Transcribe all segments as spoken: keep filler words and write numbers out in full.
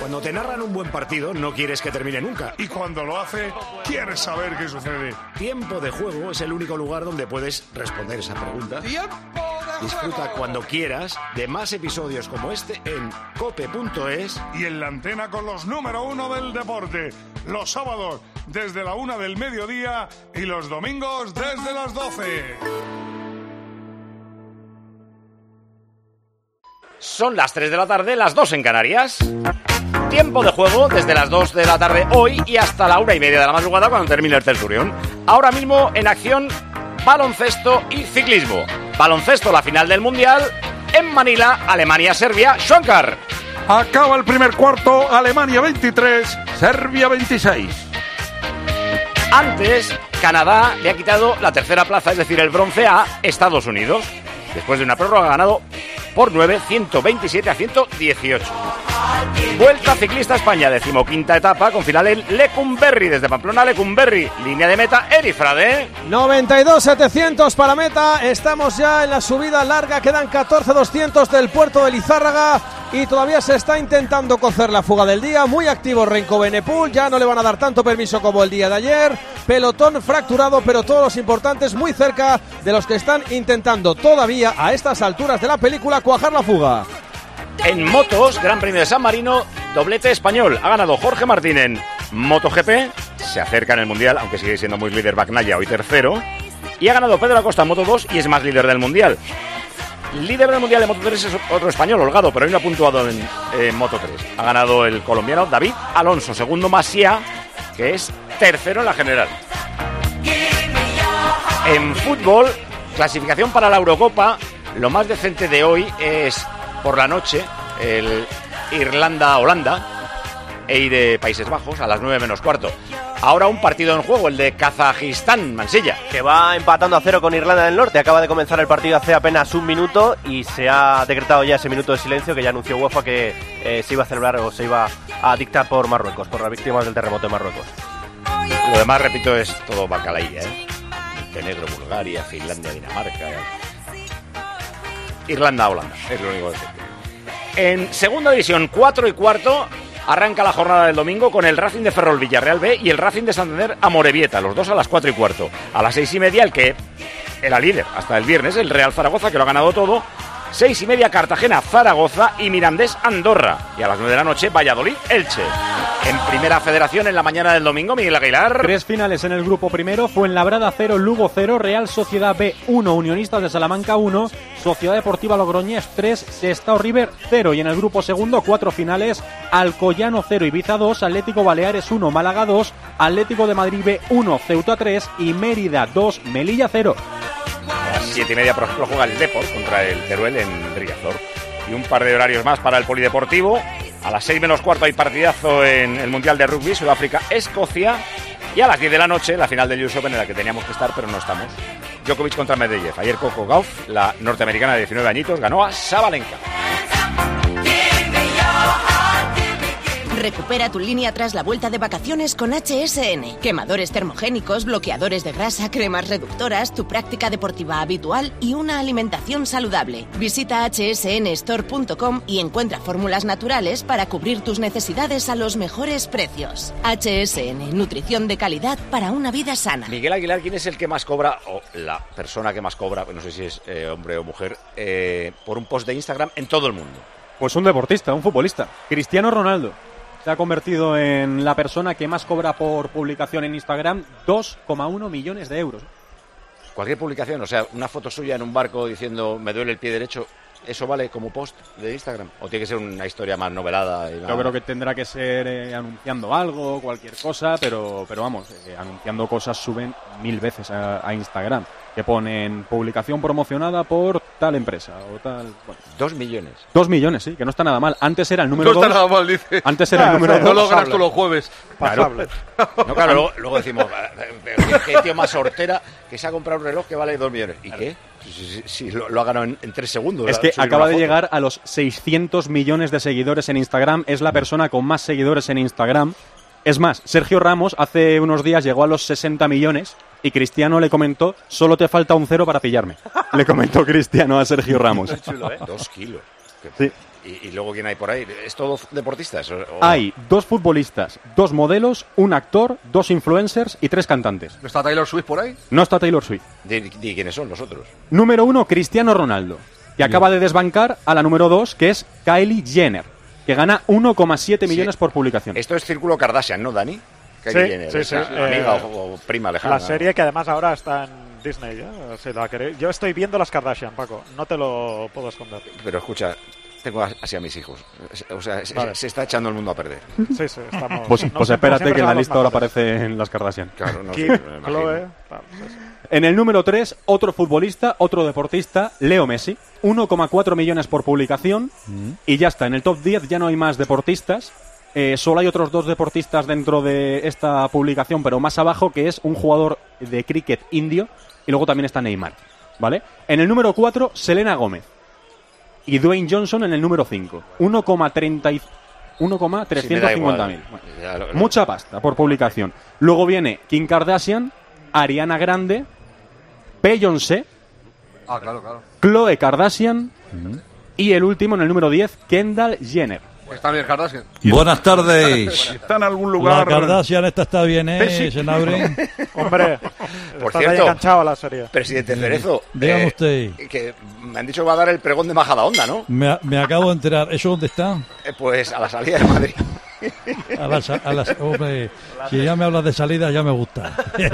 Cuando te narran un buen partido, no quieres que termine nunca. Y cuando lo hace, quieres saber qué sucede. Tiempo de Juego es el único lugar donde puedes responder esa pregunta. ¡Tiempo de Disfruta juego! cuando quieras de más episodios como este en cope punto es. Y en la antena con los número uno del deporte. Los sábados desde la una del mediodía y los domingos desde las doce. Son las tres de la tarde, las dos en Canarias. Tiempo de juego desde las dos de la tarde hoy y hasta la una y media de la madrugada cuando termine el Tertulión. Ahora mismo en acción baloncesto y ciclismo. Baloncesto, la final del Mundial en Manila, Alemania-Serbia. Shankar. Acaba el primer cuarto, Alemania veintitrés, Serbia veintiséis. Antes, Canadá le ha quitado la tercera plaza, es decir, el bronce a Estados Unidos. Después de una prórroga, ha ganado por nueve, ciento veintisiete a ciento dieciocho. Vuelta ciclista a España, decimoquinta etapa, con final en Lecumberri, desde Pamplona, Lecumberri, línea de meta, Erifrade. noventa y dos setecientos para meta, estamos ya en la subida larga, quedan catorce doscientos del puerto de Lizárraga y todavía se está intentando cocer la fuga del día, muy activo Renko Benepul, ya no le van a dar tanto permiso como el día de ayer, pelotón fracturado, pero todos los importantes muy cerca de los que están intentando todavía a estas alturas de la película cuajar la fuga. En motos, Gran Premio de San Marino, doblete español. Ha ganado Jorge Martín en MotoGP, se acerca en el Mundial, aunque sigue siendo muy líder Bagnaia, hoy tercero. Y ha ganado Pedro Acosta en Moto dos y es más líder del Mundial. Líder del Mundial de Moto tres es otro español, Holgado, pero hoy no ha puntuado en, en Moto tres. Ha ganado el colombiano David Alonso, segundo Masia, que es tercero en la general. En fútbol, clasificación para la Eurocopa. Lo más decente de hoy es por la noche el Irlanda-Holanda, Eire Países Bajos, a las nueve menos cuarto. Ahora un partido en juego, el de Kazajistán, Mansilla. Que va empatando a cero con Irlanda del Norte. Acaba de comenzar el partido hace apenas un minuto y se ha decretado ya ese minuto de silencio que ya anunció UEFA que eh, se iba a celebrar o se iba a dictar por Marruecos, por las víctimas del terremoto de Marruecos. Lo demás, repito, es todo bacalaíra, ¿eh? Montenegro, Bulgaria, Finlandia, Dinamarca... Irlanda-Holanda, es lo único que decir. En segunda división, cuatro y cuarto, arranca la jornada del domingo con el Racing de Ferrol Villarreal B y el Racing de Santander Amorebieta, los dos a las cuatro y cuarto. A las seis y media, el que era líder hasta el viernes, el Real Zaragoza, que lo ha ganado todo. Seis y media, Cartagena Zaragoza y Mirandés Andorra. Y a las nueve de la noche, Valladolid Elche. En Primera Federación, en la mañana del domingo, Miguel Aguilar. Tres finales en el grupo primero, Fuenlabrada cero, Lugo cero, Real Sociedad B uno, Unionistas de Salamanca uno, Sociedad Deportiva Logroñés tres, Sestao River cero. Y en el grupo segundo, cuatro finales, Alcoyano cero, Ibiza dos, Atlético Baleares uno, Málaga dos, Atlético de Madrid B uno, Ceuta tres y Mérida dos, Melilla cero. A las siete y media, por ejemplo, juega el Depor contra el Teruel en Riazor. Y un par de horarios más para el Polideportivo. A las seis menos cuarto hay partidazo en el Mundial de Rugby, Sudáfrica-Escocia. Y a las diez de la noche, la final del U S Open en la que teníamos que estar, pero no estamos. Djokovic contra Medvedev. Ayer Coco Gauff, la norteamericana de diecinueve añitos, ganó a Sabalenka. Recupera tu línea tras la vuelta de vacaciones con H S N. Quemadores termogénicos, bloqueadores de grasa, cremas reductoras, tu práctica deportiva habitual y una alimentación saludable. Visita hache ese ene store punto com y encuentra fórmulas naturales para cubrir tus necesidades a los mejores precios. H S N, nutrición de calidad para una vida sana. Miguel Aguilar, ¿quién es el que más cobra, o la persona que más cobra, no sé si es eh, hombre o mujer, eh, por un post de Instagram en todo el mundo? Pues un deportista, un futbolista. Cristiano Ronaldo se ha convertido en la persona que más cobra por publicación en Instagram, dos coma uno millones de euros. Cualquier publicación, o sea, una foto suya en un barco diciendo me duele el pie derecho, ¿eso vale como post de Instagram? ¿O tiene que ser una historia más novelada? Y más... Yo creo que tendrá que ser eh, anunciando algo, cualquier cosa, pero, pero vamos, eh, anunciando cosas suben mil veces a, a Instagram, que ponen publicación promocionada por tal empresa o tal... Bueno. Dos millones. Dos millones, sí, que no está nada mal. Antes era el número no dos. No está nada mal, dice. Antes era ah, el número no dos. No lo ganas con los jueves. Pasable. Claro. No, claro, luego, luego decimos, qué tío más hortera que se ha comprado un reloj que vale dos millones. ¿Y qué? Si, si, si lo, lo ha ganado en, en tres segundos. Es que acaba de llegar a los seiscientos millones de seguidores en Instagram. Es la persona con más seguidores en Instagram. Es más, Sergio Ramos hace unos días llegó a los sesenta millones y Cristiano le comentó, solo te falta un cero para pillarme. Le comentó Cristiano a Sergio Ramos. Chulo, ¿eh? Dos kilos. Sí. ¿Y, y luego quién hay por ahí? ¿Es todo deportistas? O, o... Hay dos futbolistas, dos modelos, un actor, dos influencers y tres cantantes. ¿No está Taylor Swift por ahí? No está Taylor Swift. ¿De, de quiénes son los otros? Número uno, Cristiano Ronaldo, que Bien. acaba de desbancar a la número dos, que es Kylie Jenner, que gana uno coma siete millones sí. por publicación. Esto es Círculo Kardashian, ¿no, Dani? Sí, Jenner, sí, sí. Amiga eh, o, o prima lejana. La serie que además ahora está en Disney, ¿eh? Si la queréis. Yo estoy viendo las Kardashian, Paco. No te lo puedo esconder. Pero escucha, tengo así a mis hijos. O sea, Vale. se, se está echando el mundo a perder. Sí, sí, estamos... Pues, no pues siempre- espérate siempre que en la son los lista ahora mejores. aparece en las Kardashian. Claro, no Kim, sé, me imagino. Chloe, tal, sí, sí. En el número tres, otro futbolista, otro deportista, Leo Messi. uno coma cuatro millones por publicación. Mm. Y ya está, en el top diez ya no hay más deportistas. Eh, solo hay otros dos deportistas dentro de esta publicación, pero más abajo, que es un jugador de cricket indio. Y luego también está Neymar, ¿vale? En el número cuatro, Selena Gómez. Y Dwayne Johnson en el número cinco. uno coma trescientos cincuenta mil. Sí, ya lo- Mucha pasta por publicación. Luego viene Kim Kardashian, Ariana Grande, Beyoncé, Ah, claro, claro. Khloe Kardashian y el último en el número diez, Kendall Jenner. Está bien, Kardashian. Buenas tardes. Está en algún lugar. La Kardashian esta está bien, ¿eh, Sí, sí. Senabri? Hombre, Por estás ahí cierto, enganchado a la serie. Presidente Cerezo, Dígame eh, usted. que me han dicho que va a dar el pregón de Majadahonda, ¿no? Me, me acabo de enterar. ¿Eso dónde está? Eh, pues a la salida de Madrid. A las, a las, hombre, si ya me hablas de salida, ya me gusta.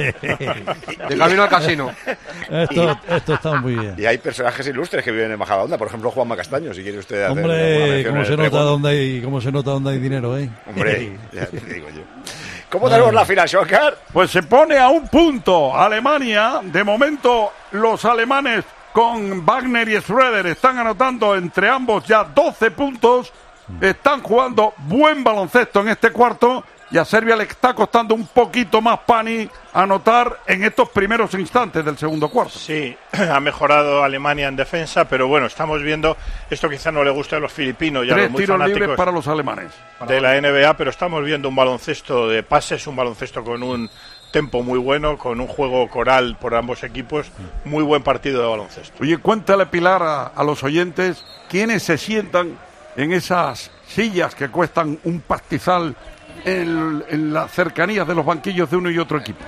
De camino al casino. Esto, esto está muy bien. Y hay personajes ilustres que viven en Majadahonda, por ejemplo Juanma Castaño, si quiere usted hacer alguna Hombre, mención cómo en se el nota pregón. dónde hay, cómo se nota dónde hay dinero, ¿eh? Hombre, ya te digo yo. ¿Cómo tenemos la final, Schocker? Pues se pone a un punto Alemania. De momento, los alemanes con Wagner y Schroeder están anotando entre ambos ya doce puntos. Están jugando buen baloncesto en este cuarto y a Serbia le está costando un poquito más pani anotar en estos primeros instantes del segundo cuarto. Sí, ha mejorado Alemania en defensa, pero bueno, estamos viendo, esto quizá no le gusta a los filipinos, ya Tres los muy tiros libres fanáticos para los alemanes. de la N B A, pero estamos viendo un baloncesto de pases, un baloncesto con un tempo muy bueno, con un juego coral por ambos equipos, muy buen partido de baloncesto. Oye, cuéntale, Pilar, a, a los oyentes quiénes se sientan en esas sillas que cuestan un pastizal en, en las cercanías de los banquillos de uno y otro equipo.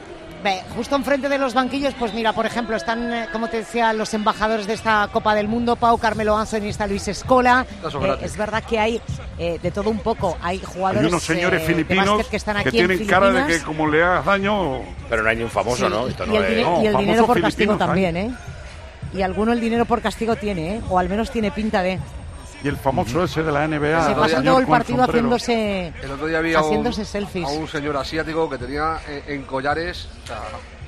Ve, justo enfrente de los banquillos, pues mira, por ejemplo, están, eh, como te decía, los embajadores de esta Copa del Mundo, Pau, Carmelo Anthony, está Luis Escola. Eh, es verdad que hay eh, de todo un poco, hay jugadores Hay unos señores eh, filipinos de básquet que están aquí tienen en cara de Filipinas. que como le hagas daño... Pero no hay ni un famoso, Sí, ¿no? y- Esto y, no el, es... dine- no, y el dinero famosos por castigo filipinos también, ¿eh? Y alguno el dinero por castigo tiene, ¿eh? O al menos tiene pinta de... Y el famoso ese de la N B A. Se el pasan señor todo el con partido sombrero. haciéndose, El otro día vi a un, haciéndose selfies. a un señor asiático que tenía en, en collares. O sea,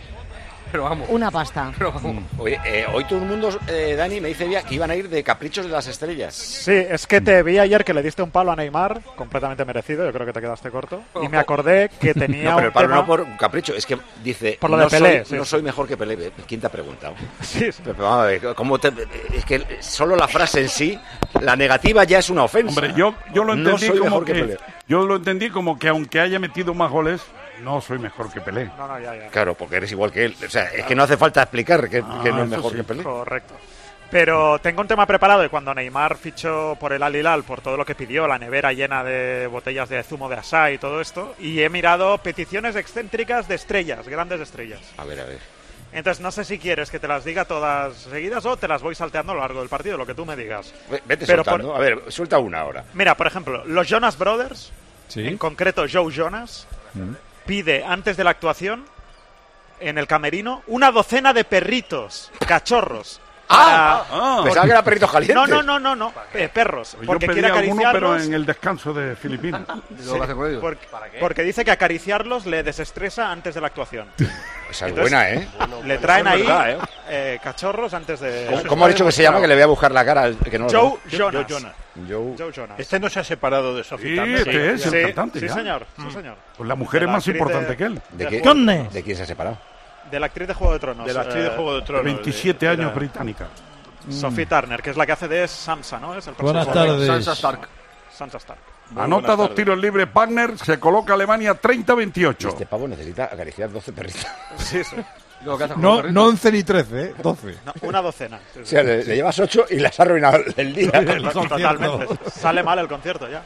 pero vamos. Una pasta. Pero vamos. Oye, eh, hoy todo el mundo, eh, Dani, me dice ya que iban a ir de caprichos de las estrellas. Sí, es que te vi ayer que le diste un palo a Neymar, completamente merecido, yo creo que te quedaste corto. Y me acordé que tenía No, pero el un palo tema... no por un capricho, es que dice, Por lo no, de Pelé, soy, sí. no soy mejor que Pelé. ¿Quién te ha preguntado? Sí, sí. Pero, vamos a ver, ¿cómo te- es que solo la frase en sí, la negativa ya es una ofensa. Hombre, yo, yo lo No entendí soy como mejor que, que Pelé. yo lo entendí como que aunque haya metido más goles, no soy mejor que Pelé. No, no, ya, ya. Claro, porque eres igual que él. O sea, es que no hace falta explicar que, Ah, que no es eso mejor sí. que Pelé. Correcto. Pero tengo un tema preparado de cuando Neymar fichó por el Al Hilal por todo lo que pidió, la nevera llena de botellas de zumo de asá y todo esto, y he mirado peticiones excéntricas de estrellas, grandes estrellas. A ver, a ver. Entonces no sé si quieres que te las diga todas seguidas o te las voy salteando a lo largo del partido, lo que tú me digas. Ve- Vete Pero soltando. por- A ver, suelta una ahora. Mira, por ejemplo, los Jonas Brothers, Sí. en concreto Joe Jonas, pide antes de la actuación, en el camerino, una docena de perritos, cachorros. ¡Ah! Ah. Pensaba que era perritos calientes. No, no, no, no, no, eh, perros. Yo Porque pedí quiere alguno, pero acariciarlos. en el descanso de Filipinas. ¿Y luego qué hace con ellos? Porque, porque dice que acariciarlos le desestresa antes de la actuación. Esa es Entonces, buena, ¿eh? Le traen Eso es ahí verdad, ¿eh? eh, cachorros antes de... ¿Cómo, cómo ha dicho que se llama? Que le voy a buscar la cara. al- Que no lo Joe sé. Jonas. Joe Jonas. Joe. Joe Jonas. Este no se ha separado de Sophie Sí, Turner. este es el sí, cantante sí, ya. señor, sí, señor. Pues la mujer De es la más actriz importante de- que él. ¿De, qué- ¿Dónde? ¿De quién se ha separado? De la actriz de Juego de Tronos. De la actriz de eh, Juego de Tronos. veintisiete de- años, era- británica. Sophie Turner, que es la que hace de Sansa, ¿no? Es el Buenas personaje. tardes. Sansa Stark. Sansa Stark. Muy Anota buenas dos tardes. tiros libres Wagner, se coloca Alemania treinta a veintiocho. Este pavo necesita acariciar doce perritos. Sí, sí. No, no once ni trece, ¿eh? doce. No, una docena. Sí, sí. O sea, le, le llevas ocho y le has arruinado el día. Totalmente. Sale mal el concierto ya.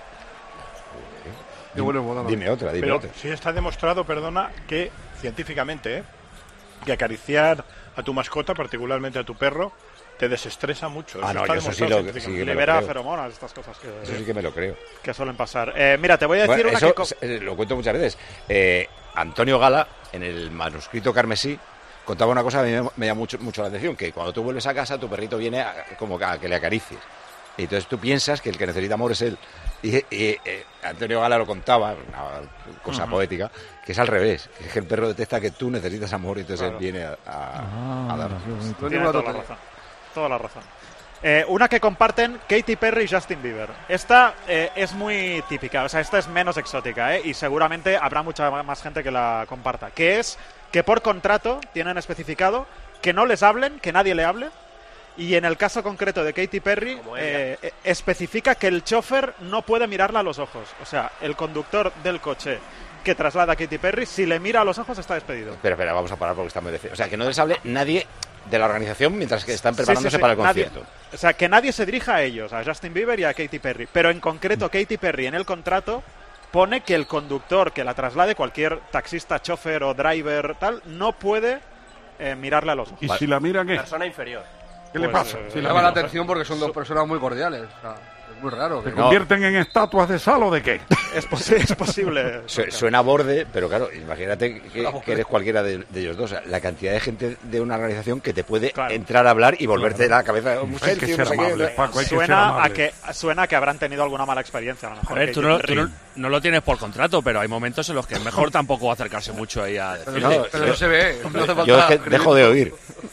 Qué bueno, bueno, dime otra, dime Pero otra. sí está demostrado, perdona, que científicamente, ¿eh? que acariciar a tu mascota, particularmente a tu perro, te desestresa mucho. Ah, eso no, está yo eso sí demostrado lo, sí que científicamente. me lo Libera creo. feromonas, estas cosas que, Eso sí que me lo creo. que suelen pasar. Eh, mira, te voy a decir Bueno, una eso que... co- eh, lo cuento muchas veces. Eh, Antonio Gala, en el manuscrito carmesí, contaba una cosa que a mí me, me llama mucho, mucho la atención, que cuando tú vuelves a casa, tu perrito viene a, como a que le acaricies. Y entonces tú piensas que el que necesita amor es él. Y, y eh, Antonio Gala lo contaba, una cosa Ujú. poética, que es al revés, que es que el perro detecta que tú necesitas amor y entonces Claro. él viene a, a, Ah, a dar. qué bonito. Tiene toda la razón. Toda la razón. Eh, una que comparten Katy Perry y Justin Bieber. Esta eh, es muy típica, o sea, esta es menos exótica, ¿eh? Y seguramente habrá mucha más gente que la comparta. Que es que por contrato tienen especificado que no les hablen, que nadie le hable. Y en el caso concreto de Katy Perry, eh, eh, especifica que el chofer no puede mirarla a los ojos. O sea, el conductor del coche que traslada a Katy Perry, si le mira a los ojos, está despedido. Espera, espera, vamos a parar porque está muy deci- O sea, que no les hable nadie de la organización mientras que están preparándose Sí, sí, sí, para el nadie. concierto. O sea, que nadie se dirija a ellos, a Justin Bieber y a Katy Perry. Pero en concreto, Katy Perry en el contrato pone que el conductor que la traslade, cualquier taxista, chofer o driver, tal, no puede eh, mirarle a los ojos. ¿Y si la mira qué? Persona inferior. ¿Qué le Pues, pasa? eh, Si Me la llama la mira. atención porque son dos personas muy cordiales. O sea, es muy raro. ¿Se que- convierten en estatuas de sal o de qué? Es, posi- es posible. Su- Suena a borde, pero claro, imagínate que, que eres cualquiera de, de ellos dos. O sea, la cantidad de gente de una organización que te puede Claro. entrar a hablar y volverte la cabeza. Un Hay que selfie, ser no sé qué. amable, Paco, hay que ser Suena a amable. que suena a que habrán tenido alguna mala experiencia, a lo mejor. A ver, tú Katy no, Perry. tú no- no lo tienes por contrato, pero hay momentos en los que es mejor tampoco acercarse mucho ahí a decirle. Pero, no, pero no se ve. No hace falta Yo es que escribir. dejo de oír.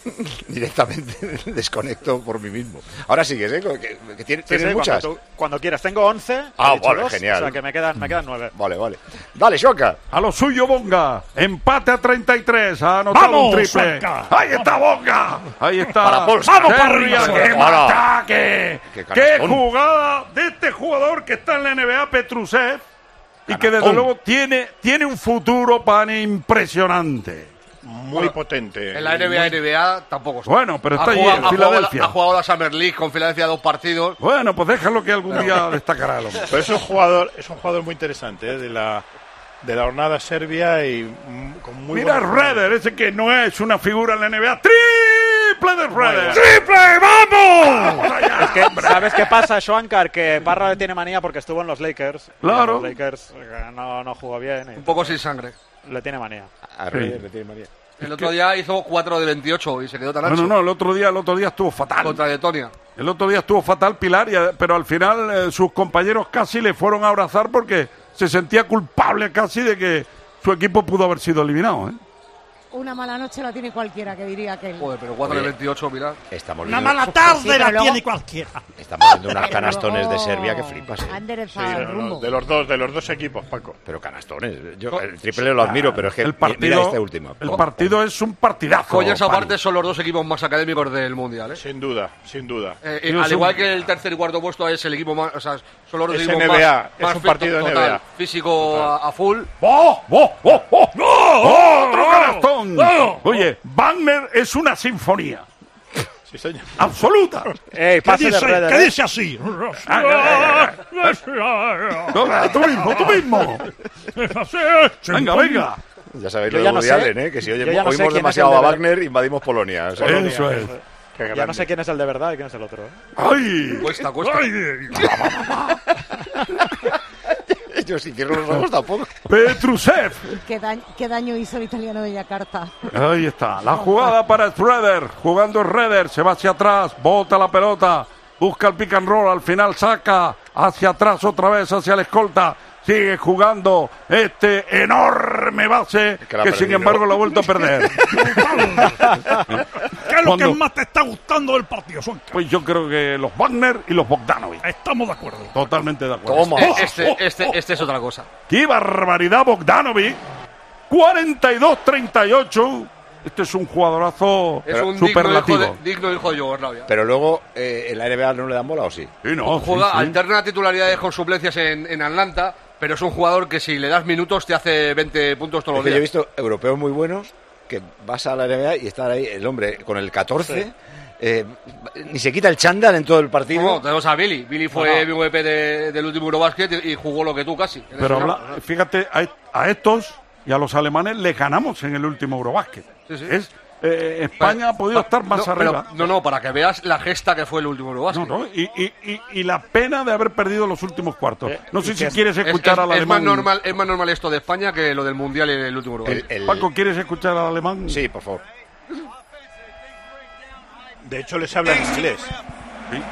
Directamente desconecto por mí mismo. Ahora sigues, ¿eh? Que, que tiene- Sí, tienes sí, muchas. Cuando, tú- cuando quieras. Tengo once. he Ah, dicho vale, dos, genial. O sea, que me quedan, me quedan nueve. Vale, vale. Dale, Shoka. A lo suyo, Bonga. Empate a treinta y tres. Ha anotado ¡Vamos, un triple. Shaka! Ahí está Bonga. Ahí está. Para Polska. ¡Vamos para Serbia, arriba, ¡qué Shaka! ataque! ¡Qué ¡Qué canastón! jugada de este jugador que está en la N B A, Petrusev! Y que desde Canastón. luego tiene, tiene un futuro pan impresionante. Muy potente. En la N B A, N B A tampoco está. Bueno, pero está Ha allí jugado- en ha jugado la- Filadelfia. Ha jugado la Summer League con Filadelfia dos partidos. Bueno, pues déjalo que algún día destacará el hombre. Pero es un jugador, es un jugador muy interesante, ¿eh? de la de la jornada serbia y mm, con muy Mira buena- Reder, ese que no es una figura en la N B A. ¡Triple de Reder! bueno. ¡Triple! ¡Vamos! Es que, ¿sabes qué pasa, Schwankar? Que Parra le tiene manía porque estuvo en los Lakers. y Claro. Los Lakers eh, no, no jugó bien. y Un poco sin sangre. le tiene manía. A Reyes le tiene María. El otro día hizo cuatro de veintiocho y se quedó tan No, ancho. no, no, el otro día, el otro día estuvo fatal. Contra Letonia. El otro día estuvo fatal Pilar, y, pero al final eh, sus compañeros casi le fueron a abrazar porque se sentía culpable casi de que su equipo pudo haber sido eliminado. ¿eh? Una mala noche la tiene cualquiera, que diría aquel. Joder, pero cuatro de Oye. veintiocho, mirad. Estamos Una viendo, mala tarde Sí, pero la luego- tiene cualquiera. estamos viendo unas Pero canastones de luego Serbia que flipas. ¿eh? Ha Sí, enderezado de, el los, rumbo. de los dos, de los dos equipos, Paco. Pero canastones. Yo el triple lo admiro, pero es que El mi- partido, mira este último. el partido es un partidazo. Coñas Pani. aparte son los dos equipos más académicos del Mundial, ¿eh? Sin duda, sin duda. Eh, eh, Yo al soy igual un- que el tercer y cuarto puesto es el equipo más, o sea, son los dos Es equipos N B A, más, es más un fit- partido de total, N B A. físico a, a full. ¡Oh! ¡Oh! ¡Oh! ¡Oh! ¡Oh! ¡Otro canastón! ¡Oh! Oye, Wagner es una sinfonía Sí, señor. absoluta. Ey, ¿Qué pase de dice? Reder, ¿Qué ¿eh? dice así? No, tú mismo, tú mismo. Venga, venga. Ya sabéis Yo lo ya de no Woody sé. Allen, ¿eh? Que si Yo oye- ya no sé oímos quién es demasiado el a de Wagner, invadimos Polonia. O sea, Eso es. Qué Ya no grande. sé quién es el de verdad y quién es el otro. ¿eh? ¡Ay! Cuesta, cuesta. yo si cierro los ojos tampoco. Petrusev. ¿Qué, da- qué daño hizo el italiano de Yakarta? Ahí está. La jugada para Schroeder. Jugando Schroeder. Se va hacia atrás. Bota la pelota. Busca el pick and roll. Al final saca hacia atrás otra vez hacia la escolta. Sigue jugando este enorme base que que, la sin perdí, ¿no? embargo lo ha vuelto a perder. ¿Qué es lo Cuando- que más te está gustando del partido, Sonka? Pues yo creo que los Wagner y los Bogdanovic. Estamos de acuerdo. Totalmente de acuerdo. Toma. Eh, Este, este, este es otra cosa. ¡Qué barbaridad, Bogdanovic! cuarenta y dos treinta y ocho. Este es un jugadorazo Es un digno hijo, superlativo. de, digno hijo de Yugoslavia. Pero luego, eh, ¿en la N B A no le dan bola o sí? Sí, no, Juega, sí, sí. alterna titularidades con suplencias en, en Atlanta, pero es un jugador que si le das minutos te hace veinte puntos todos Es los que yo he días. visto europeos muy buenos que vas a la N B A y está ahí el hombre con el catorce, sí. eh, ni se quita el chándal en todo el partido. No, tenemos a Billy. Billy fue M V P de, del último Eurobasket y, y jugó lo que tú casi. Pero habla, fíjate, a, a estos y a los alemanes les ganamos en el último Eurobasket. Sí, sí. Es, eh, España pero, ha podido pa, estar más no, arriba. Pero, no, no, para que veas la gesta que fue el último Eurobasket. No, no, y, y, y, y la pena de haber perdido los últimos cuartos. Eh, no sé si quieres escuchar es, al es alemán. Más normal, es más normal esto de España que lo del Mundial y el último Eurobasket. El, el... Paco, ¿quieres escuchar al alemán? Sí, por favor. De hecho, les habla en inglés. ¿Sí?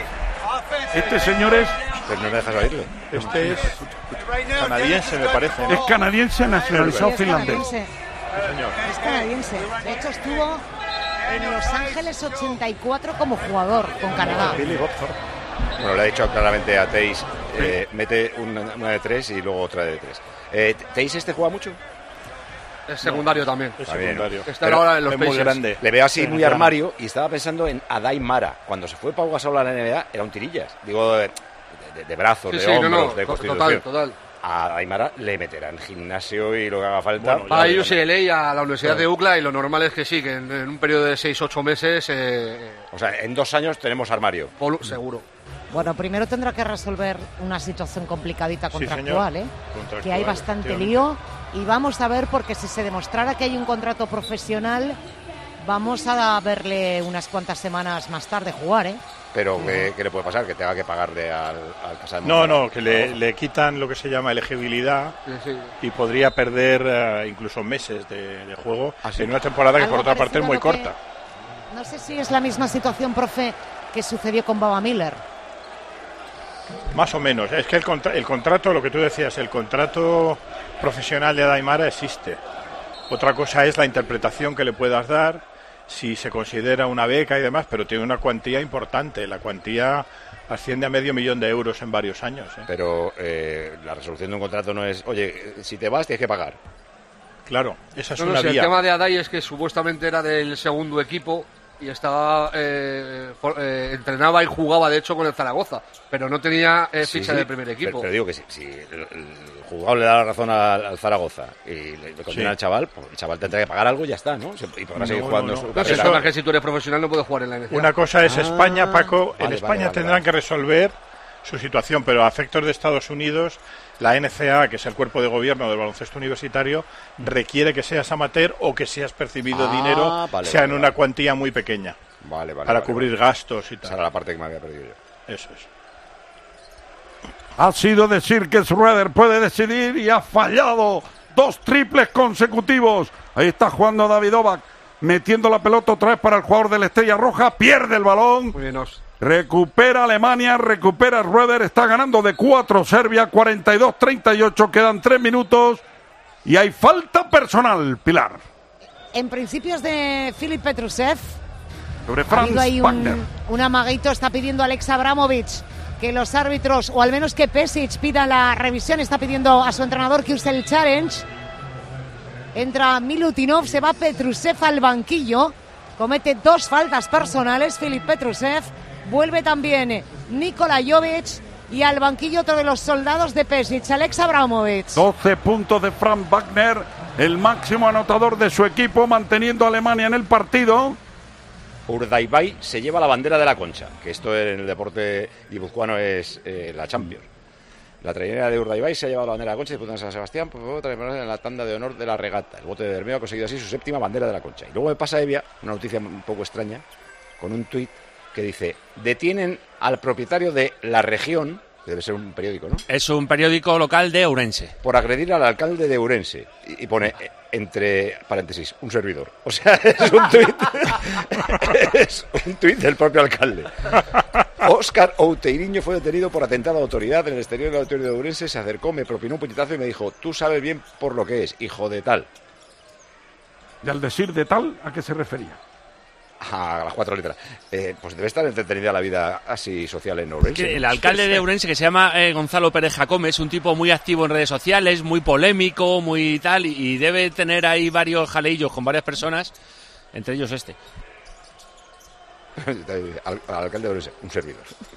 Este señor es... Pues no me dejas oírlo. Este es canadiense, me parece, ¿no? Es canadiense nacionalizado sí, finlandés. Canadiense. Sí, señor. Es canadiense. De hecho, estuvo en Los Ángeles ochenta y cuatro como jugador con Canadá. Billy Bobthorpe. Bueno, le ha dicho claramente a Teis, eh, mete una, una de tres y luego otra de tres. Eh, ¿Teis este juega mucho? Es secundario no. también. Es secundario. Está ahora en los es muy grande. Le veo así muy armario y estaba pensando en Adai Mara. Cuando se fue Pau Gasol a la N B A era un tirillas. Digo, de, de, de brazos, sí, de sí, hombros, no, no, de constitución. Total, total. A Adai Mara le meterán gimnasio y lo que haga falta. Bueno, va a U C L A y a la Universidad claro. de U C L A y lo normal es que sí, que en, en un periodo de seis ocho meses... Eh, o sea, en dos años tenemos armario. Polu, seguro. Bueno, primero tendrá que resolver una situación complicadita contractual, sí, ¿eh? Contractual, que hay bastante lío. Y vamos a ver, porque si se demostrara que hay un contrato profesional, vamos a verle unas cuantas semanas más tarde jugar, ¿eh? Pero, uh-huh. ¿qué, ¿qué le puede pasar? ¿Que tenga que pagarle al, al casado? No, no, que le, le quitan lo que se llama elegibilidad sí, sí. y podría perder uh, incluso meses de, de juego ¿Ah, sí? en una temporada que, por otra parte, es muy corta. Que, no sé si es la misma situación, profe, que sucedió con Baba Miller. Más o menos. Es que el, contra el contrato, lo que tú decías, el contrato profesional de Adai Mara existe. Otra cosa es la interpretación que le puedas dar, si se considera una beca y demás, pero tiene una cuantía importante. La cuantía asciende a medio millón de euros en varios años. ¿eh? Pero eh, la resolución de un contrato no es, oye, si te vas tienes que pagar. Claro, esa es no, una no, si vía. El tema de Adai es que supuestamente era del segundo equipo y estaba eh, for, eh, entrenaba y jugaba de hecho con el Zaragoza, pero no tenía eh, ficha sí, sí, del primer equipo. Pero, pero digo que si, si el, el jugador le da la razón al, al Zaragoza y le, le condena sí. al chaval, pues el chaval tendrá que pagar algo y ya está, ¿no? Y podrá no, seguir jugando no, su no. carrera. Eso es que si tú eres profesional no puedes jugar en la N C A A. Una cosa es España, ah, Paco. Vale, en España vale, vale, tendrán vale. que resolver su situación, pero a efectos de Estados Unidos, la N C A A, que es el cuerpo de gobierno del baloncesto universitario, requiere que seas amateur o que seas percibido ah, dinero, vale, sea vale, en una vale. cuantía muy pequeña. Vale, vale, para vale, cubrir vale. gastos y tal. Esa era la parte que me había perdido yo. Eso es. Ha sido decir que Schroeder puede decidir y ha fallado dos triples consecutivos. Ahí está jugando Davidovak, metiendo la pelota otra vez para el jugador de la Estrella Roja, pierde el balón. Muy bien, recupera Alemania, recupera Schroeder, está ganando de cuatro Serbia, cuarenta y dos treinta y ocho, quedan tres minutos y hay falta personal, Pilar. En principios de Filip Petrusev. Sobre ha habido ahí un, un amaguito, está pidiendo Alex Abramovich que los árbitros, o al menos que Pesic pida la revisión, está pidiendo a su entrenador que use el challenge. Entra Milutinov, se va Petrusev al banquillo, comete dos faltas personales, Filip Petrusev, vuelve también Nikola Jovic y al banquillo otro de los soldados de Pesic, Alex Abramovich. doce puntos de Frank Wagner, el máximo anotador de su equipo, manteniendo a Alemania en el partido. Urdaibai se lleva la bandera de la Concha, que esto en el deporte guipuzcoano es eh, la Champions. La trainera de Urdaibai se ha llevado la bandera de la Concha y disputan en San Sebastián por favor, en la tanda de honor de la regata. El bote de Bermeo ha conseguido así su séptima bandera de la Concha. Y luego me pasa Evia, una noticia un poco extraña, con un tuit que dice: detienen al propietario de La Región, que debe ser un periódico, ¿no? Es un periódico local de Ourense. Por agredir al alcalde de Ourense. Y, y pone, entre paréntesis, un servidor. O sea, es un tuit es un tuit del propio alcalde. Óscar Outeiriño fue detenido por atentado a autoridad en el exterior del auditorio de Ourense. Se acercó, me propinó un puñetazo y me dijo: tú sabes bien por lo que es, hijo de tal. ¿Y al decir de tal, a qué se refería? A las cuatro letras. Eh, pues debe estar entretenida la vida así social en Ourense. Que el alcalde de Ourense, que se llama eh, Gonzalo Pérez Jacome, es un tipo muy activo en redes sociales, muy polémico, muy tal, y, y debe tener ahí varios jaleillos con varias personas, entre ellos este. al, al alcalde de Ourense, un servidor.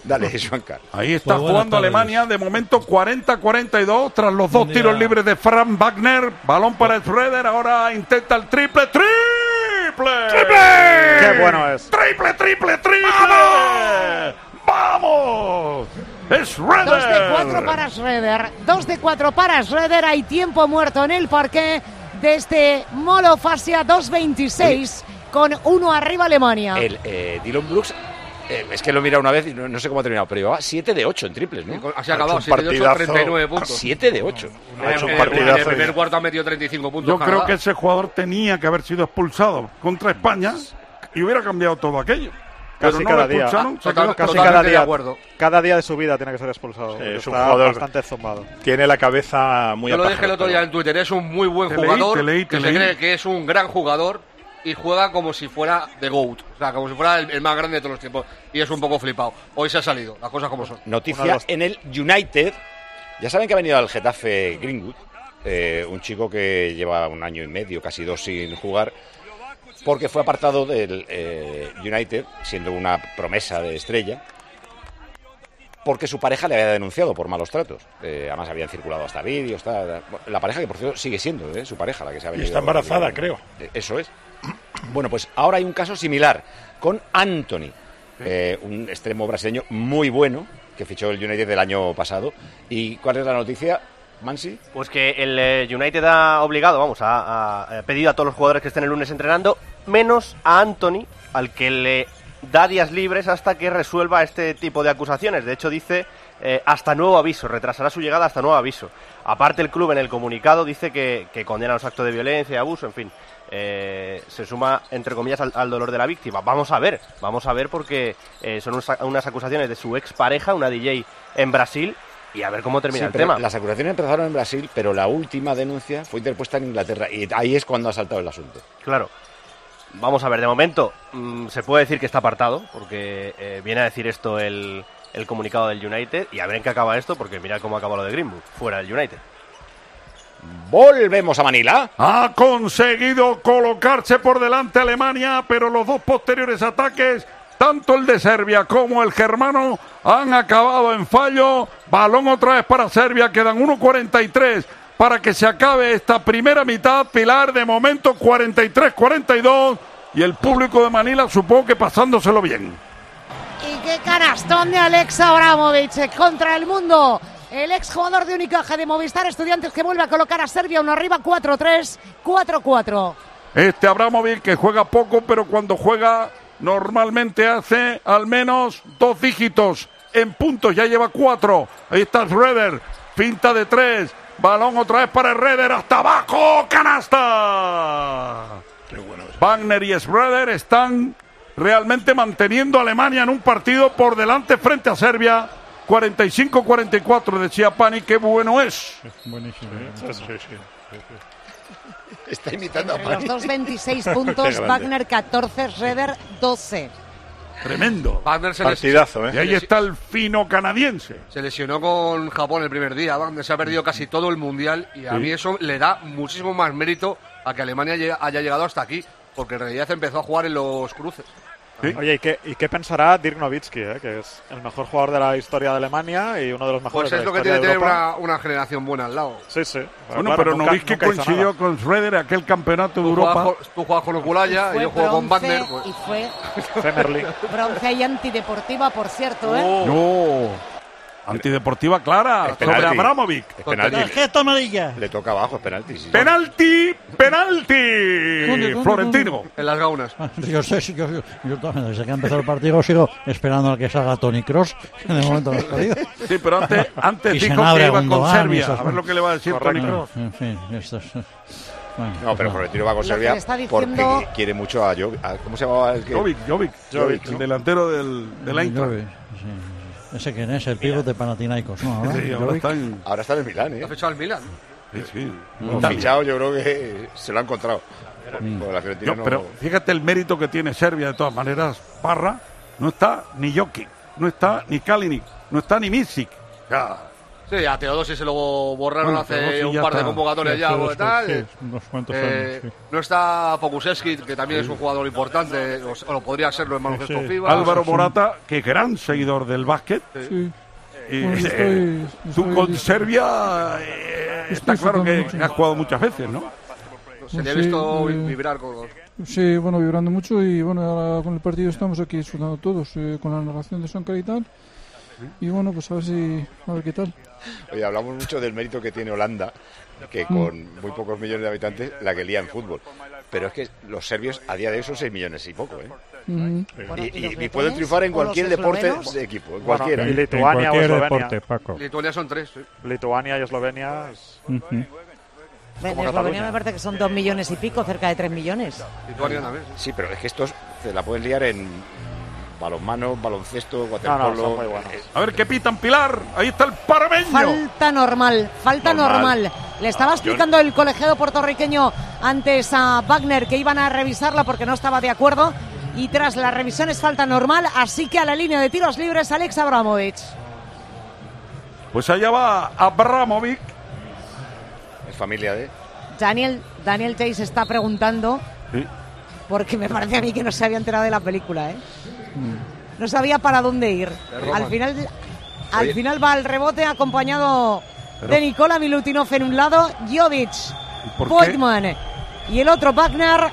Dale, Juancar. Ahí está Pues buenas jugando tardes. Alemania, de momento cuarenta a cuarenta y dos, tras los dos Buen día. tiros libres de Frank Wagner. Balón para Schroeder, ahora intenta el triple. ¡Triple! ¡Triple! ¡Qué bueno es! ¡Triple, triple, triple! ¡Vamos! ¡Es Schroeder! Dos de cuatro para Schroeder. Dos de cuatro para Schroeder. Hay tiempo muerto en el parque de este Molo Fasia dos veintiséis con uno arriba Alemania. El eh, Dylan Brooks, eh, es que lo he mirado una vez y no, no sé cómo ha terminado, pero llevaba siete de ocho en triples, ¿no? Así ha acabado, un siete de ocho, partidazo. treinta y nueve puntos. siete de ocho. Ha hecho un En el- partidazo en el primer ya. cuarto ha metido treinta y cinco puntos. Yo creo Canadá. que ese jugador tenía que haber sido expulsado contra España y hubiera cambiado todo aquello. Pero Casi no cada lo día. expulsaron, Ah, se total- quedó Casi totalmente cada de día, acuerdo. cada día de su vida tiene que ser expulsado. Sí, porque es un está jugador- bastante zumbado. Tiene la cabeza muy Yo lo atajada, dije el otro pero- día en Twitter, es un muy buen Te leí, jugador te leí, te que se leí. cree que es un gran jugador y juega como si fuera The GOAT, o sea, como si fuera el, el más grande de todos los tiempos y es un poco flipado. Hoy se ha salido, las cosas como son. Noticia en el United. Ya saben que ha venido al Getafe Greenwood, eh, un chico que lleva un año y medio, casi dos, sin jugar, porque fue apartado del eh, United, siendo una promesa de estrella, porque su pareja le había denunciado por malos tratos. Eh, además habían circulado hasta vídeos, tal. La pareja que por cierto sigue siendo eh, su pareja, la que se ha Y venido. está embarazada, creo. Eh, Eso es. Bueno, pues ahora hay un caso similar con Anthony, eh, un extremo brasileño muy bueno que fichó el United del año pasado. ¿Y cuál es la noticia, Mansi? Pues que el eh, United ha obligado, vamos, ha, ha pedido a todos los jugadores que estén el lunes entrenando, menos a Anthony, al que le da días libres hasta que resuelva este tipo de acusaciones. De hecho, dice eh, hasta nuevo aviso, retrasará su llegada hasta nuevo aviso. Aparte, el club en el comunicado dice que, que condena los actos de violencia y abuso, en fin. Eh, se suma, entre comillas, al, al dolor de la víctima. Vamos a ver, vamos a ver porque eh, son unas, unas acusaciones de su expareja, una D J en Brasil, y a ver cómo termina Sí, el pero tema. las acusaciones empezaron en Brasil, pero la última denuncia fue interpuesta en Inglaterra y ahí es cuando ha saltado el asunto. Claro. Vamos a ver, de momento mmm, se puede decir que está apartado, porque eh, viene a decir esto el, el comunicado del United, y a ver en qué acaba esto, porque mira cómo acaba lo de Greenwood, fuera del United. Volvemos a Manila. Ha conseguido colocarse por delante Alemania, pero los dos posteriores ataques, tanto el de Serbia como el germano, han acabado en fallo. Balón otra vez para Serbia, quedan uno cuarenta y tres para que se acabe esta primera mitad. Pilar, de momento cuarenta y tres cuarenta y dos, y el público de Manila supongo que pasándoselo bien. Y qué canastón de Alex Abramovich contra el mundo. El exjugador de Unicaja de Movistar Estudiantes, que vuelve a colocar a Serbia uno arriba, cuatro tres, cuatro cuatro. Este Abramovich, que juega poco, pero cuando juega normalmente hace al menos dos dígitos en puntos, ya lleva cuatro. Ahí está Schroeder, finta de tres, balón otra vez para Schroeder, hasta abajo, canasta. Qué bueno es. Wagner y Schroeder están realmente manteniendo a Alemania en un partido por delante frente a Serbia. cuarenta y cinco cuarenta y cuatro, decía Pani, qué bueno es. Buenísimo. Sí, sí, sí. Está imitando Entre los dos, veintiséis puntos, Qué grande. Wagner catorce, Schroeder doce. Tremendo. Wagner se, les- Partidazo, Y ¿eh? ahí está el fino canadiense. se lesionó con Japón el primer día. Wagner se ha perdido casi todo el mundial y a Sí. mí eso le da muchísimo más mérito a que Alemania lle- haya llegado hasta aquí, porque en realidad empezó a jugar en los cruces. Sí. Oye, ¿y qué, ¿y qué pensará Dirk Nowitzki, eh? Que es el mejor jugador de la historia de Alemania y uno de los mejores Pues es de lo la que historia tiene de tener Europa? una, una generación buena al lado. Sí, sí. Bueno, claro, pero nunca- Nowitzki nunca hizo coincidió nada. con Schroeder aquel campeonato de Tú juegas, Europa. con, tú juegas con Okulaya y Fue yo juego con bronce Wagner. Pues. y fue Femerling. bronce y antideportiva, por cierto, ¿eh? Oh, No. Antideportiva clara Es sobre penalti. Abramovich. Es penalti. Tarjeta amarilla. Le toca abajo, es penalti. sí. Penalti, ¿Dónde, penalti. dónde, Florentino. en las gaunas. Yo sé, yo, yo, yo también, desde que ha empezado el partido sigo esperando a que salga Toni Kroos, que de momento no ha salido. Sí, pero antes, antes Y dijo Sanabria, que iba con Gundogan y Serbia. esas A ver lo que le va a decir Toni Kroos. En fin, esto es... Bueno, No, pero pues Florentino va con Lo que Serbia le está porque diciendo- qui- quiere mucho a Jovic. a- ¿Cómo se llamaba? el que- Jovic, Jovic, Jovic, el ¿no? delantero del, del Eintracht. Jovic, sí. Ese quién es, el pívot de Panathinaikos, ¿no? Ahora, Sí, ahora Jovic. está en... Ahora está en el Milán, ¿eh? Ha fichado al Milan. Sí, sí. Lo ha fichado, yo creo que se lo ha encontrado. Porque la Fiorentina Yo, no- pero fíjate el mérito que tiene Serbia de todas maneras. Parra, no está ni Jokic, no está ni Kalinic, no está ni Misic. Ya, Sí, a Teodosi se lo borraron Bueno, hace Teodosi un ya par de está. convocatorias Sí, ya hace o dos- tal. sí, unos cuantos Eh, años, sí. No está Pokusevski, que también es un jugador importante, o, o lo podría serlo en baloncesto Sí. FIBA. Álvaro Morata, que gran seguidor del básquet. Sí. Y, Bueno, yo eh, estoy- tú estoy- con Serbia eh, está Estoy claro que disfrutando mucho. has jugado muchas veces, ¿no? Se le ha Sí, visto eh, vibrar con los... Sí, bueno, vibrando mucho y bueno, ahora con el partido estamos aquí disfrutando todos, eh, con la narración de Soncar y tal. Y bueno, pues a ver si, a ver qué tal. Oye, hablamos mucho del mérito que tiene Holanda, que con muy pocos millones de habitantes la que lía en fútbol. Pero es que los serbios a día de hoy son seis millones y poco, ¿eh? Ujú. Y, y- y pueden triunfar en cualquier deporte de equipo, en Bueno, cualquiera. y Lituania o cualquier Eslovenia. deporte, Paco. Lituania son tres, sí. Lituania y Eslovenia es... Ujú. En Como Eslovenia Cataluña. me parece que son dos millones y pico, cerca de tres millones. Lituania también. Sí, pero es que estos te la pueden liar en balonmano, baloncesto, No, waterpolo. no, son muy buenos. A ver qué pitan, Pilar. Ahí está el parameño. Falta normal, falta Normal. normal. Le estaba explicando el colegiado puertorriqueño antes a Wagner que iban a revisarla porque no estaba de acuerdo. Y tras la revisión es falta normal, así que a la línea de tiros libres Alex Abramovic. Pues allá va Abramovic. Es familia de... Daniel, Daniel Tay se está preguntando, Sí. porque me parece a mí que no se había enterado de la película, ¿eh? No sabía para dónde ir. Roma. Al final, al Oye. final va al rebote acompañado de Nikola Milutinov en un lado, Jovic, por qué? Voigtman y el otro Wagner,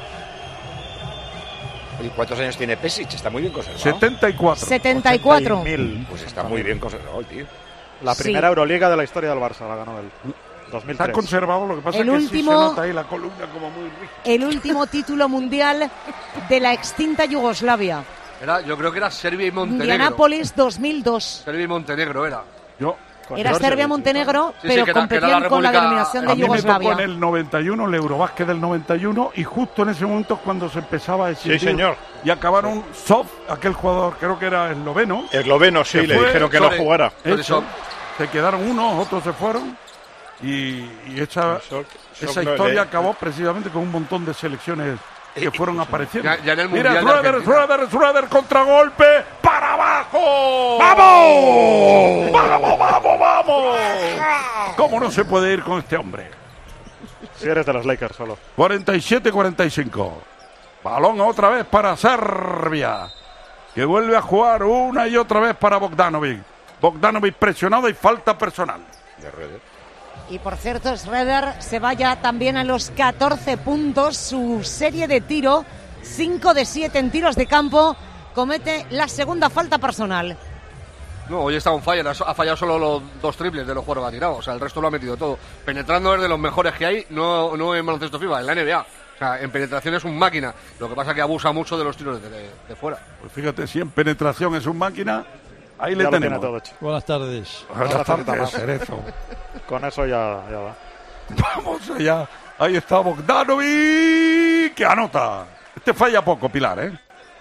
Oye, ¿cuántos años tiene Pesic? Está muy bien conservado. setenta y cuatro. setenta y cuatro. mil. Pues está muy bien conservado el tío. La Sí. primera Euroliga de la historia del Barça la ganó él. dos mil Está tres. conservado, lo que pasa El es que último- sí se nota ahí la columna como muy rígida. El último título mundial de la extinta Yugoslavia. Era, yo creo que era Serbia y Montenegro. Indianápolis dos mil dos. Serbia y Montenegro era. Yo, Era Serbia-Montenegro, Sí, sí, pero que era- que era competían la con la República- denominación a de mí me tocó Yugoslavia. en el noventa y uno, el Eurobásquet del noventa y uno, y justo en ese momento es cuando se empezaba a decidir. Sí, señor. Y acabaron Sov, aquel jugador, creo que era esloveno. Esloveno, sí, que le fue- dijeron que no Sore- jugara. Sore Eso, Sov. se quedaron unos, otros se fueron. Y, y esa, Sok- esa Sok no, historia le- acabó precisamente con un montón de selecciones que fueron apareciendo. Ya- ya en el Mira, Mundial de Schroeder, Argentina. Schroeder, Schroeder, contragolpe, para abajo. ¡Vamos! ¡Vamos, vamos, vamos! ¿Cómo no se puede ir con este hombre? Si eres de los Lakers solo. cuarenta y siete cuarenta y cinco. Balón otra vez para Serbia, que vuelve a jugar una y otra vez para Bogdanovic. Bogdanovic presionado y falta personal. De Reder. Y por cierto, Schroeder se vaya también a los catorce puntos. Su serie de tiro, cinco de siete en tiros de campo, comete la segunda falta personal. No, hoy está un fire, ha fallado solo los dos triples de los juegos que ha tirado, o sea, el resto lo ha metido todo. Penetrando es de los mejores que hay, no, no en baloncesto FIBA, en la N B A. O sea, en penetración es un máquina, lo que pasa es que abusa mucho de los tiros de, de- de fuera. Pues fíjate, si en penetración es un máquina, ahí Ya le lo tenemos. tiene todo hecho. Buenas tardes. Buenas Ahora falta tardes, más. Cerezo. Con eso ya, ya va. Vamos allá. Ahí está Bogdanovic, que anota. Este falla poco, Pilar, ¿eh?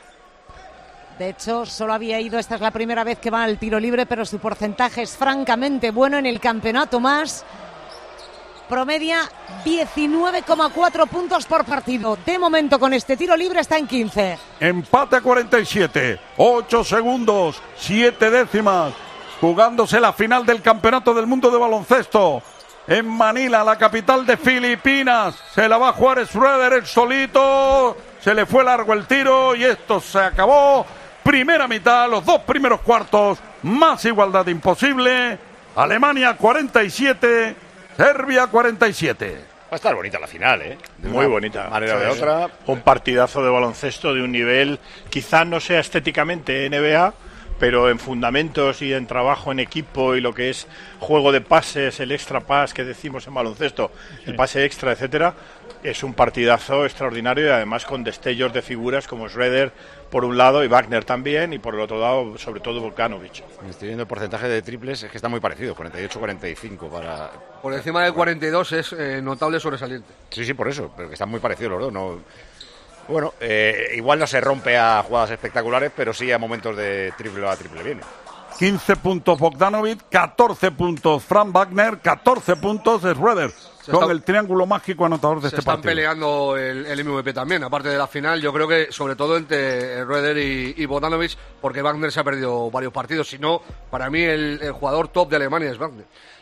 De hecho, solo había ido, esta es la primera vez que va al tiro libre, pero su porcentaje es francamente bueno en el campeonato más. Promedia diecinueve coma cuatro puntos por partido. De momento, con este tiro libre está en quince. Empate a cuarenta y siete. ocho segundos, siete décimas. Jugándose la final del Campeonato del Mundo de Baloncesto. En Manila, la capital de Filipinas. Se la va a jugar Schroeder el solito. Se le fue largo el tiro y esto se acabó. Primera mitad, los dos primeros cuartos. Más igualdad imposible. Alemania cuarenta y siete, Serbia cuarenta y siete. Va a estar bonita la final, ¿eh? De Muy una bonita. manera o de Sí. otra. Un partidazo de baloncesto de un nivel, quizás no sea estéticamente N B A, pero en fundamentos y en trabajo en equipo y lo que es juego de pases, el extra pass que decimos en baloncesto, el pase extra, etcétera, es un partidazo extraordinario y además con destellos de figuras como Schroeder por un lado y Wagner también y por el otro lado sobre todo Bogdanovic. Estoy viendo el porcentaje de triples, es que está muy parecido, cuarenta y ocho cuarenta y cinco para... Por encima del cuarenta y dos es eh, notable sobresaliente. Sí, sí, por eso, pero que están muy parecidos los dos, ¿no? Bueno, eh, igual no se rompe a jugadas espectaculares, pero sí a momentos de triple a triple viene. quince puntos Bogdanovic, catorce puntos Frank Wagner, catorce puntos Schroeder. Con está- el triángulo mágico anotador de Se este están partido. peleando el, el M V P también, aparte de la final, yo creo que sobre todo entre Schroeder y, y Bogdanovic, porque Wagner se ha perdido varios partidos, si no, para mí el, el jugador top de Alemania es Wagner.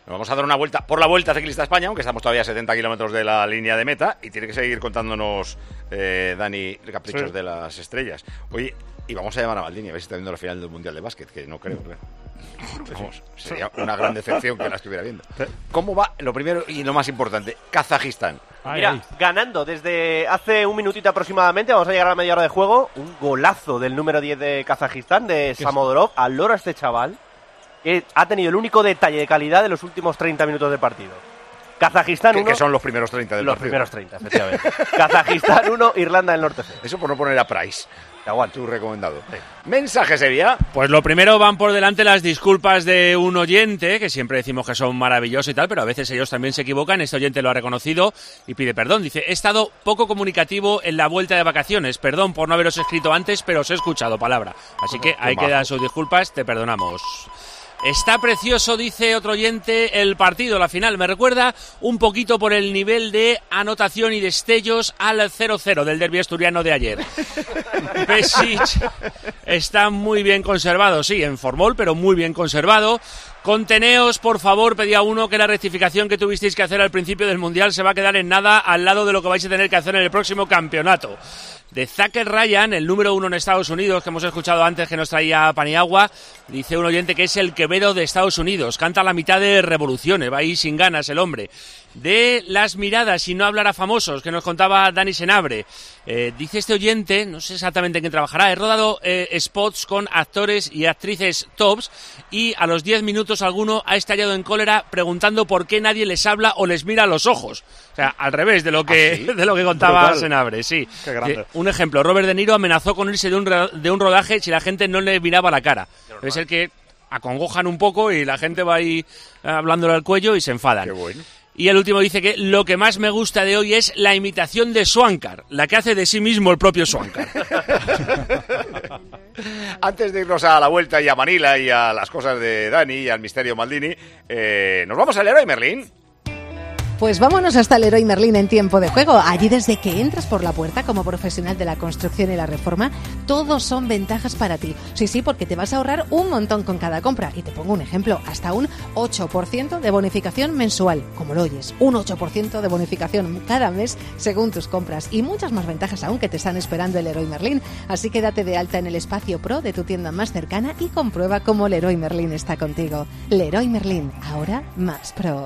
Nos vamos a dar una vuelta por la Vuelta Ciclista España, aunque estamos todavía a setenta kilómetros de la línea de meta, y tiene que seguir contándonos eh, Dani caprichos sí. de las estrellas. Oye, y vamos a llamar a Maldini a ver si está viendo la final del Mundial de Básquet, que no creo, claro. Vamos, sería una gran decepción que la estuviera viendo. ¿Cómo va? Lo primero y lo más importante, Kazajistán. Mira, ay, ay. ganando desde hace un minutito aproximadamente, vamos a llegar a la media hora de juego, un golazo del número diez de Kazajistán, de Samodorov, al loro a este chaval, que ha tenido el único detalle de calidad de los últimos treinta minutos de partido. Kazajistán uno... Que son los primeros treinta del los partido. Los primeros treinta, efectivamente. Kazajistán uno, Irlanda del Norte cero. Eso por no poner a Price. Aguanta, tu recomendado. Sí. Mensaje, Sevilla. Pues lo primero, van por delante las disculpas de un oyente, que siempre decimos que son maravillosos y tal, pero a veces ellos también se equivocan. Este oyente lo ha reconocido y pide perdón. Dice, he estado poco comunicativo en la vuelta de vacaciones. Perdón por no haberos escrito antes, pero os he escuchado palabra. Así que ahí quedan sus disculpas, te perdonamos. Está precioso, dice otro oyente, el partido, la final. Me recuerda un poquito por el nivel de anotación y destellos al cero cero del derbi asturiano de ayer. Pesic está muy bien conservado, sí, en formol, pero muy bien conservado. Conteneos, por favor, pedía uno que la rectificación que tuvisteis que hacer al principio del Mundial se va a quedar en nada al lado de lo que vais a tener que hacer en el próximo campeonato. De Zachary Ryan, el número uno en Estados Unidos, que hemos escuchado antes que nos traía Paniagua, dice un oyente que es el Quevedo de Estados Unidos, canta la mitad de Revoluciones, va ahí sin ganas el hombre. De las miradas y no hablar a famosos, que nos contaba Dani Senabre, eh, dice este oyente, no sé exactamente en qué trabajará, he rodado eh, spots con actores y actrices tops y a los diez minutos alguno ha estallado en cólera preguntando por qué nadie les habla o les mira a los ojos. O sea, al revés de lo que, ¿ah, sí? de lo que contaba Brutal. Senabre, sí. Qué grande. Eh, un ejemplo, Robert De Niro amenazó con irse de un, de un rodaje si la gente no le miraba la cara. Debe ser que acongojan un poco y la gente va ahí hablándole al cuello y se enfadan. Qué bueno. Y el último dice que lo que más me gusta de hoy es la imitación de Swankar, la que hace de sí mismo el propio Swankar. Antes de irnos a la Vuelta y a Manila y a las cosas de Dani y al misterio Maldini, eh, nos vamos al Leroy Merlin. Pues vámonos hasta el Leroy Merlin en tiempo de juego. Allí desde que entras por la puerta como profesional de la construcción y la reforma, todos son ventajas para ti. Sí, sí, porque te vas a ahorrar un montón con cada compra. Y te pongo un ejemplo, hasta un ocho por ciento de bonificación mensual. Como lo oyes, un ocho por ciento de bonificación cada mes según tus compras. Y muchas más ventajas aún que te están esperando el Leroy Merlin. Así que date de alta en el espacio Pro de tu tienda más cercana y comprueba cómo Leroy Merlin está contigo. Leroy Merlin, ahora más Pro.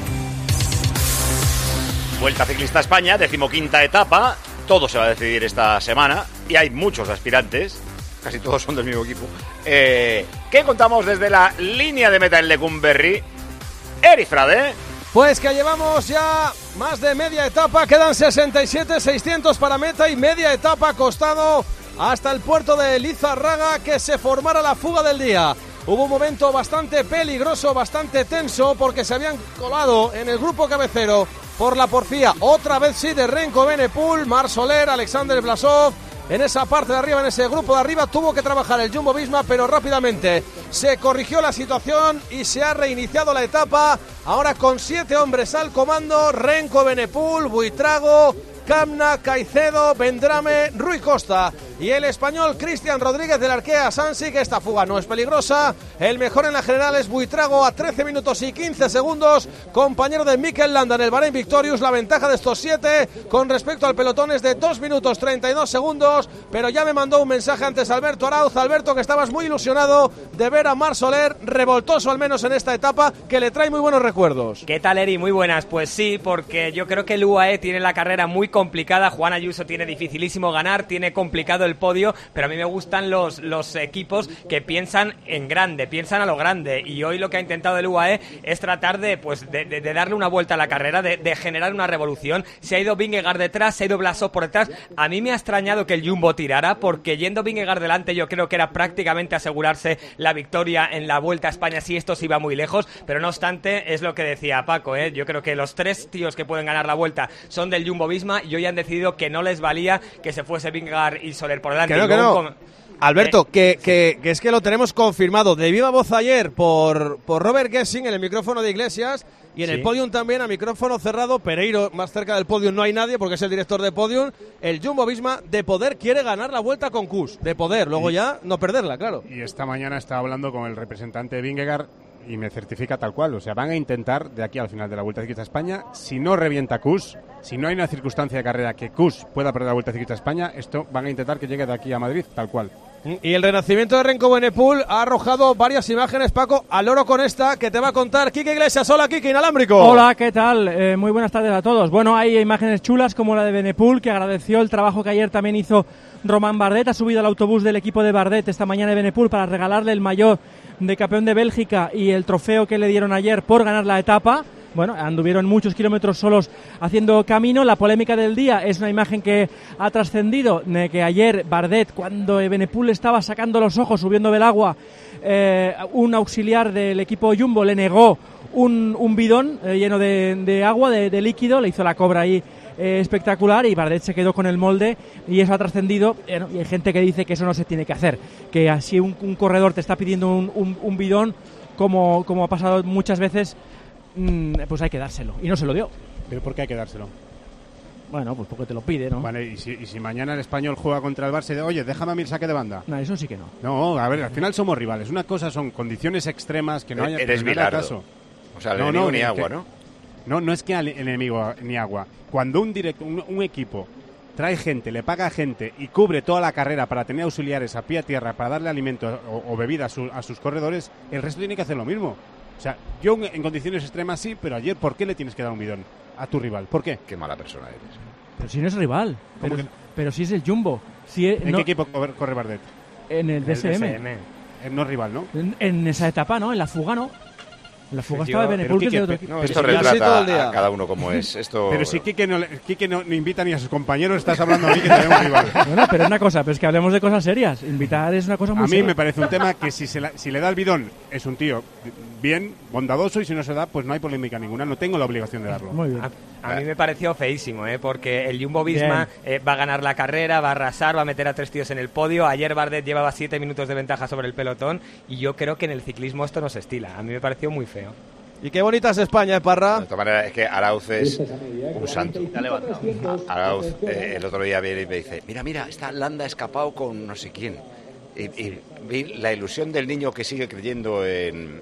Vuelta Ciclista España, decimoquinta etapa, todo se va a decidir esta semana y hay muchos aspirantes, casi todos son del mismo equipo. Eh, ¿Qué contamos desde la línea de meta en Lecumberri? Eri Frade. Pues que llevamos ya más de media etapa, quedan sesenta y siete, seiscientos para meta y media etapa costado hasta el puerto de Lizarraga que se formara la fuga del día. Hubo un momento bastante peligroso, bastante tenso, porque se habían colado en el grupo cabecero por la porfía, otra vez sí, de Renko Benepul, Marc Soler, Alexander Blasov. En esa parte de arriba, en ese grupo de arriba, tuvo que trabajar el Jumbo-Visma, pero rápidamente se corrigió la situación y se ha reiniciado la etapa. Ahora con siete hombres al comando, Renko Benepul, Buitrago, Camna, Caicedo, Vendrame, Rui Costa y el español Cristian Rodríguez del Arkea Sansi, que esta fuga no es peligrosa. El mejor en la general es Buitrago a trece minutos y quince segundos, compañero de Mikel Landa en el Bahrein Victorious. La ventaja de estos siete con respecto al pelotón es de dos minutos treinta y dos segundos, pero ya me mandó un mensaje antes Alberto Arauz. Alberto, que estabas muy ilusionado de ver a Marc Soler revoltoso al menos en esta etapa, que le trae muy buenos recuerdos. ¿Qué tal, Eri? Muy buenas. Pues sí, porque yo creo que el U A E tiene la carrera muy complicada. Juan Ayuso tiene dificilísimo ganar, tiene complicado el podio, pero a mí me gustan los, los equipos que piensan en grande, piensan a lo grande, y hoy lo que ha intentado el U A E es tratar de, pues, de, de, de darle una vuelta a la carrera, de, de generar una revolución. Se ha ido Vingegaard detrás, se ha ido Blasov por detrás. A mí me ha extrañado que el Jumbo tirara, porque yendo Vingegaard delante yo creo que era prácticamente asegurarse la victoria en la Vuelta a España si esto se iba muy lejos, pero no obstante, es lo que decía Paco, ¿eh? Yo creo que los tres tíos que pueden ganar la Vuelta son del Jumbo-Visma y hoy han decidido que no les valía que se fuese Vingegaard y Soler por delante. Que no, que no. Con... Alberto, eh, que, que, que es que lo tenemos confirmado de viva voz ayer por, por Robert Gessing en el micrófono de Iglesias y en sí. el podium también a micrófono cerrado. Pereiro, más cerca del podium no hay nadie porque es el director de podium. El Jumbo-Visma de poder quiere ganar la Vuelta con Kuss, de poder, luego y, ya no perderla, claro. Y esta mañana estaba hablando con el representante de Vingegaard. y me certifica tal cual. O sea, van a intentar de aquí al final de la Vuelta Ciclista a España, si no revienta Kuss, si no hay una circunstancia de carrera que Kuss pueda perder la Vuelta Ciclista a España, esto van a intentar que llegue de aquí a Madrid tal cual. Y el renacimiento de Renko Benepul ha arrojado varias imágenes, Paco, al loro con esta que te va a contar Quique Iglesias. Hola, Quique, inalámbrico. Hola, ¿qué tal? Eh, muy buenas tardes a todos. Bueno, hay imágenes chulas como la de Benepul, que agradeció el trabajo que ayer también hizo Román Bardet. Ha subido al autobús del equipo de Bardet esta mañana de Benepul para regalarle el maillot de campeón de Bélgica y el trofeo que le dieron ayer por ganar la etapa. Bueno, anduvieron muchos kilómetros solos haciendo camino. La polémica del día es una imagen que ha trascendido, de que ayer Bardet, cuando Benepul estaba sacando los ojos, subiendo del agua, eh, un auxiliar del equipo Jumbo le negó un, un bidón eh, lleno de, de agua, de, de líquido, le hizo la cobra ahí eh, espectacular, y Bardet se quedó con el molde, y eso ha trascendido. Eh, y hay gente que dice que eso no se tiene que hacer, que así un, un corredor te está pidiendo un, un, un bidón, como, como ha pasado muchas veces, pues hay que dárselo, y no se lo dio. ¿Pero por qué hay que dárselo? Bueno, pues porque te lo pide, ¿no? Vale, y si, y si mañana el Español juega contra el Barça y de, oye, déjame a mí el saque de banda. No, eso sí que no. No, a ver, al final somos rivales. Una cosa son condiciones extremas que no haya... Eres no Bilardo. Caso. O sea, el no, enemigo no, ni que, agua, ¿no? No, no es que el enemigo ni agua. Cuando un, directo, un, un equipo trae gente, le paga gente y cubre toda la carrera para tener auxiliares a pie a tierra, para darle alimento o, o bebida a, su, a sus corredores, el resto tiene que hacer lo mismo. O sea, yo en condiciones extremas sí, pero ayer, ¿por qué le tienes que dar un bidón a tu rival? ¿Por qué? Qué mala persona eres. Pero si no es rival. Pero, que... pero si es el Jumbo. Si es, ¿En no... qué equipo corre, corre Bardet? En el D S M. D S M. Eh, no es rival, ¿no? En, en esa etapa, ¿no? En la fuga, ¿no? En la fuga estaba Benepul, que es de otro equipo. No, esto retrata a cada uno como es. Esto... Pero si Quique no, Quique no, no invita ni a sus compañeros, estás hablando a mí que te un rival. Bueno, pero es una cosa, pero es que hablemos de cosas serias. Invitar es una cosa muy A mí seria. me parece un tema que si, se la, si le da el bidón, es un tío bien, bondadoso, y si no se da, pues no hay polémica ninguna. No tengo la obligación de darlo. Muy bien. A, a mí me pareció feísimo, ¿eh? Porque el Jumbo-Visma eh, va a ganar la carrera, va a arrasar, va a meter a tres tíos en el podio. Ayer Bardet llevaba siete minutos de ventaja sobre el pelotón, y yo creo que en el ciclismo esto no se estila. A mí me pareció muy feo. Y qué bonita es España, ¿eh, Parra? De todas maneras, es que Arauz es un santo. Arauz eh, el otro día viene y me dice, mira, mira, esta Landa ha escapado con no sé quién. Y, y vi la ilusión del niño que sigue creyendo en,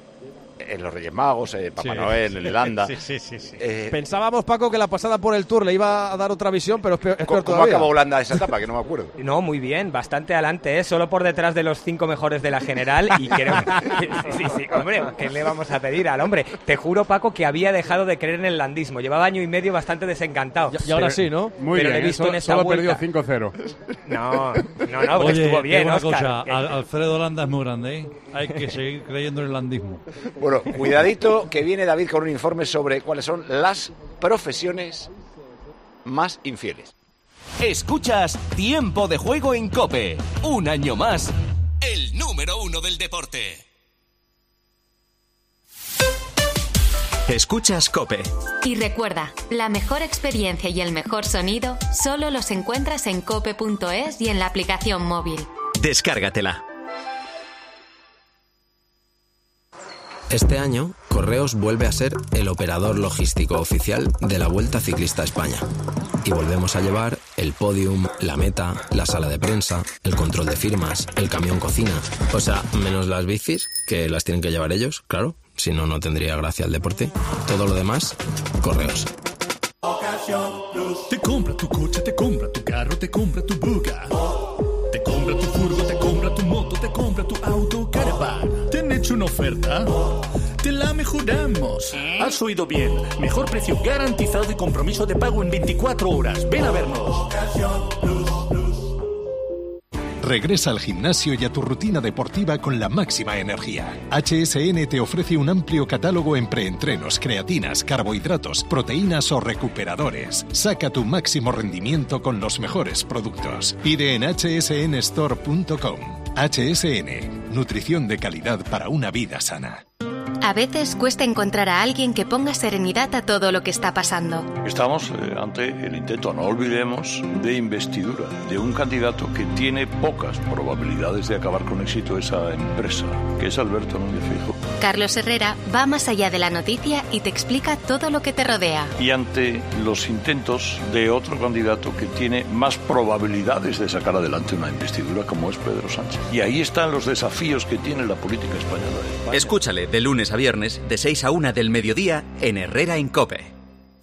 en los Reyes Magos, en Papá Sí. Noel, en el Landa. Sí, sí, sí, sí. Eh, Pensábamos, Paco, que la pasada por el Tour le iba a dar otra visión, pero es peor, es peor ¿Cómo todavía. acabó Holanda esa etapa? Que no me acuerdo. No, muy bien, bastante adelante, ¿eh? Solo por detrás de los cinco mejores de la general, y creo sí, sí, sí, hombre, ¿qué le vamos a pedir al hombre? Te juro, Paco, que había dejado de creer en el landismo. Llevaba año y medio bastante desencantado. Y, y ahora Pero- sí, ¿no? Muy pero bien, le he visto solo, en esa solo vuelta. perdió cinco cero. No, no, no, Oye, estuvo te bien, digo una Óscar. cosa, Que- Al- Alfredo Landa es muy grande, ¿eh? Hay que seguir creyendo en el landismo. Bueno, cuidadito que viene David con un informe sobre cuáles son las profesiones más infieles. Escuchas Tiempo de Juego en COPE. Un año más, el número uno del deporte. Escuchas COPE. Y recuerda, la mejor experiencia y el mejor sonido solo los encuentras en cope punto es y en la aplicación móvil. Descárgatela. Este año, Correos vuelve a ser el operador logístico oficial de la Vuelta Ciclista a España. Y volvemos a llevar el podium, la meta, la sala de prensa, el control de firmas, el camión cocina. O sea, menos las bicis, que las tienen que llevar ellos, claro. Si no, no tendría gracia el deporte. Todo lo demás, Correos. Te compra tu coche, te compra tu carro, te compra tu buga. Te compra tu furgo, te compra tu moto, te compra tu auto, caravan. ¿Te han hecho una oferta? Te la mejoramos. Has oído bien. Mejor precio garantizado y compromiso de pago en veinticuatro horas. Ven a vernos. Regresa al gimnasio y a tu rutina deportiva con la máxima energía. H S N te ofrece un amplio catálogo en preentrenos, creatinas, carbohidratos, proteínas o recuperadores. Saca tu máximo rendimiento con los mejores productos. Pide en h s n store punto com. H S N, nutrición de calidad para una vida sana. A veces cuesta encontrar a alguien que ponga serenidad a todo lo que está pasando. Estamos eh, ante el intento, no olvidemos, de investidura de un candidato que tiene pocas probabilidades de acabar con éxito esa empresa, que es Alberto Núñez Feijóo. Carlos Herrera va más allá de la noticia y te explica todo lo que te rodea. Y ante los intentos de otro candidato que tiene más probabilidades de sacar adelante una investidura, como es Pedro Sánchez. Y ahí están los desafíos que tiene la política española. España. Escúchale de lunes a viernes, de seis a una del mediodía, en Herrera en COPE.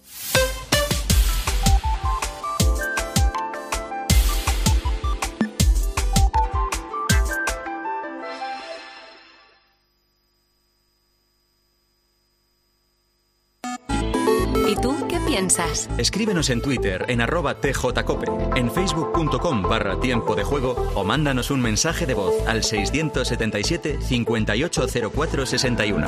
¿Y tú qué piensas? Escríbenos en Twitter en arroba tjcope, en facebook.com barra tiempo de juego o mándanos un mensaje de voz al seiscientos setenta y siete, cincuenta y ocho cero cuatro sesenta y uno.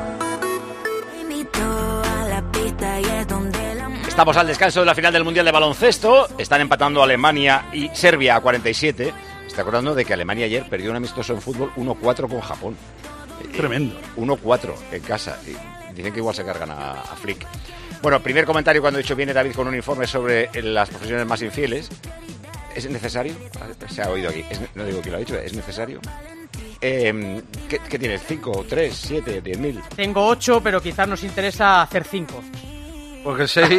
Estamos al descanso de la final del Mundial de Baloncesto. Están empatando Alemania y Serbia a cuarenta y siete. Está acordando de que Alemania ayer perdió un amistoso en fútbol uno cuatro con Japón. Tremendo. uno cuatro en casa. Dicen que igual se cargan a, a Flick. Bueno, primer comentario cuando he dicho viene David con un informe sobre las profesiones más infieles. ¿Es necesario? Se ha oído aquí. Es, no digo que lo ha dicho, ¿es necesario? Eh, ¿qué, ¿Qué tienes? ¿cinco, tres, siete, diez mil? Tengo ocho, pero quizás nos interesa hacer cinco. Porque seis...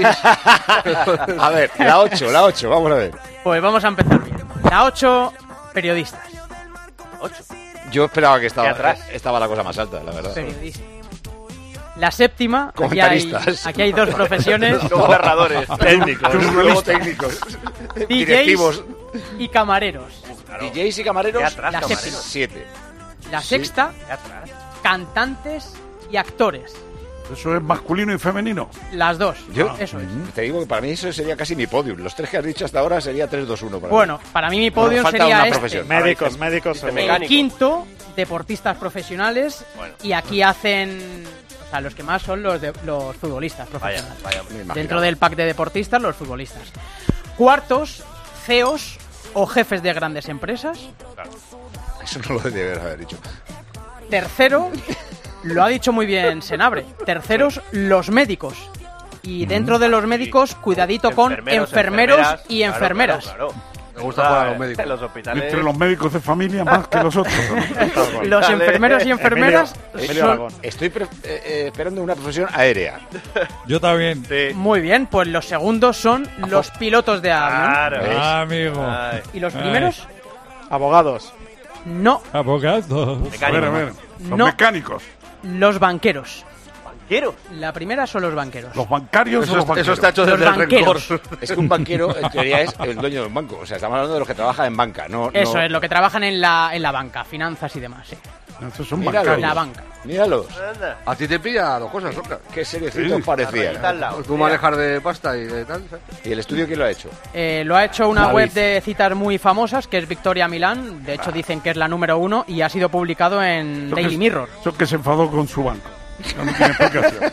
A ver, la ocho, la ocho, vamos a ver. Pues vamos a empezar bien. La ocho, periodistas. ocho. Yo esperaba que estaba, estaba la cosa más alta, la verdad. Periodistas. La séptima, aquí hay, Comentaristas. aquí hay dos profesiones. Luego narradores. Técnicos. Luego técnicos. Directivos. D Js y camareros. D Js y camareros. Atrás, la camareros. séptima. Siete. La Sí. sexta, cantantes y actores. ¿Eso es masculino y femenino? Las dos. Yo Eso es. te digo que para mí eso sería casi mi podium. Los tres que has dicho hasta ahora sería tres dos uno para Bueno, mí. para mí mi podium Falta sería una este. profesión. Médicos, médicos. El seguro. quinto, deportistas profesionales. Y aquí hacen... O sea, los que más son los, de, los futbolistas profesionales. Vaya, me imaginaba. Dentro del pack de deportistas, los futbolistas. Cuartos, C E Os o jefes de grandes empresas. Eso no lo debe haber dicho. Tercero, lo ha dicho muy bien Senabre. Terceros, los médicos. Y dentro de los médicos, cuidadito con Enfermeros, enfermeros enfermeras. y Claro, enfermeras. claro, claro. Me gusta jugar a los médicos. En los hospitales. Entre los médicos de familia más que los otros. ¿no? Los enfermeros y enfermeras Emilio son... Aragón. Estoy pre- eh, eh, esperando una profesión aérea. Yo también. Muy bien, pues los segundos son los pilotos de avión. Claro. Ah, amigo. Ay. ¿Y los primeros? Abogados. No, Abogado. A ver, a ver. Los No. mecánicos. los banqueros. Quiero. La primera son los banqueros. Los bancarios Eso, o los es- banqueros. eso está hecho Los desde el rencor. banqueros. Es que un banquero, en teoría, es el dueño de un banco. O sea, estamos hablando de los que trabajan en banca. No, Eso no- es, lo que trabajan en la, en la banca, finanzas y demás. Sí. Esos son Míralos. bancarios. La banca. Míralos. Anda. A ti te pilla dos cosas, Oscar. Qué seriecitos Sí. parecían. Rayita al lado. Tú manejar de pasta y de tal. ¿sabes? ¿Y el estudio quién lo ha hecho? Eh, lo ha hecho una David. web de citas muy famosas, que es Victoria Milán. De hecho, dicen que es la número uno y ha sido publicado en Eso que- Daily Mirror. Eso que se enfadó con su banco. No, no tiene explicación.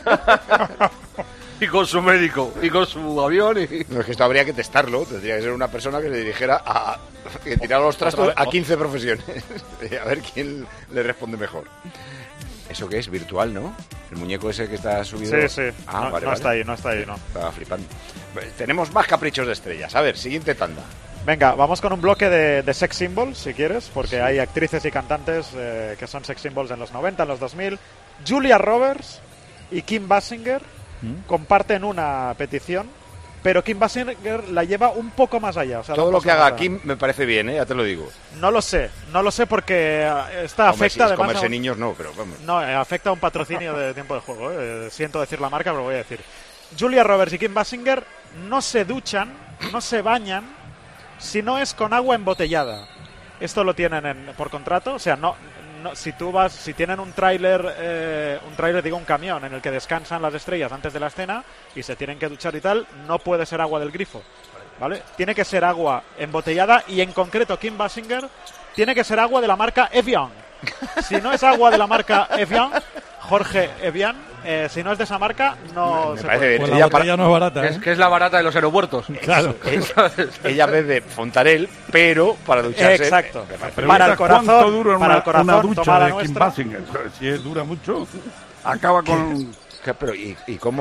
Y con su médico, y con su avión. Y... No, es que esto habría que testarlo. Tendría que ser una persona que se dirigiera a. que tirara los trastos a quince profesiones. A ver quién le responde mejor. ¿Eso qué es? Virtual, ¿no? El muñeco ese que está subido. Sí, sí. Ah, no, vale, no vale. está ahí, no está ahí, no. Estaba flipando. Pues tenemos más caprichos de estrellas. A ver, siguiente tanda. Venga, vamos con un bloque de, de sex symbols, si quieres, porque hay actrices y cantantes eh, que son sex symbols en los noventa, en los dos mil. Julia Roberts y Kim Basinger comparten una petición, pero Kim Basinger la lleva un poco más allá. O sea, Todo da lo un que paso haga más allá. Kim me parece bien, ¿eh? Ya te lo digo. No lo sé, no lo sé porque eh, esta Hombre, si afecta es además a comerse un- niños, no, pero vamos. No, eh, afecta a un patrocinio de tiempo de juego. eh. Siento decir la marca, pero lo voy a decir. Julia Roberts y Kim Basinger no se duchan, no se bañan, si no es con agua embotellada. Esto lo tienen en- por contrato, o sea, no, no si tú vas, si tienen un tráiler, eh, un tráiler, digo, un camión en el que descansan las estrellas antes de la escena y se tienen que duchar y tal, no puede ser agua del grifo, ¿vale? Tiene que ser agua embotellada y en concreto Kim Basinger tiene que ser agua de la marca Evian. Si no es agua de la marca Evian, Jorge Evian, eh, si no es de esa marca, no Me se parece puede. bien. Pues Ella la para- botella no es barata, Que ¿eh? es, que es la barata de los aeropuertos. Claro. Ella bebe Fontarel, pero para ducharse. Exacto. me parece- Para el ¿Cuánto corazón, dura para una, el corazón, una ducha toma la de Kim nuestra. Basinger? Si es- dura mucho, acaba con... Que- Pero, ¿y, y cómo,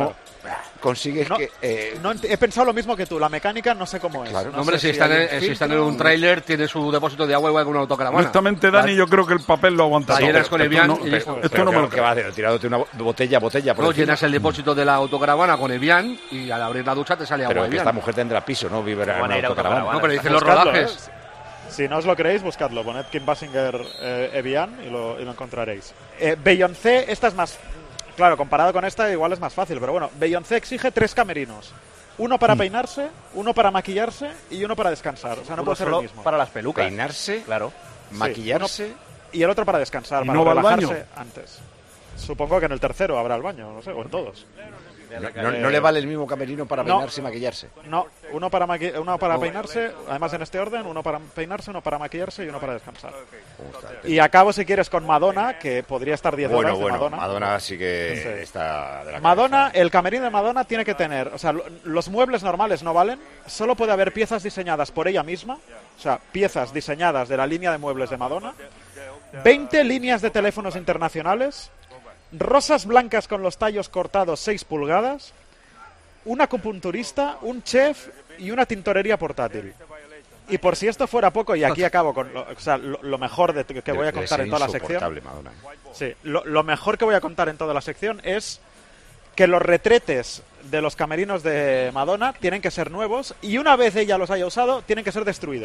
consigues no, que... Eh... No, he pensado lo mismo que tú, la mecánica no sé cómo es. Claro. No no, hombre, sé si, si están, hay en, un si están en filtro. un tráiler, tiene su depósito de agua igual que una autocaravana. Honestamente, Dani, yo creo que el papel lo aguanta. La llenas con Evian esto no, y esto listo. no me lo ¿Qué va a hacer? Tirándote una botella, botella. Por No, encima. llenas el depósito de la autocaravana con Evian y al abrir la ducha te sale agua Pero que Evian. esta mujer tendrá piso, ¿no? Vivirá en una autocaravana. No, pero dicen los Buscadlo, rodajes. ¿eh? Si no os lo creéis, buscadlo. Poned Kim Basinger eh, Evian y lo, y lo encontraréis. Eh, Beyoncé, esta es más... Claro, comparado con esta igual es más fácil, pero bueno, Beyoncé exige tres camerinos. Uno para peinarse, uno para maquillarse y uno para descansar. O sea, no Uno puede ser solo el mismo. para las pelucas. Peinarse, claro. Sí, maquillarse... uno- y el otro para descansar, ¿Y para no va al relajarse baño? antes. Supongo que en el tercero habrá el baño, no sé, o en todos. No, no- no le vale el mismo camerino para No. peinarse y maquillarse. No, uno para, maqui- uno para No. peinarse, además en este orden, uno para peinarse, uno para maquillarse y uno para descansar. Y acabo, si quieres, con Madonna, que podría estar diez Bueno, horas de bueno, Madonna. Madonna sí que Sí. está de la Madonna, el camerino de Madonna tiene que tener, o sea, lo- los muebles normales no valen, solo puede haber piezas diseñadas por ella misma, o sea, piezas diseñadas de la línea de muebles de Madonna, veinte líneas de teléfonos internacionales, rosas blancas con los tallos cortados seis pulgadas, un acupunturista, un chef y una tintorería portátil. Y por si esto fuera poco, y aquí acabo con lo, o sea, lo, lo mejor de, que voy a Debe contar ser en toda la sección. insoportable, Madonna. Sí, lo, lo mejor que voy a contar en toda la sección es que los retretes de los camerinos de Madonna tienen que ser nuevos y una vez ella los haya usado, tienen que ser destruidos.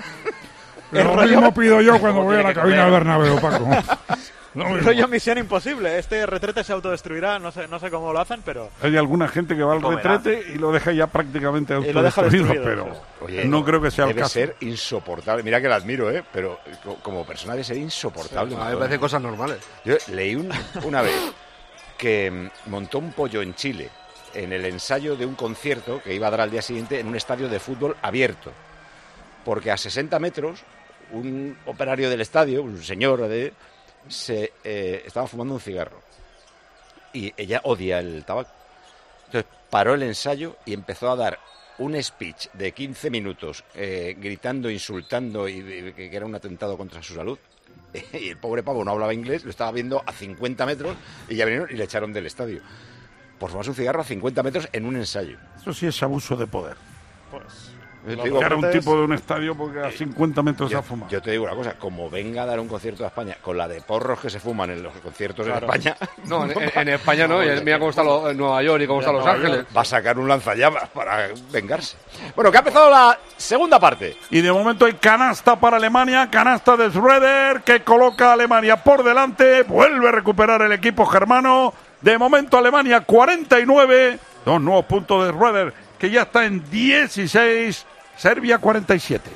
El Lo rollo- mismo pido yo cuando voy a la Tiene que cabina del comer. Bernabéu, Paco. Lo mismo. Rollo Misión Imposible. Este retrete se autodestruirá, no sé, no sé cómo lo hacen, pero... Hay alguna gente que va al Comerá. retrete y lo deja ya prácticamente Y lo deja autodestruido, destruido, pero Oye, no creo que sea el debe caso. ser insoportable. Mira que la admiro, ¿eh? Pero co- como persona debe ser insoportable. Sí, a mí me Madonna. parecen cosas normales. Yo leí un- una vez que mm, montó un pollo en Chile en el ensayo de un concierto que iba a dar al día siguiente en un estadio de fútbol abierto. Porque a sesenta metros, un operario del estadio, un señor, de, se eh, estaba fumando un cigarro. Y ella odia el tabaco. Entonces paró el ensayo y empezó a dar un speech de quince minutos eh, gritando, insultando y, y que era un atentado contra su salud. Y el pobre pavo no hablaba inglés, lo estaba viendo a cincuenta metros y ya vinieron y le echaron del estadio. Por fumarse un cigarro a cincuenta metros en un ensayo. Eso sí es abuso de poder. Pues, Yo te Que digo, era un tipo de un estadio porque a cincuenta metros se yo, ha fumado. yo te digo una cosa, como venga a dar un concierto a España con la de porros que se fuman en los conciertos Claro. en España... No, en, en- en España no, y mira cómo está lo- Nueva York y cómo está Los Nueva Ángeles. York va a sacar un lanzallamas para vengarse. Bueno, que ha empezado la segunda parte. Y de momento hay canasta para Alemania, canasta de Schroeder que coloca a Alemania por delante, vuelve a recuperar el equipo germano. De momento Alemania cuarenta y nueve, dos nuevos puntos de Schroeder que ya está en dieciséis, Serbia cuarenta y siete.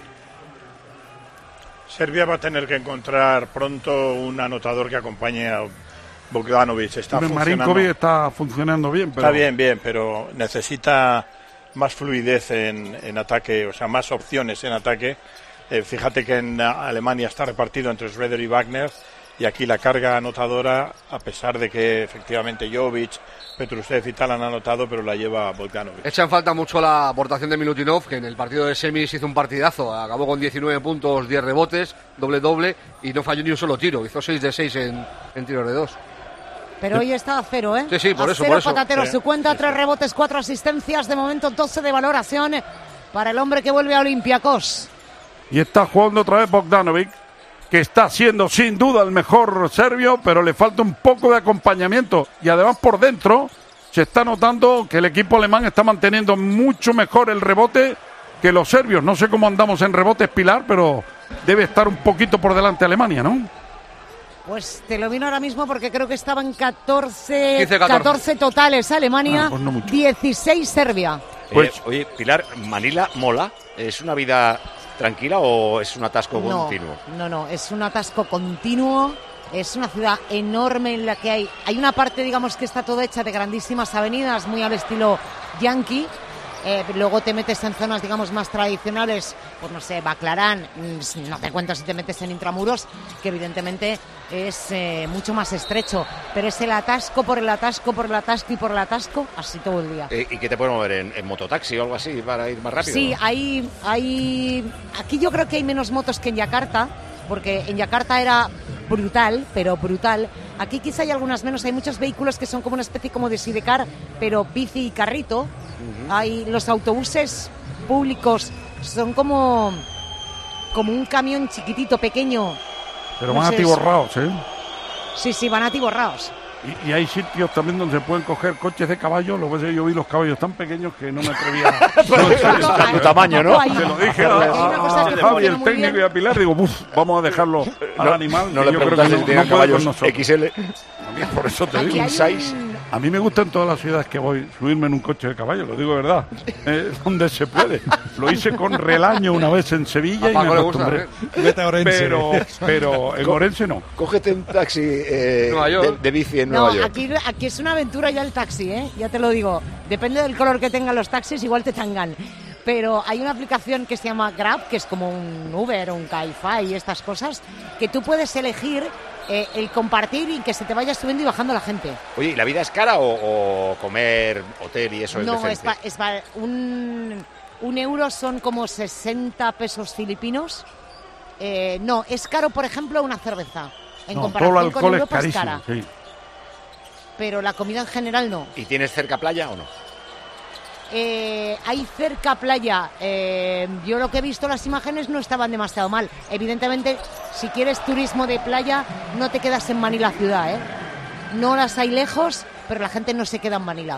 Serbia va a tener que encontrar pronto un anotador que acompañe a Bogdanovic. Está funcionando. Marinkovic está funcionando bien, pero Está bien, bien, pero necesita más fluidez en, en ataque, o sea, más opciones en ataque. Eh, fíjate que en Alemania está repartido entre Schroeder y Wagner, y aquí la carga anotadora, a pesar de que efectivamente Jovic, Petrusev y tal han anotado, pero la lleva Bogdanovic. Echa en falta mucho la aportación de Milutinov, que en el partido de semis hizo un partidazo, acabó con diecinueve puntos, diez rebotes, doble doble, y no falló ni un solo tiro, hizo seis de seis en, en tiros de dos. Pero hoy está a cero, ¿eh? Sí, sí, por a eso, cero por eso. patatero, Sí. su cuenta, tres rebotes, cuatro asistencias, de momento doce de valoración para el hombre que vuelve a Olympiacos. y está jugando otra vez Bogdanovic, que está siendo sin duda el mejor serbio, pero le falta un poco de acompañamiento. Y además por dentro se está notando que el equipo alemán está manteniendo mucho mejor el rebote que los serbios. No sé cómo andamos en rebotes, Pilar, pero debe estar un poquito por delante Alemania, ¿no? Pues te lo vino ahora mismo porque creo que estaban catorce, quince, catorce. catorce totales Alemania, Ah, pues no mucho. dieciséis Serbia. Pues, oye, Pilar, ¿Manila mola? ¿Es una vida tranquila o es un atasco No, continuo? no, no, es un atasco continuo, es una ciudad enorme en la que hay, hay una parte, digamos, que está toda hecha de grandísimas avenidas, muy al estilo yankee. Eh, luego te metes en zonas, digamos, más tradicionales, pues no sé, Baclarán, mm, no te cuento si te metes en intramuros, que evidentemente es eh, mucho más estrecho, pero es el atasco por el atasco, por el atasco y por el atasco, así todo el día. Eh, ¿Y qué te puedes mover? ¿En, en mototaxi o algo así para ir más rápido? Sí, hay, hay... Aquí yo creo que hay menos motos que en Yakarta, porque en Yakarta era brutal, pero brutal. Aquí quizá hay algunas menos, hay muchos vehículos que son como una especie como de sidecar, pero bici y carrito. Uh-huh. Hay los autobuses públicos, son como, como un camión chiquitito, pequeño. Pero no van sé, atiborrados, ¿eh? Sí, sí, van atiborrados. Y, y hay sitios también donde se pueden coger coches de caballo. Lo que pasa es que yo vi los caballos tan pequeños que no me atrevía a... Tu tamaño, ¿no? Se lo dije a, a, a Javi, el técnico, y a Pilar. Digo, uff, vamos a dejarlo al no, animal. No le yo creo que preguntas no, si tienen no puede con caballos nosotros. X L. Por eso te digo. King size. A mí me gusta en todas las ciudades que voy subirme en un coche de caballo, lo digo de verdad, eh, donde se puede. Lo hice con Relaño una vez en Sevilla y me acostumbré. Vete a Orense. Pero, pero en Orense no. Cógete un taxi eh, de, de bici en No, Nueva York. aquí, aquí es una aventura ya el taxi, ¿eh? Ya te lo digo. Depende del color que tengan los taxis, igual te tangan. Pero hay una aplicación que se llama Grab, que es como un Uber o un Cabify y estas cosas, que tú puedes elegir eh, el compartir y que se te vaya subiendo y bajando la gente. Oye, ¿y la vida es cara o, o comer, hotel y eso es No, decente? es, va, es va, un, un euro son como sesenta pesos filipinos. Eh, no, es caro, por ejemplo, una cerveza. En No, comparación todo el con alcohol Europa es es carísimo, cara. sí. Pero la comida en general no. ¿Y tienes cerca playa o no? Eh, hay cerca playa. Eh, yo lo que he visto, las imágenes no estaban demasiado mal. Evidentemente, si quieres turismo de playa, no te quedas en Manila ciudad, ¿eh? No las hay lejos, pero la gente no se queda en Manila.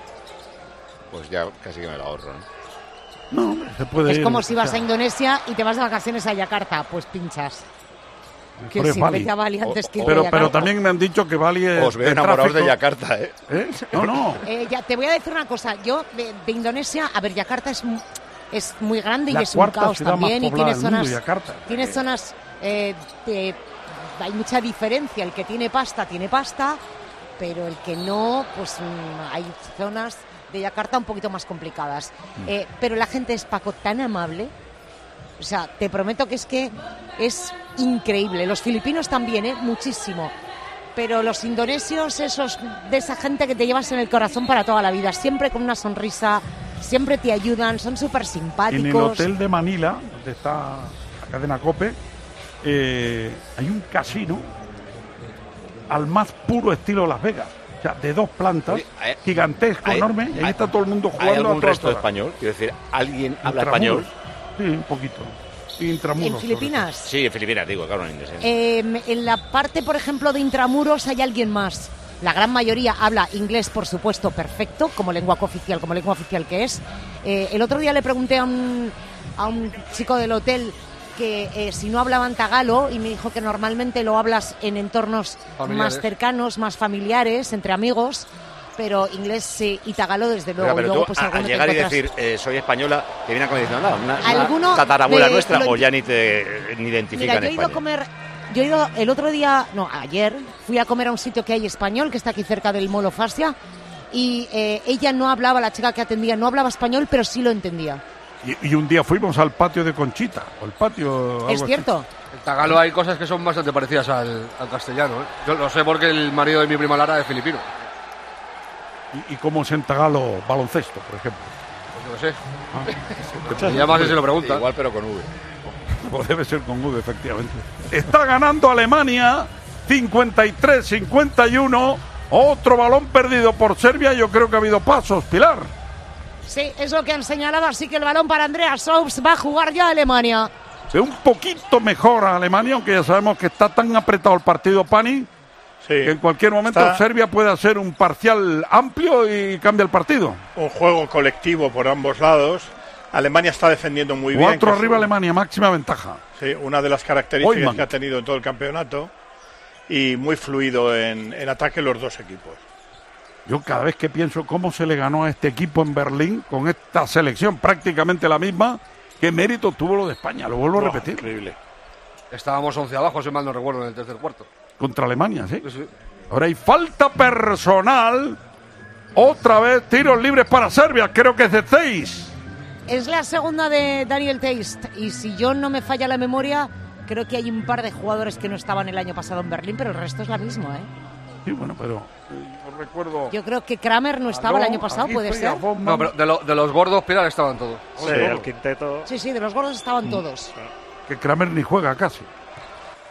Pues ya casi que me lo ahorro, ¿no? No, hombre, se puede Es ir, como si vas o sea, a Indonesia y te vas de vacaciones a Yakarta, pues pinchas. Que Pero es sí, Bali. vete a Bali antes que ir a pero, Yakarta. pero también me han dicho que Bali es Os veo de enamorados de tráfico. Yakarta, ¿eh? ¿Eh? No, no. Eh, ya, te voy a decir una cosa. Yo, de, de Indonesia, a ver, Yakarta es, mu- es muy grande y La es un cuarta caos ciudad más también. Y poblada tiene del mundo, zonas, Yakarta. tiene zonas eh, de- hay mucha diferencia. El que tiene pasta, tiene pasta, pero el que no, pues mm, hay zonas de Yakarta un poquito más complicadas. Mm. Eh, pero la gente es, Paco, tan amable. O sea, te prometo que es que es increíble. Los filipinos también, ¿eh? Muchísimo. Pero los indonesios, esos de esa gente que te llevas en el corazón para toda la vida, siempre con una sonrisa, siempre te ayudan, son súper simpáticos. En el hotel de Manila, donde está la cadena COPE, eh, hay un casino al más puro estilo Las Vegas. O sea, de dos plantas, Oye, hay- gigantesco, hay- enorme, y ahí hay- está todo el mundo ¿Hay jugando algún a todas resto de horas. español? Quiero decir, ¿alguien habla Intramuros. español? Sí, un poquito. Intramuros, ¿En sobre Filipinas? Sí, en Filipinas, digo, claro, en Indonesia. Eh, en la parte, por ejemplo, de intramuros hay alguien más. La gran mayoría habla inglés, por supuesto, perfecto, como lengua oficial, como lengua oficial que es. Eh, el otro día le pregunté a un, a un chico del hotel que eh, si no hablaban tagalo, y me dijo que normalmente lo hablas en entornos Familiares. más cercanos, más familiares, entre amigos, pero inglés sí, y tagalo desde luego. Oiga, pero Luego, tú, pues, a- alguno al te llegar y encuentras- decir, eh, soy española, te viene a como diciendo, nada, una, una Alguno tatarabuela de- nuestra, lo- o ya ni te ni identifican Mira, en yo he ido España. a comer, yo he ido el otro día, no, ayer, fui a comer a un sitio que hay español, que está aquí cerca del Molo Fascia, y eh, ella no hablaba, la chica que atendía, no hablaba español, pero sí lo entendía. Y, y un día fuimos al patio de Conchita, o el patio... algo ¿Es así. cierto? En tagalo hay cosas que son bastante parecidas al, al castellano, ¿eh? Yo lo sé porque el marido de mi prima Lara es filipino. Y, y cómo es en Tagalo baloncesto, por ejemplo. Pues yo lo sé. Y además se lo pregunta. Igual, pero con V. Pues debe ser con V, efectivamente. Está ganando Alemania cincuenta y tres cincuenta y uno. Otro balón perdido por Serbia. Yo creo que ha habido pasos, Pilar. Sí, es lo que han señalado, así que el balón para Andreas Soups va a jugar ya Alemania. Ve un poquito mejor a Alemania, aunque ya sabemos que está tan apretado el partido, Pani, que en cualquier momento Está- Serbia puede hacer un parcial amplio y cambia el partido. Un juego colectivo por ambos lados. Alemania está defendiendo muy bien. Cuatro que es arriba un- Alemania, máxima ventaja. Sí, una de las características Hoyman. que ha tenido en todo el campeonato. Y muy fluido en, en ataque los dos equipos. Yo cada vez que pienso cómo se le ganó a este equipo en Berlín, con esta selección prácticamente la misma, qué mérito tuvo lo de España, lo vuelvo a Oh, repetir. Increíble. Estábamos once abajo, si mal no recuerdo, en el tercer cuarto. Contra Alemania, ¿sí? Sí, sí. Ahora hay falta personal. Otra vez tiros libres para Serbia, creo que es de seis. Es la segunda de Daniel Taste, y si yo no me falla la memoria, creo que hay un par de jugadores que no estaban el año pasado en Berlín, pero el resto es la misma, ¿eh? Sí, bueno, pero eh, yo recuerdo... Yo creo que Kramer no estaba el año pasado, ¿puede ser? No, pero de, lo- de los gordos, Pilar, estaban todos. Sí, el quinteto. Sí, sí, de los gordos estaban todos. Que Kramer ni juega casi.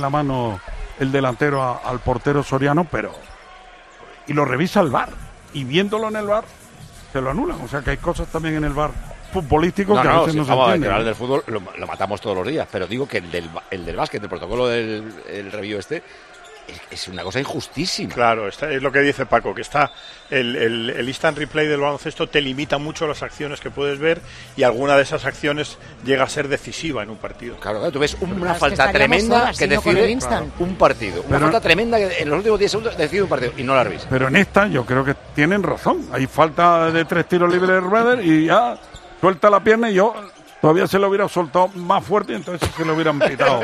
en la mano el delantero a, al portero Soriano, pero... Y lo revisa el V A R. Y viéndolo en el V A R, se lo anulan. O sea que hay cosas también en el V A R futbolístico no, que no, a veces si no se vamos, entiende. el del fútbol lo, lo matamos todos los días, pero digo que el del, el del básquet, el protocolo del el review este, es, es una cosa injustísima. Claro, está, es lo que dice Paco, que está el, el, el instant replay del baloncesto te limita mucho las acciones que puedes ver y alguna de esas acciones llega a ser decisiva en un partido. Claro, claro, tú ves un, una es falta que tremenda horas, que si no con decide el instant. un partido. Una Pero- falta tremenda que en los últimos diez segundos decide un partido y no la revisa. Pero en esta yo creo que tienen razón. Hay falta de tres tiros libres de Reder y ya suelta la pierna y yo todavía se lo hubiera soltado más fuerte y entonces se lo hubieran pitado.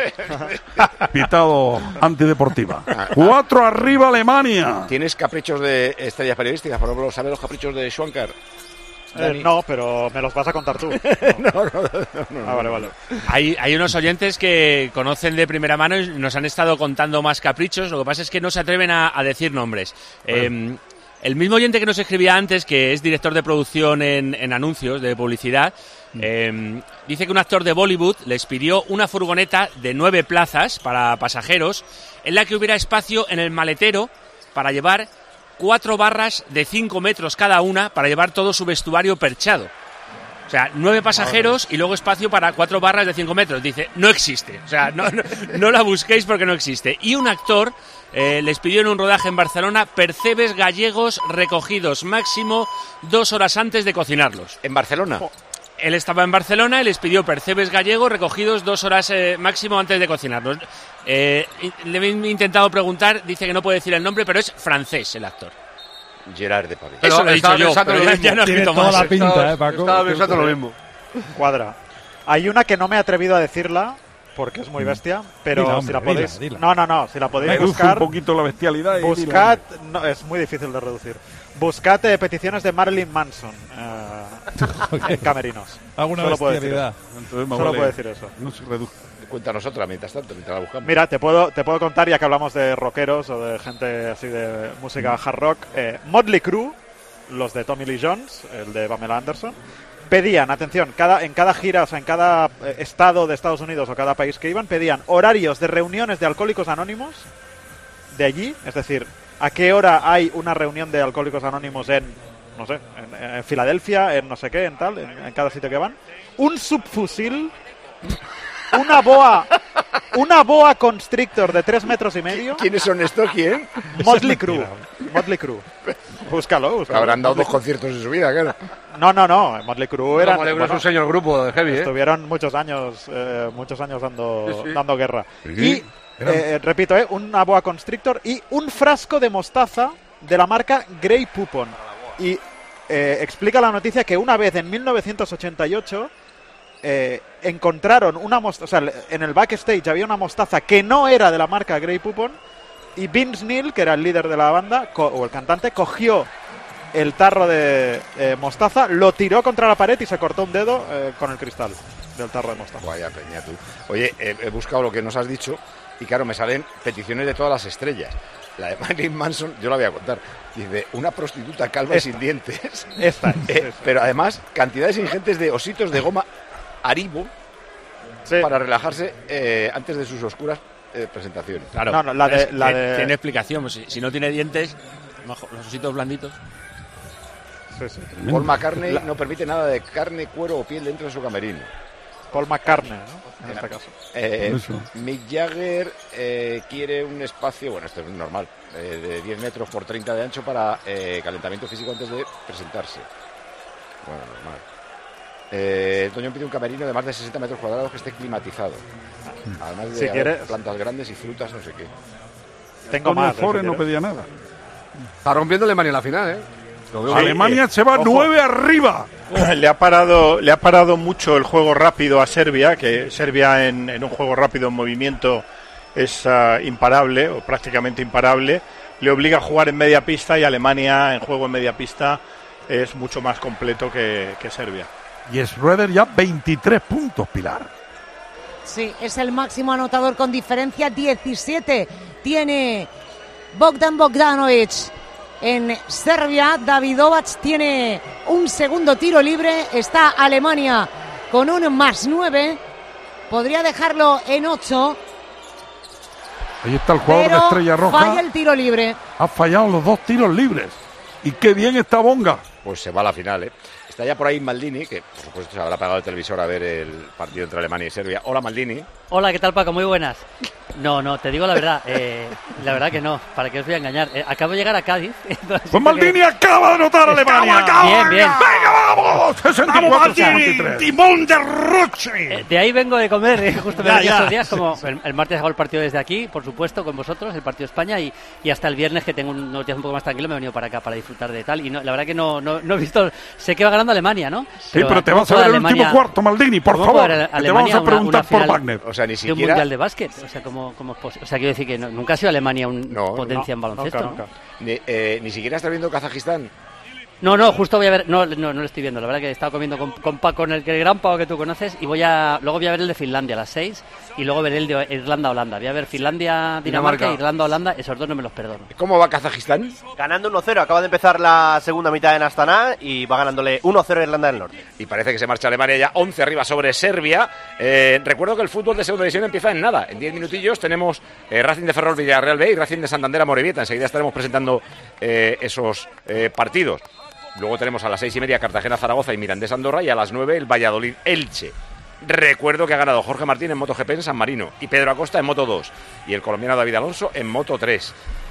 pitado antideportiva. Cuatro arriba Alemania. ¿Tienes caprichos de estrellas periodísticas? Por ejemplo, ¿sabes los caprichos de Schwankar? Eh, no, pero me los vas a contar tú. no, no, no, no, Ah, vale, vale. Hay, hay unos oyentes que conocen de primera mano y nos han estado contando más caprichos. Lo que pasa es que no se atreven a, a decir nombres. Eh, el mismo oyente que nos escribía antes, que es director de producción en, en anuncios de publicidad, eh, dice que un actor de Bollywood les pidió una furgoneta de nueve plazas para pasajeros en la que hubiera espacio en el maletero para llevar cuatro barras de cinco metros cada una para llevar todo su vestuario perchado. O sea, nueve pasajeros y luego espacio para cuatro barras de cinco metros. Dice, no existe. O sea, no, no, no la busquéis porque no existe. Y un actor eh, les pidió en un rodaje en Barcelona percebes gallegos recogidos máximo dos horas antes de cocinarlos. ¿En Barcelona? Él estaba en Barcelona y les pidió percebes gallegos recogidos dos horas eh, máximo antes de cocinarlos. Eh, le he intentado preguntar, dice que no puede decir el nombre, pero es francés el actor. Gerard Depardieu. Eso lo he dicho yo, pero ya, ya no he escrito más. Estaba- ¿eh, Paco? estaba pensando lo mismo. Cuadra. Hay una que no me he atrevido a decirla porque es muy bestia, pero Dila, si hombre, la podéis... dila, dila. No, no, no, si la podéis Reduce buscar... un poquito la bestialidad y Buscad... No, es muy difícil de reducir. Buscad eh, peticiones de Marilyn Manson eh, en camerinos. Alguna Solo puedo decir bestialidad. eso. Entonces más Solo vale- puedo decir eso. No se reduce. Cuéntanos otra mientras tanto, mientras la buscamos. Mira, te puedo, te puedo contar, ya que hablamos de rockeros o de gente así de música hard rock, eh, Motley Crue, los de Tommy Lee Jones, el de Pamela Anderson, pedían, atención, cada, en cada gira, o sea, en cada eh, estado de Estados Unidos o cada país que iban, pedían horarios de reuniones de alcohólicos anónimos de allí, es decir, a qué hora hay una reunión de alcohólicos anónimos en, no sé, en, en Filadelfia, en no sé qué, en tal, en, en cada sitio que van, un subfusil, una boa, una boa constrictor de tres metros y medio. ¿Quiénes son estos? ¿Quién? Motley Crue. Motley Crue. Búscalo, búscalo. Habrán dado Motley dos conciertos en su vida, claro. No, no, no. Motley Crue era. Motley Crue es un señor grupo de heavy, ¿eh? Estuvieron muchos años, eh, muchos años dando, Sí, sí. dando guerra. Sí. Y eh, repito, eh, una boa constrictor y un frasco de mostaza de la marca Grey Poupon. Y eh, explica la noticia que una vez en mil novecientos ochenta y ocho eh, encontraron una mostaza, o sea, en el backstage había una mostaza que no era de la marca Grey Poupon y Vince Neil, que era el líder de la banda co- o el cantante, cogió el tarro de eh, mostaza, lo tiró contra la pared y se cortó un dedo eh, con el cristal del tarro de mostaza. Vaya peña tú. Oye, he, he buscado lo que nos has dicho y claro, me salen peticiones de todas las estrellas. La de Marilyn Manson, yo la voy a contar. Dice, una prostituta calva y Esta. sin dientes. Esta es, Eh, esta. pero además, cantidades ingentes de ositos de goma Haribo para relajarse eh, antes de sus oscuras eh, presentaciones. Claro, No, no, la de- es- la tiene- de- tiene explicación. pues, Si, si no tiene dientes, mejor, los ositos blanditos. Sí, sí. Paul McCartney La- no permite nada de carne, cuero o piel dentro de su camerino. Paul McCartney, ¿no? En este caso. Eh, Eso. Mick Jagger eh, quiere un espacio, bueno, esto es normal, eh, de diez metros por treinta de ancho para eh, calentamiento físico antes de presentarse. Bueno, normal. Eh, Toño pide un camerino de más de sesenta metros cuadrados que esté climatizado. Además de Si haber quieres- plantas grandes y frutas, no sé qué. Tengo Antonio más. eh, Flores si no quieres. pedía nada. Está rompiendo Alemania en la final, ¿eh? Lo veo bien. Alemania se va Ojo. nueve arriba. Le ha parado, le ha parado mucho el juego rápido a Serbia, que Serbia en, en un juego rápido en movimiento es ah, imparable o prácticamente imparable. Le obliga a jugar en media pista y Alemania en juego en media pista es mucho más completo que, que Serbia. Y es Schroeder ya veintitrés puntos, Pilar. Sí, es el máximo anotador con diferencia, diecisiete. Tiene Bogdan Bogdanovic en Serbia. Davidovac tiene un segundo tiro libre. Está Alemania con un más nueve. Podría dejarlo en ocho. Ahí está el jugador Pero de Estrella Roja. falla el tiro libre. Ha fallado los dos tiros libres. Y qué bien está Bonga. Pues se va a la final, ¿eh? Está ya por ahí Maldini, que por supuesto se habrá pagado el televisor a ver el partido entre Alemania y Serbia. Hola, Maldini. Hola, ¿qué tal, Paco? Muy buenas. No, no, te digo la verdad, eh, la verdad que no, para que os voy a engañar. Eh, acabo de llegar a Cádiz. Pues Maldini que... acaba de anotar a Alemania. Bien, bien. ¡Venga, vamos! sesenta y cuatro sesenta y tres. ¡Timón de Roche! Eh, de ahí vengo de comer, eh, justo me ya, venía ya. estos días, como el, el martes hago el partido desde aquí, por supuesto, con vosotros, el partido de España, y, y hasta el viernes, que tengo unos días un poco más tranquilo, me he venido para acá para disfrutar de tal, y no, la verdad que no, no, no he visto, sé que va ganando Alemania, ¿no? Sí, pero te vas a ver el Alemania, último cuarto, Maldini, por favor. Te vamos a preguntar una, una por Wagner. O sea, ni siquiera... De un mundial de básquet, o sea, ¿cómo, cómo es posible? O sea, quiero decir que no, nunca ha sido Alemania una no, potencia no, en baloncesto, nunca, nunca. ¿no? Ni, eh, ni siquiera estás viendo Kazajistán. No, no, justo voy a ver, no, no, no lo estoy viendo, la verdad que he estado comiendo con, con Paco, con el, el gran Paco que tú conoces, y voy a, luego voy a ver el de Finlandia a las seis, y luego veré el de Irlanda-Holanda. Voy a ver Finlandia, Dinamarca, Irlanda-Holanda, esos dos no me los perdono. ¿Cómo va Kazajistán? Ganando uno cero, acaba de empezar la segunda mitad en Astana y va ganándole uno cero Irlanda del Norte. Y parece que se marcha Alemania ya once arriba sobre Serbia. Eh, recuerdo que el fútbol de segunda división empieza en nada, en diez minutillos tenemos eh, Racing de Ferrol Villarreal B y Racing de Santander Amorebieta. Enseguida estaremos presentando eh, esos eh, partidos. Luego tenemos a las seis y media Cartagena-Zaragoza y Mirandés-Andorra, y a las nueve el Valladolid-Elche. Recuerdo que ha ganado Jorge Martín en MotoGP en San Marino y Pedro Acosta en Moto dos y el colombiano David Alonso en Moto tres.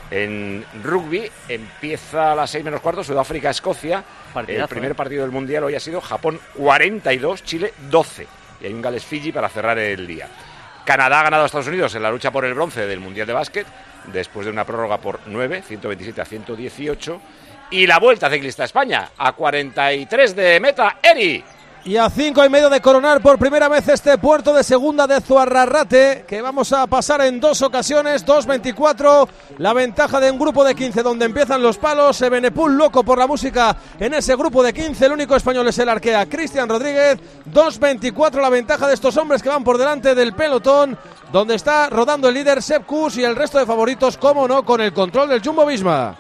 En rugby empieza a las seis menos cuarto Sudáfrica-Escocia. Partidazo, el primer eh. partido del Mundial hoy ha sido Japón cuarenta y dos, Chile doce. Y hay un Gales-Fiji para cerrar el día. Canadá ha ganado a Estados Unidos en la lucha por el bronce del Mundial de Básquet después de una prórroga por nueve, ciento veintisiete a ciento dieciocho. Y la Vuelta Ciclista a España a cuarenta y tres de meta, Eri. Y a cinco y medio de coronar por primera vez este puerto de segunda de Zuarrarrate, que vamos a pasar en dos ocasiones, dos veinticuatro, la ventaja de un grupo de quince donde empiezan los palos, Ebenepul loco por la música en ese grupo de quince, el único español es el arquea Cristian Rodríguez, dos veinticuatro la ventaja de estos hombres que van por delante del pelotón, donde está rodando el líder Sepp Kuss y el resto de favoritos, como no, con el control del Jumbo-Visma.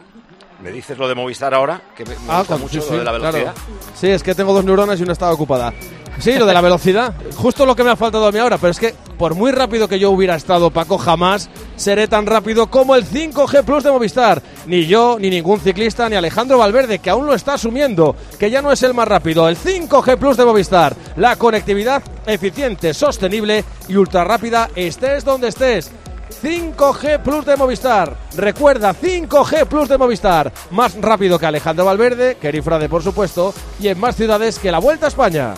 ¿Me dices lo de Movistar ahora? Que me, me ah, gusta con, mucho sí, lo de la sí, velocidad. Claro. Sí, es que tengo dos neuronas y una estaba ocupada. Sí, lo de la velocidad, justo lo que me ha faltado a mí ahora, pero es que por muy rápido que yo hubiera estado, Paco, jamás seré tan rápido como el cinco G Plus de Movistar. Ni yo, ni ningún ciclista, ni Alejandro Valverde, que aún lo está asumiendo, que ya no es el más rápido. El cinco G Plus de Movistar, la conectividad eficiente, sostenible y ultra rápida, estés donde estés. cinco G Plus de Movistar. Recuerda, cinco G Plus de Movistar. Más rápido que Alejandro Valverde, que Eri Frade, por supuesto, y en más ciudades que la Vuelta a España.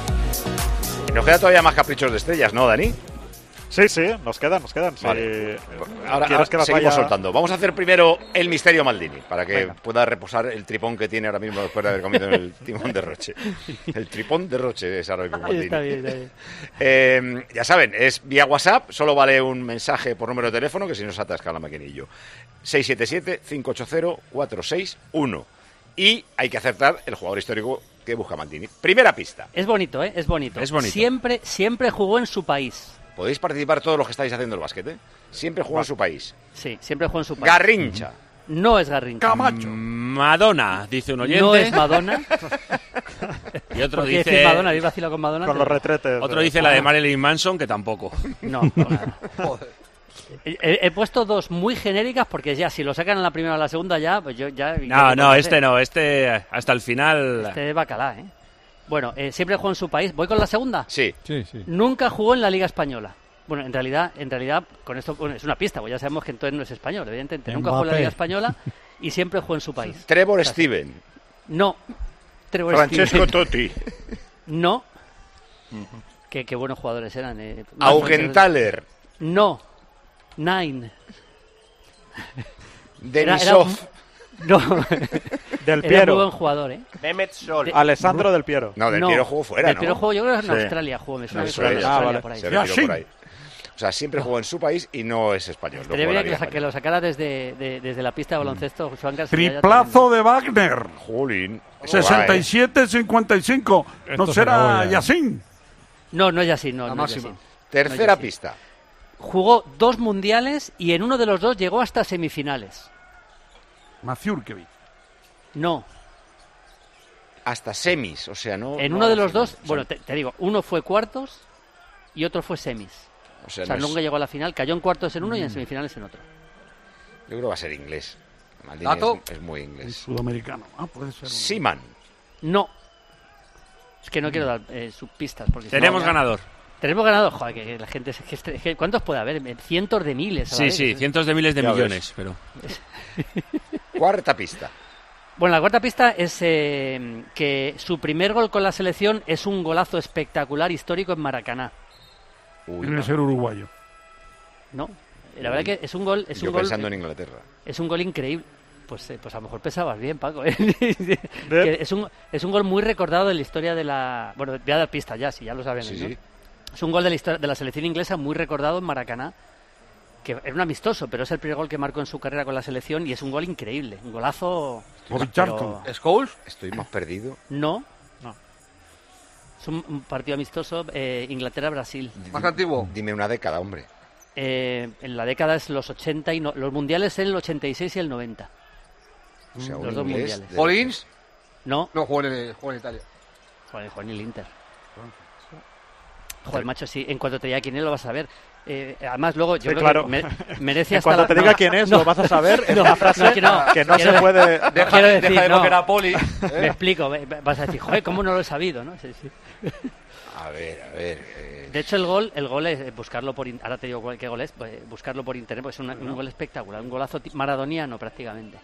Y nos queda todavía más caprichos de estrellas, ¿no, Dani? Sí, sí, nos quedan, nos quedan. Vale. Sí. Ahora, ¿Quieres ahora que las seguimos vaya... soltando. Vamos a hacer primero el misterio Maldini, para que Venga. pueda reposar el tripón que tiene ahora mismo después de haber comido en el timón de Roche. El tripón de Roche es ahora mismo Maldini. Está bien, está bien. Eh, ya saben, es vía WhatsApp, solo vale un mensaje por número de teléfono, que si no se atasca la maquinillo. seis siete siete, cinco ocho cero, cuatro seis uno. Y hay que acertar el jugador histórico que busca Maldini. Primera pista. Es bonito, ¿eh? Es bonito. Es bonito. Siempre, siempre jugó en su país. Podéis participar todos los que estáis haciendo el básquet, ¿eh? Siempre jugó en su país. Sí, siempre jugó en su país. Garrincha. No es Garrincha. Camacho. Madonna, dice un oyente. No es Madonna. Y otro ¿Por qué dice... decir Madonna? ¿Habéis vacilado con Madonna? Con los retretes. Otro dice la de Marilyn Manson, que tampoco. No, no. He, he puesto dos muy genéricas porque ya si lo sacan en la primera o la segunda ya, pues yo ya... No, ya no, sé. este no, este hasta el final... Este es bacalá, ¿eh? Bueno, eh, siempre jugó en su país. ¿Voy con la segunda? Sí. Sí, sí. Nunca jugó en la Liga Española. Bueno, en realidad, en realidad, con esto bueno, es una pista, pues ya sabemos que entonces no es español, evidentemente. Nunca jugó en la Liga Española y siempre jugó en su país. Trevor O sea, Steven. No. Trevor Francesco Steven. Totti. No. Qué, qué buenos jugadores eran. Eh. Augenthaler. No. Nine. Denisov. No. Del Era Piero. muy buen jugador, ¿eh? Mehmet Sol. De- Alessandro Del Piero. No, Del Piero jugó fuera, Del ¿no? Piero jugó, yo creo que en Sí. Australia jugó, me suena No, que eso jugó en es. Australia Ah, vale. por ahí. Se retiró por ahí. O sea, siempre jugó en su país y no es español. No Estaría jugó en la bien que, Liga lo sa- que lo sacara desde, de- desde la pista de baloncesto. Juan Triplazo de Wagner. Jolín. sesenta y siete cincuenta y cinco. ¿No Esto será se acabó ya. Yacine? No, no es así, no. La no es máxima. Yacine. Tercera No es Yacine. pista. Jugó dos mundiales y en uno de los dos llegó hasta semifinales. Maciurkevich. No. Hasta semis, o sea, no... En no uno de a la los final. dos, bueno, te, te digo, uno fue cuartos y otro fue semis. O sea, O sea, no nunca es- llegó a la final, cayó en cuartos en uno y en semifinales en otro. Yo creo que va a ser inglés. Maldini ¿Dato? es, es muy inglés. Sudamericano. Ah, puede ser. Seaman. No. Es que no quiero dar eh, subpistas. Porque si Tenemos no, ya- ganador. Tenemos ganador. Joder, que, que la gente... es que este- es que ¿cuántos puede haber? Cientos de miles. a la Sí, vez. sí, cientos de miles de Ya millones, ves. pero... Cuarta pista. Bueno, la cuarta pista es eh, que su primer gol con la selección es un golazo espectacular histórico en Maracaná. Uy, Debe ser uruguayo. ¿No? La verdad que es un gol... Es Yo un gol, pensando en Inglaterra. Es un gol increíble. Pues, eh, pues a lo mejor pensabas bien, Paco. ¿eh? Que es, un, es un gol muy recordado en la historia de la... Bueno, voy a dar pista ya, si ya lo saben. Sí, ¿no? sí. Es un gol de la, historia, de la selección inglesa muy recordado en Maracaná, que era un amistoso, pero es el primer gol que marcó en su carrera con la selección y es un gol increíble. Un golazo... Bobby pero- Charlton. ¿Scholes? Estoy más perdido. No. No. Es un, un partido amistoso eh, Inglaterra-Brasil. ¿Más antiguo? Dime una década, hombre. Eh, en la década es los ochenta y no, los mundiales en el ochenta y seis y el noventa. O sea, un los dos inglés mundiales. de- ¿Collins? No. No, jugó en, jugó en Italia. Joder, Juan y el Inter. Joder, macho, sí, en cuanto te diga quién es lo vas a ver. Eh, además, luego yo Sí, creo claro. que me- merece En hasta cuanto la- te no, diga quién es, no. lo vas a saber en No, una frase no, que no. que no Quiero- se puede... Deja, Quiero decir, deja de no. coger a Poli. Me explico, ve- vas a decir, joder, ¿cómo no lo he sabido? ¿no? Sí, sí. A ver, a ver. eh, De hecho, el gol, el gol es eh, buscarlo por... in- Ahora te digo cuál- qué gol es, pues, eh, buscarlo por internet, pues es una- un gol espectacular, un golazo ti- maradoniano prácticamente.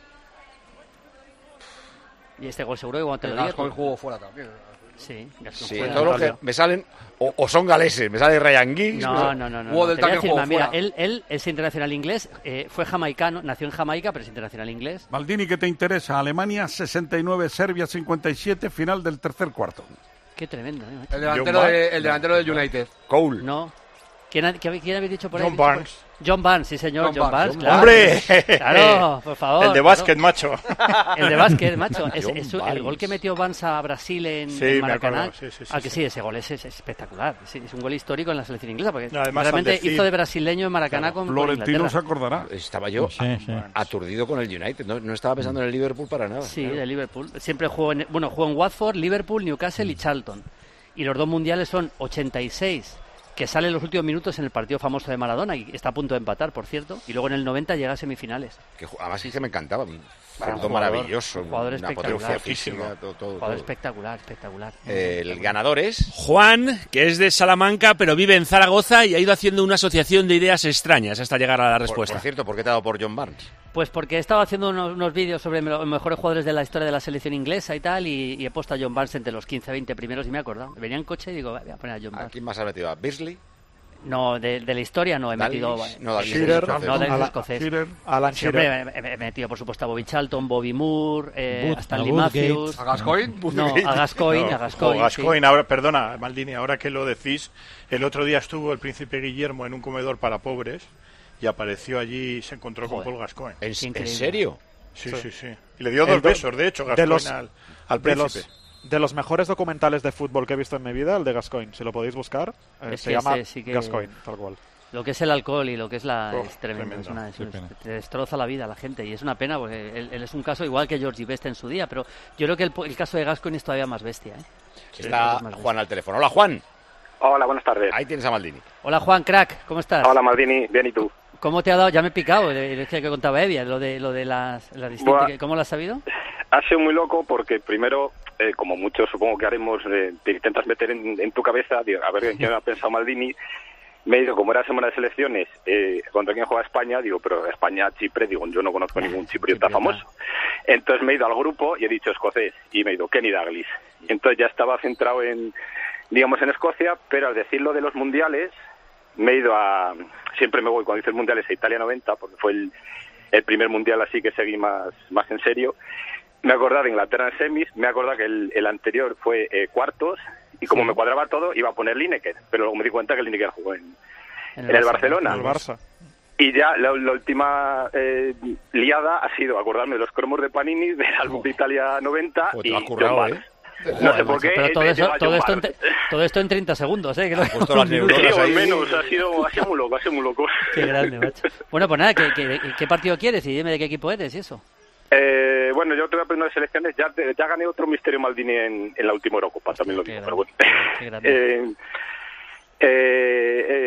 Y este gol seguro que cuando te El lo diga... Gascoigne tú- jugó fuera también. Sí, Gascoigne sí, fuera. todos los que me salen o, o son galeses. Me sale Ryan Giggs. No, no, no, no. Hubo no. del Te voy a también decir jugó más, mira, fuera. él, él es internacional inglés, eh, fue jamaicano, nació en Jamaica, pero es internacional inglés. Maldini, ¿qué te interesa? Alemania sesenta y nueve, Serbia cincuenta y siete, final del tercer cuarto. Qué tremendo, ¿eh? El delantero, de- el delantero del United. Cole. No. ¿Quién, ha- quién, quién habéis dicho por ahí? John ¿Dicho por- Barnes. John Barnes, sí señor, John John, Barnes. Barnes. Claro. ¡Hombre! Claro, por favor. El de claro. básquet, macho. El de básquet, macho. Es, John es- el Barnes. gol que metió Barnes a Brasil en, Sí, en me Maracaná. acuerdo, sí, sí, sí, ah, que sí. sí, ese gol es, es espectacular. Sí, es un gol histórico en la selección inglesa, porque No, además, realmente al decir- hizo de brasileño en Maracaná con, con Florentino Inglaterra. se acordará. Estaba yo Sí, sí. aturdido con el United. No, no estaba pensando en el Liverpool para nada. Sí, claro. de Liverpool. Siempre jugó en, bueno, jugó en Watford, Liverpool, Newcastle y Charlton. Y los dos mundiales son ochenta y seis, que sale en los últimos minutos en el partido famoso de Maradona, y está a punto de empatar, por cierto. Y luego en el noventa llega a semifinales. Que, ju- además sí que me encantaba. Un jugador jugador, maravilloso. un jugador una espectacular. potencia física. Todo, todo, Jugador todo. espectacular, espectacular. El ganador es... Juan, que es de Salamanca, pero vive en Zaragoza y ha ido haciendo una asociación de ideas extrañas hasta llegar a la Por, respuesta. por cierto, ¿por qué te ha dado por John Barnes? Pues porque he estado haciendo unos, unos vídeos sobre los mejores jugadores de la historia de la selección inglesa y tal, y, y he puesto a John Barnes entre los quince, veinte primeros y me he acordado. Venía en coche y digo, voy a poner a John ¿A Barnes. quién más has metido? ¿A Beasley? No, de, de la historia no he Dalglish, metido... no, Dalglish Sí, es no, escocés. no, Dalglish es Alan- escocés. Shearer. Alan Sí, hombre, Shearer. he, he- he metido, por supuesto, a Bobby Charlton, Bobby Moore, eh, Wood- a Stanley a Woodgate. Matthews... ¿A Gascoigne? No, a Gascoigne, No, a Gascoigne, o Gascoigne, ahora, perdona, Maldini, ahora que lo decís, el otro día estuvo el príncipe Guillermo en un comedor para pobres y apareció allí y se encontró Joder. con Paul Gascoigne. ¿En, Qué en increíble. serio? Sí, Sí. sí, sí. Y le dio El dos do- besos, de hecho, de Gascoigne los- al, al de príncipe. los, de los mejores documentales de fútbol que he visto en mi vida, el de Gascoigne. Si lo podéis buscar, eh, Es se que llama ese sí que- Gascoigne, tal cual. Lo que es el alcohol y lo que es la... Oh, es tremendo, tremendo. es una- es Qué un- pena. te destroza la vida a la gente y es una pena porque él, él es un caso igual que Georgie Best en su día, pero yo creo que el, el caso de Gascoigne es todavía más bestia. ¿eh? Está Es más bestia. Juan al teléfono. Hola, Juan. Hola, buenas tardes. Ahí tienes a Maldini. Hola Juan, crack, ¿cómo estás? Hola, Maldini, bien, ¿y tú? ¿Cómo te ha dado? Ya me he picado, le decía que contaba Evia, lo de, lo de las, las distintas... Buah. ¿Cómo lo has sabido? Ha sido muy loco porque primero, eh, como muchos supongo que haremos, eh, te intentas meter en, en tu cabeza, digo, a ver en qué ha pensado Maldini. Me dijo, como era semana de selecciones, eh, contra quién juega España, digo, pero España, Chipre, digo, yo no conozco ningún chipriota Chipriota. famoso. Entonces me he ido al grupo y he dicho escocés, y me he ido Kenny Dalglish. Entonces ya estaba centrado en, digamos, en Escocia, pero al decirlo de los mundiales, me he ido a, siempre me voy, cuando dice el mundial es a Italia noventa, porque fue el, el primer mundial así que seguí más, más en serio. Me he acordado de Inglaterra en semis, me he acordado que el, el anterior fue eh, cuartos, y como Sí. me cuadraba todo, iba a poner Lineker, pero luego me di cuenta que Lineker jugó en, En en el Barça, Barcelona. El Barça. Y ya la, la última eh, liada ha sido acordarme de los cromos de Panini del álbum de Italia noventa Joder, te y lo has currado, John ¿eh? Barnes. No sé por qué. Pero todo, he eso, metido a todo, John esto en, Barnes. tre- todo esto en treinta segundos, ¿eh? Que no- puesto las un minuto. neuronas Sí, o ahí. menos, ha sido, ha sido muy loco, ha sido muy loco. Qué grande, macho. Bueno, pues nada, ¿qué, qué, qué partido quieres? Y dime de qué equipo eres y eso. Eh, bueno, yo te voy a pedir unas selecciones. Ya, ya gané otro Misterio Maldini en, en la última Eurocopa, también lo qué digo, grande, pero bueno. qué grande. Eh, eh, eh,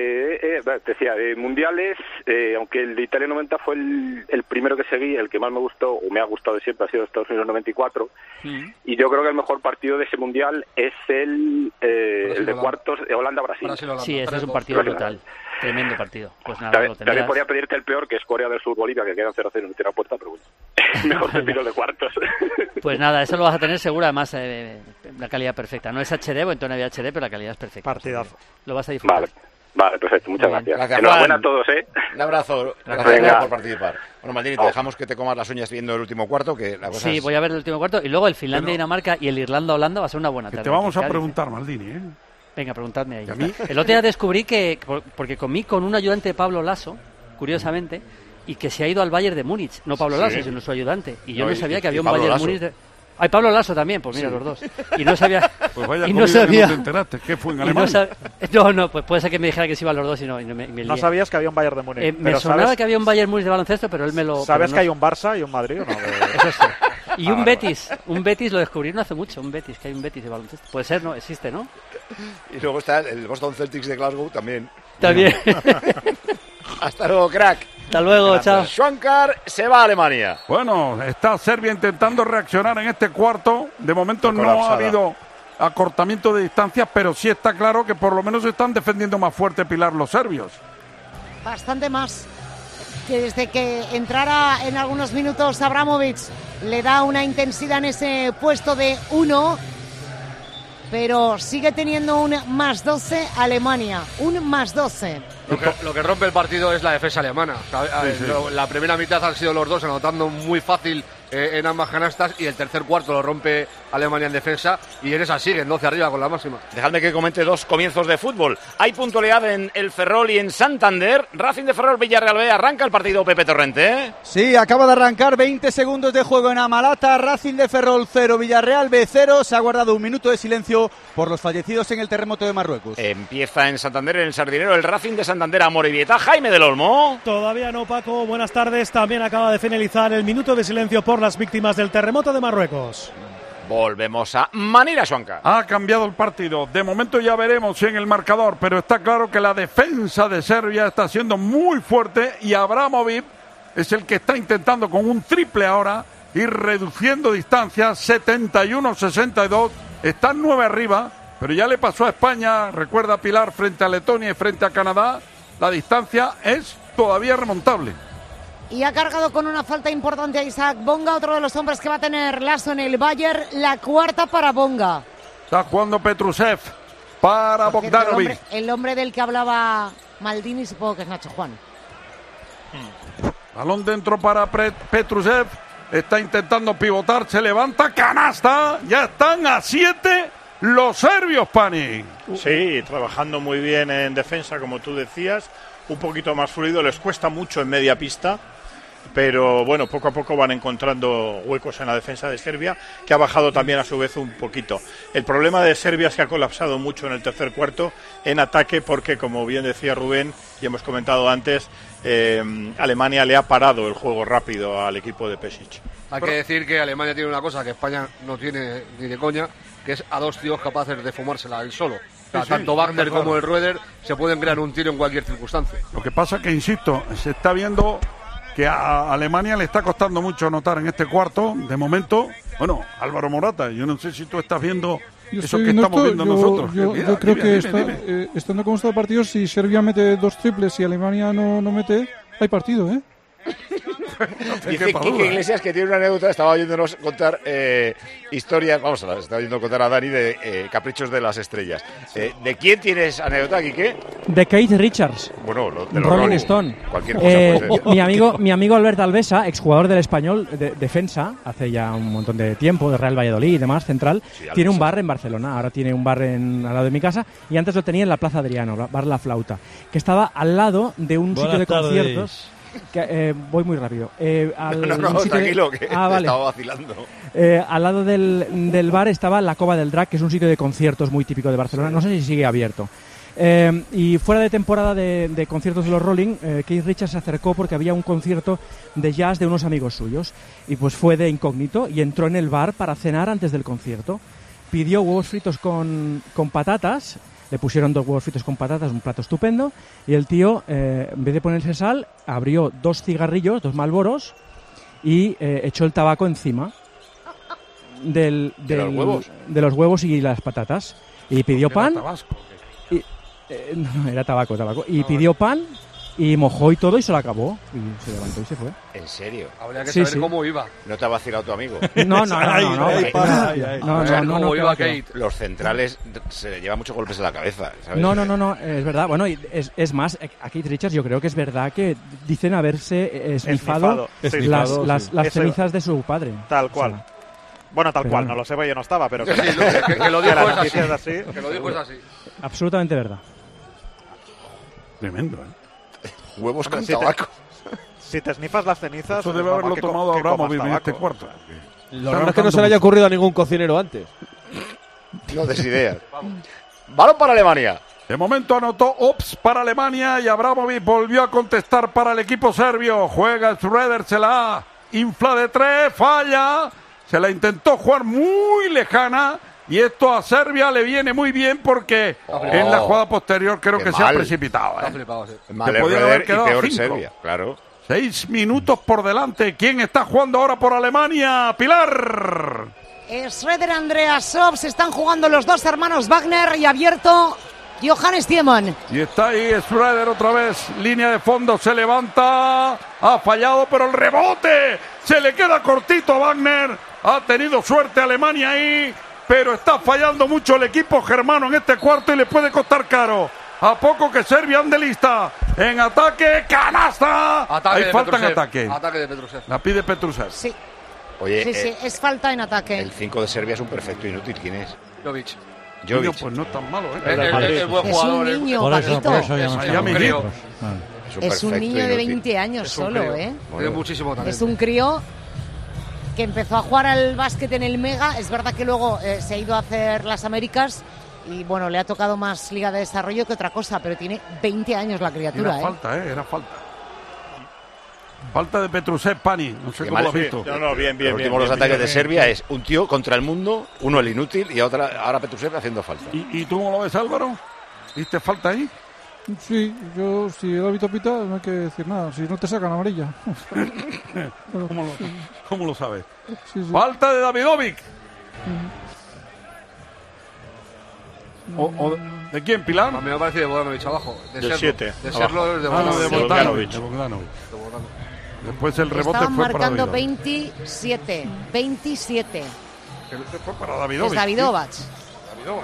que, te decía, de mundiales, eh, aunque el de Italia noventa fue el, el primero que seguí, el que más me gustó, o me ha gustado siempre, ha sido Estados Unidos noventa y cuatro. Mm. Y yo creo que el mejor partido de ese mundial es el, eh, el de cuartos de Holanda-Brasil. Sí, ese es un partido brutal. Tremendo partido. Pues nada, también, lo tendrás. También podría pedirte el peor, que es Corea del Sur-Bolivia, que quedan cero cero en tira puerta, pero bueno. Mejor te tiro de cuartos. Pues nada, eso lo vas a tener seguro, además, eh, la calidad perfecta. No es H D, o en tono de H D, pero la calidad es perfecta. Partidazo. Lo vas a disfrutar. Vale. Vale, perfecto, muchas gracias. gracias. Enhorabuena a todos, ¿eh? Un abrazo, gracias Venga. por participar. Bueno, Maldini, te dejamos que te comas las uñas viendo el último cuarto, que la cosa Sí, es... voy a ver el último cuarto, y luego el Finlandia-Dinamarca y el Irlanda-Holanda va a ser una buena tarde. Te vamos a preguntar, Maldini, ¿eh? Venga, preguntadme ahí. El otro día descubrí que, porque comí con un ayudante de Pablo Lasso, curiosamente, y que se ha ido al Bayern de Múnich, no Pablo Sí. Lasso, sino su ayudante. Y yo No, no y- sabía y que había un Pablo Bayern Lasso. Múnich de... Ay, Pablo Lasso también, pues mira, Sí. los dos. Y no sabía... Pues vaya y comida no sabía... que no te enteraste, ¿qué fue en y Alemania? No, sab... no, no, pues puede ser que me dijera que se iban los dos y no, y no me, me No lié. sabías que había un Bayern de Múnich. Eh, me pero sonaba sabes, que había un Bayern Múnich de baloncesto, pero él me lo... ¿Sabes pero no- que hay un Barça y un Madrid o no? Eso sí. Y Ah, un vale, Betis, un Betis lo descubrí no hace mucho, un Betis, que hay un Betis de baloncesto. Puede ser, ¿no? Existe, ¿no? Y luego está el Boston Celtics de Glasgow también. También. Hasta luego, crack. Hasta luego, chao. Schwankar se va a Alemania. Bueno, está Serbia intentando reaccionar en este cuarto. De momento Está no ha colapsada. habido acortamiento de distancias, pero sí está claro que por lo menos están defendiendo más fuerte, Pilar, los serbios. Bastante más. Que desde que entrara en algunos minutos Abramovic le da una intensidad en ese puesto de uno, pero sigue teniendo un más doce Alemania, un más doce. Lo que, lo que rompe el partido es la defensa alemana. O sea, a- Sí, sí. lo- La primera mitad han sido los dos anotando muy fácil eh, en ambas canastas, y el tercer cuarto lo rompe Alemania en defensa, y en esa siguen doce arriba con la máxima. Dejadme que comente dos comienzos de fútbol. Hay puntualidad en el Ferrol y en Santander. Racing de Ferrol, Villarreal B. Arranca el partido, Pepe Torrente, ¿eh? Sí, acaba de arrancar veinte segundos de juego en Amalata. Racing de Ferrol cero, Villarreal B cero. Se ha guardado un minuto de silencio por los fallecidos en el terremoto de Marruecos. Empieza en Santander, en el Sardinero, el Racing de Santander a Morevieta. Jaime del Olmo. Todavía no, Paco. Buenas tardes. También acaba de finalizar el minuto de silencio por las víctimas del terremoto de Marruecos. Volvemos a Manila, Schwankar. Ha cambiado el partido. De momento ya veremos si en el marcador, pero está claro que la defensa de Serbia está siendo muy fuerte y Abramovic es el que está intentando con un triple ahora ir reduciendo distancias. setenta y uno sesenta y dos. Están nueve arriba, pero ya le pasó a España. Recuerda, Pilar, frente a Letonia y frente a Canadá. La distancia es todavía remontable. Y ha cargado con una falta importante a Isaac Bonga, otro de los hombres que va a tener Lasso en el Bayern, la cuarta para Bonga. Está jugando Petrusev para Por cierto, el, Bogdanovic. hombre, el hombre del que hablaba Maldini, supongo que es Nacho Juan. Balón dentro para Pre- Petrusev. Está intentando pivotar, se levanta, canasta. Ya están a siete los serbios, Pani. Sí, trabajando muy bien en defensa, como tú decías. Un poquito más fluido, les cuesta mucho en media pista. Pero bueno, poco a poco van encontrando huecos en la defensa de Serbia, que ha bajado también a su vez un poquito. El problema de Serbia es que ha colapsado mucho en el tercer cuarto en ataque, porque como bien decía Rubén y hemos comentado antes, eh, Alemania le ha parado el juego rápido al equipo de Pesic. Hay que decir que Alemania tiene una cosa que España no tiene ni de coña, que es a dos tíos capaces de fumársela él solo. O sea, Sí, sí, tanto Wagner está claro. como el Rueder se pueden crear un tiro en cualquier circunstancia. Lo que pasa que, insisto, se está viendo que a Alemania le está costando mucho anotar en este cuarto. De momento, bueno, Álvaro Morata, yo no sé si tú estás viendo Yo eso estoy que viendo estamos esto, viendo yo, nosotros. yo- Mira, yo creo dime, que dime, está, dime. eh, estando como está el partido, si Serbia mete dos triples y Alemania no, no mete, hay partido, ¿eh? Dice quepa Quique duda. Iglesias que tiene una anécdota, estaba oyéndonos contar eh, historias, vamos a ver, estaba oyendo contar a Dani de eh, Caprichos de las Estrellas. Eh, ¿De quién tienes anécdota, Quique? De Keith Richards. Bueno, lo- de los Rolling Rolling. Stone. Cualquier cosa Eh, puede ser. mi amigo mi amigo Albert Alvesa, exjugador del Español, de, defensa, hace ya un montón de tiempo, de Real Valladolid y demás, central, tiene un bar en Barcelona, ahora tiene un bar en, al lado de mi casa, y antes lo tenía en la Plaza Adriano, la- bar La Flauta, que estaba al lado de un Buenas sitio de tardes. conciertos. Que, eh, voy muy rápido. Eh, al, No, no, un sitio de- tranquilo, que Ah, vale. estaba vacilando. Eh, al lado del, del bar estaba la Cova del Drac, que es un sitio de conciertos muy típico de Barcelona. No sé si sigue abierto. Eh, y fuera de temporada de, de conciertos de los Rolling, eh, Keith Richards se acercó porque había un concierto de jazz de unos amigos suyos. Y pues fue de incógnito y entró en el bar para cenar antes del concierto. Pidió huevos fritos con, con patatas, le pusieron dos huevos fritos con patatas, un plato estupendo, y el tío, eh, en vez de ponerse sal, abrió dos cigarrillos, dos Marlboros, y eh, echó el tabaco encima del, ¿De del- los huevos? de los huevos y las patatas. Y pidió ¿Era pan. Tabasco? y- eh, no, no, era tabaco, tabaco. Y pidió pan, y mojó y todo, y se lo acabó. Y se levantó y se fue. ¿En serio? Habría que Sí, saber sí. cómo iba. ¿No te ha vacilado tu amigo? No, no, no, no, no, Ay, no, ay, no, ay. no, O sea, no, no, ¿cómo no, iba que va, que Kate? Los centrales se llevan muchos golpes en la cabeza, ¿sabes? No, no, no, no, es verdad. Bueno, y es, es más, a Keith Richards yo creo que es verdad que dicen haberse eh, esnifado Esnifado, sí. las, Esnifado, las, sí. las Eso- cenizas de su padre. Tal O cual. sea, Bueno, tal pero cual, bueno. no lo sé, porque yo no estaba, pero Sí, lo- que- que lo dijo la es así. noticia es así. Que lo dijo es así. absolutamente verdad. Tremendo, ¿eh? Huevos Hombre, con si te- tabaco. Si te snifas las cenizas... Eso es debe normal haberlo que co- tomado que comas Abramovich en este tabaco. cuarto. Lo raro es que no se le haya ocurrido a ningún cocinero antes. No des ideas. Balón para Alemania. De momento anotó Ops para Alemania y Abramovich volvió a contestar para el equipo serbio. Juega Schroeder, se la infla de tres, falla. Se la intentó jugar muy lejana. Y esto a Serbia le viene muy bien porque Oh, en la jugada posterior creo qué que se ha mal. precipitado. Está ¿eh? flipado, sí. Mal Que podían Schroeder haber y quedado peor cinco. Serbia, claro. Seis minutos por delante. ¿Quién está jugando ahora por Alemania? Pilar. Schroeder, Andreas Sobs, están jugando los dos hermanos Wagner y abierto Johannes Thiemann. Y está ahí Schroeder otra vez, línea de fondo, se levanta, ha fallado, pero el rebote se le queda cortito a Wagner. Ha tenido suerte Alemania ahí, pero está fallando mucho el equipo germano en este cuarto y le puede costar caro. A poco que Serbia ande lista. En ataque, canasta. Ataque Ahí de falta en Petrusev. ataque. Ataque de Petrusev. La pide Petrusev. Sí, Oye, sí, eh, sí, es falta en ataque. el cinco de Serbia es un perfecto inútil. ¿Quién es? Jovic. Coño, Jovic. pues no es tan malo, ¿eh? Es, es- es buen Es jugador. un niño, Por eso, Paquito. por eso ya Es- no es está un muy crío. lejos. Vale. Es un, Es un perfecto niño de inútil. veinte años Es un solo, crío. ¿eh? Tiene muchísimo talento. Es un crío que empezó a jugar al básquet en el Mega. Es verdad que luego eh, se ha ido a hacer las Américas y bueno, le ha tocado más Liga de Desarrollo que otra cosa, pero tiene veinte años la criatura, Era ¿eh? falta, ¿eh? Era falta. Falta de Petrusev, Pani. No sé Qué cómo mal, lo has sí. visto. No, no, bien, bien, Los bien. últimos dos bien, ataques bien, de bien. Serbia es un tío contra el mundo, uno el inútil y otra, ahora Petrusev haciendo falta. ¿Y, ¿Y tú cómo lo ves, Álvaro? ¿Viste falta ahí? Sí, yo si el hábito pita no hay que decir nada. Si no te sacan amarilla. ¿Cómo lo, cómo lo sabes? Sí, sí. Falta de Davidovic. O, o ¿De quién, Pilar? A mí me parece de Bogdanovic abajo. De Del serlo. siete, De abajo. serlo es de Ah, no, de Bogdanovic. Bogdanovic. Bogdanovic. De Bogdanovic. De Bogdanovic. Después el rebote Estaban fue para marcando Davidovic. veintisiete. veintisiete. El rebote fue para Es Davidovic. Davidovac. Sí, Davidovic.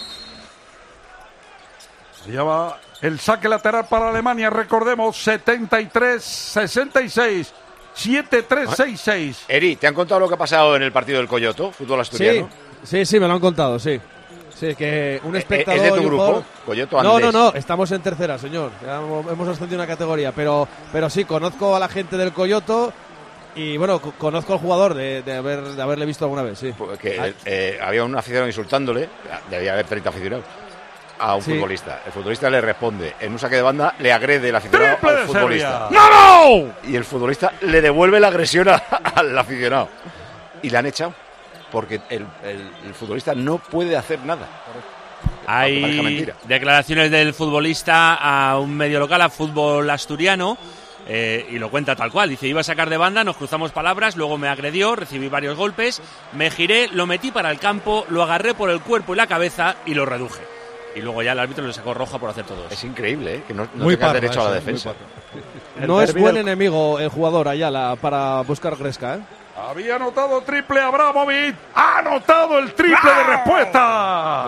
Ya va el saque lateral para Alemania, recordemos, setenta y tres sesenta y seis. siete tres seis seis. Eri, ¿te han contado lo que ha pasado en el partido del Coyoto, fútbol Sí, asturiano? sí, sí, me lo han contado, sí. Sí, que un Eh, espectador. ¿es de tu y un grupo? jugador- Coyoto No, Andés. no, no, estamos en tercera, señor. Ya hemos hemos ascendido una categoría, pero, pero sí, conozco a la gente del Coyoto y bueno, co- conozco al jugador de, de, haber, de haberle visto alguna vez, sí. Que eh, había un aficionado insultándole, debía haber treinta aficionados, a un Sí. futbolista. El futbolista le responde, en un saque de banda le agrede el aficionado ¡Triple al de futbolista. Serbia! ¡No, no! Y el futbolista le devuelve la agresión a- al aficionado. Y le han echado, porque el, el- el futbolista no puede hacer nada. Aunque parezca Hay mentira. declaraciones del futbolista a un medio local, a Fútbol Asturiano, eh, y lo cuenta tal cual. Dice, iba a sacar de banda, nos cruzamos palabras, luego me agredió, recibí varios golpes, me giré, lo metí para el campo, lo agarré por el cuerpo y la cabeza y lo reduje. Y luego ya el árbitro le sacó roja por hacer todo eso. Es increíble, ¿eh? Que no, no Muy tengas parro derecho a la eso, muy defensa. No es buen enemigo el jugador Ayala para buscar Gresca, ¿eh? Había anotado triple Abramovich. Ha anotado el triple de respuesta.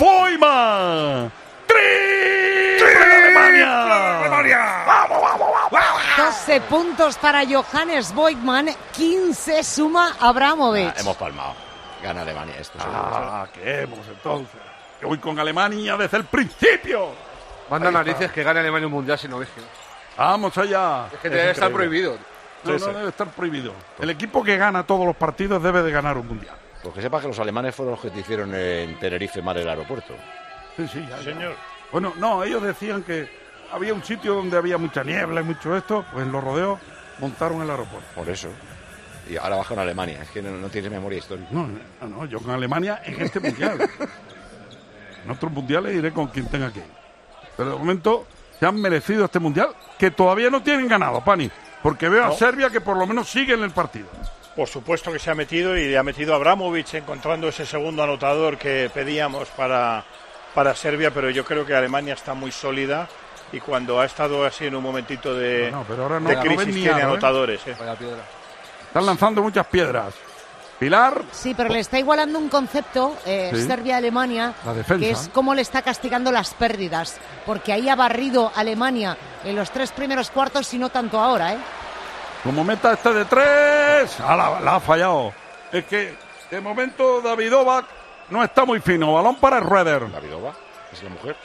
Foyman. ¡Triple de Alemania! ¡Vamos, vamos, vamos! doce puntos para Johannes Voigtmann, quince suma Abramovich. Ah, hemos palmado. Gana Alemania esto. Ah, ¿qué hemos entonces? Que voy con Alemania desde el principio. Manda Ahí está. narices que gane Alemania un mundial si no vigila. Vamos allá. Es que debe estar prohibido. No, Sí, no sí. debe estar prohibido. El equipo que gana todos los partidos debe de ganar un mundial. Porque sepas que los alemanes fueron los que te hicieron en Tenerife mal el aeropuerto. Sí, sí, ya, señor. Bueno, no, ellos decían que había un sitio donde había mucha niebla y mucho esto, pues en los rodeos montaron el aeropuerto. Por eso. Y ahora bajan a Alemania. Es que no, no tienes memoria histórica. No, no, no, yo con Alemania en este mundial. En otros mundiales iré con quien tenga que ir. Pero de momento se han merecido este mundial, que todavía no tienen ganado, Pani. Porque veo No. a Serbia que por lo menos sigue en el partido. Por supuesto que se ha metido y ha metido a Abramovich encontrando ese segundo anotador que pedíamos para, para Serbia, pero yo creo que Alemania está muy sólida y cuando ha estado así en un momentito de, No, no, pero ahora no- de no crisis ven ni tiene aro, ¿eh? anotadores. ¿eh? Están lanzando muchas piedras. Pilar. Sí, pero le está igualando un concepto, eh, Sí. Serbia-Alemania, La defensa. que es cómo le está castigando las pérdidas, porque ahí ha barrido Alemania en los tres primeros cuartos y no tanto ahora, ¿eh? Como meta este de tres. Ah, la, la ha fallado. Es que de momento Davidovac no está muy fino. Balón para Schroeder. ¿Davidovac? ¿Es la mujer?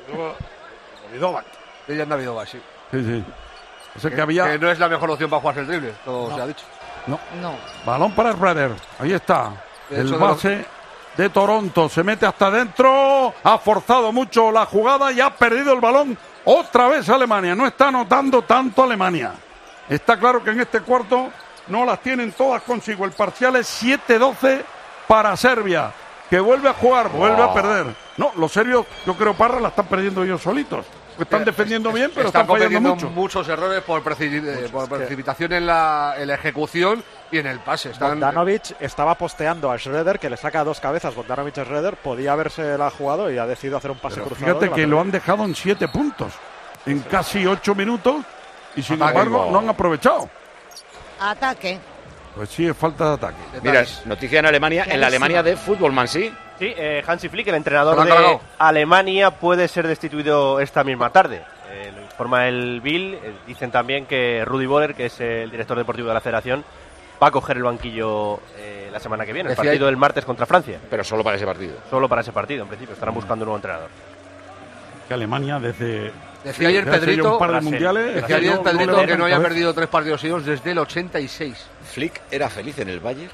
Davidovac. Ella es Davidovac, sí. Sí, sí. O sea que había. Que no es la mejor opción para jugarse el triple, todo No. se ha dicho. No. No. Balón para Schroeder. Ahí está. De El hecho, de base de Toronto. Se mete hasta adentro. Ha forzado mucho la jugada y ha perdido el balón. Otra vez Alemania. No está anotando tanto Alemania. Está claro que en este cuarto no las tienen todas consigo. El parcial es siete doce para Serbia, que vuelve a jugar, vuelve a perder. No, los serbios, yo creo, Parra, la están perdiendo ellos solitos. Están defendiendo bien, pero Están están fallando cometiendo mucho. muchos errores por, preci- eh, por precipitación en la, en la ejecución y en el pase. Están, Bogdanovic estaba posteando a Schroeder, que le saca dos cabezas. Bogdanovic a Schroeder podía haberse la jugado y ha decidido hacer un pase cruzado. Fíjate y la que perdió. lo han dejado en siete puntos, en casi ocho minutos, y sin Ataque. embargo no han aprovechado. Ataque. Pues sí, es falta de ataque. Mira, noticia en Alemania, en la Alemania de fútbol, man, sí. Sí, eh, Hansi Flick, el entrenador Se lo han de cargado. Alemania, puede ser destituido esta misma tarde. Eh, lo informa el Bill. Eh, dicen también que Rudi Voller, que es el director deportivo de la federación, va a coger el banquillo eh, la semana que viene, el Decía partido ahí- del martes contra Francia. Pero solo para ese partido. Solo para ese partido, en principio. Estarán buscando un nuevo entrenador. Que Alemania desde... Decía ayer desde hace ya Pedrito, un par de Brasil. mundiales, decía ayer no- no Pedrito le que no haya cabeza. perdido tres partidos seguidos desde el ochenta y seis. Flick era feliz en el Bayern.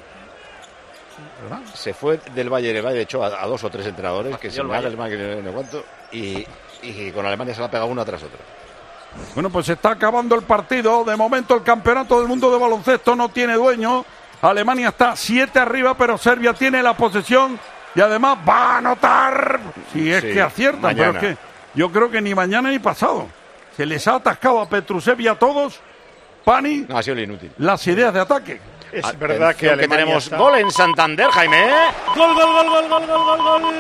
Se fue del Bayern, el Bayern echó a, a dos o tres entrenadores, que Fastidió se el me haga Bayern. el mal que no, no cuánto, y, y con Alemania se la ha pegado una tras otra. Bueno, pues se está acabando el partido. De momento el campeonato del mundo de baloncesto no tiene dueño. Alemania está siete arriba, pero Serbia tiene la posesión y además va a anotar. Si es Sí, que aciertan, mañana. pero es que yo creo que ni mañana ni pasado. Se les ha atascado a Petrusev y a todos, Pani, No, ha sido el inútil. las ideas de ataque. Es Atención, verdad que Alemania tenemos está- gol en Santander, Jaime. Gol, gol, gol, gol, gol, gol, gol, gol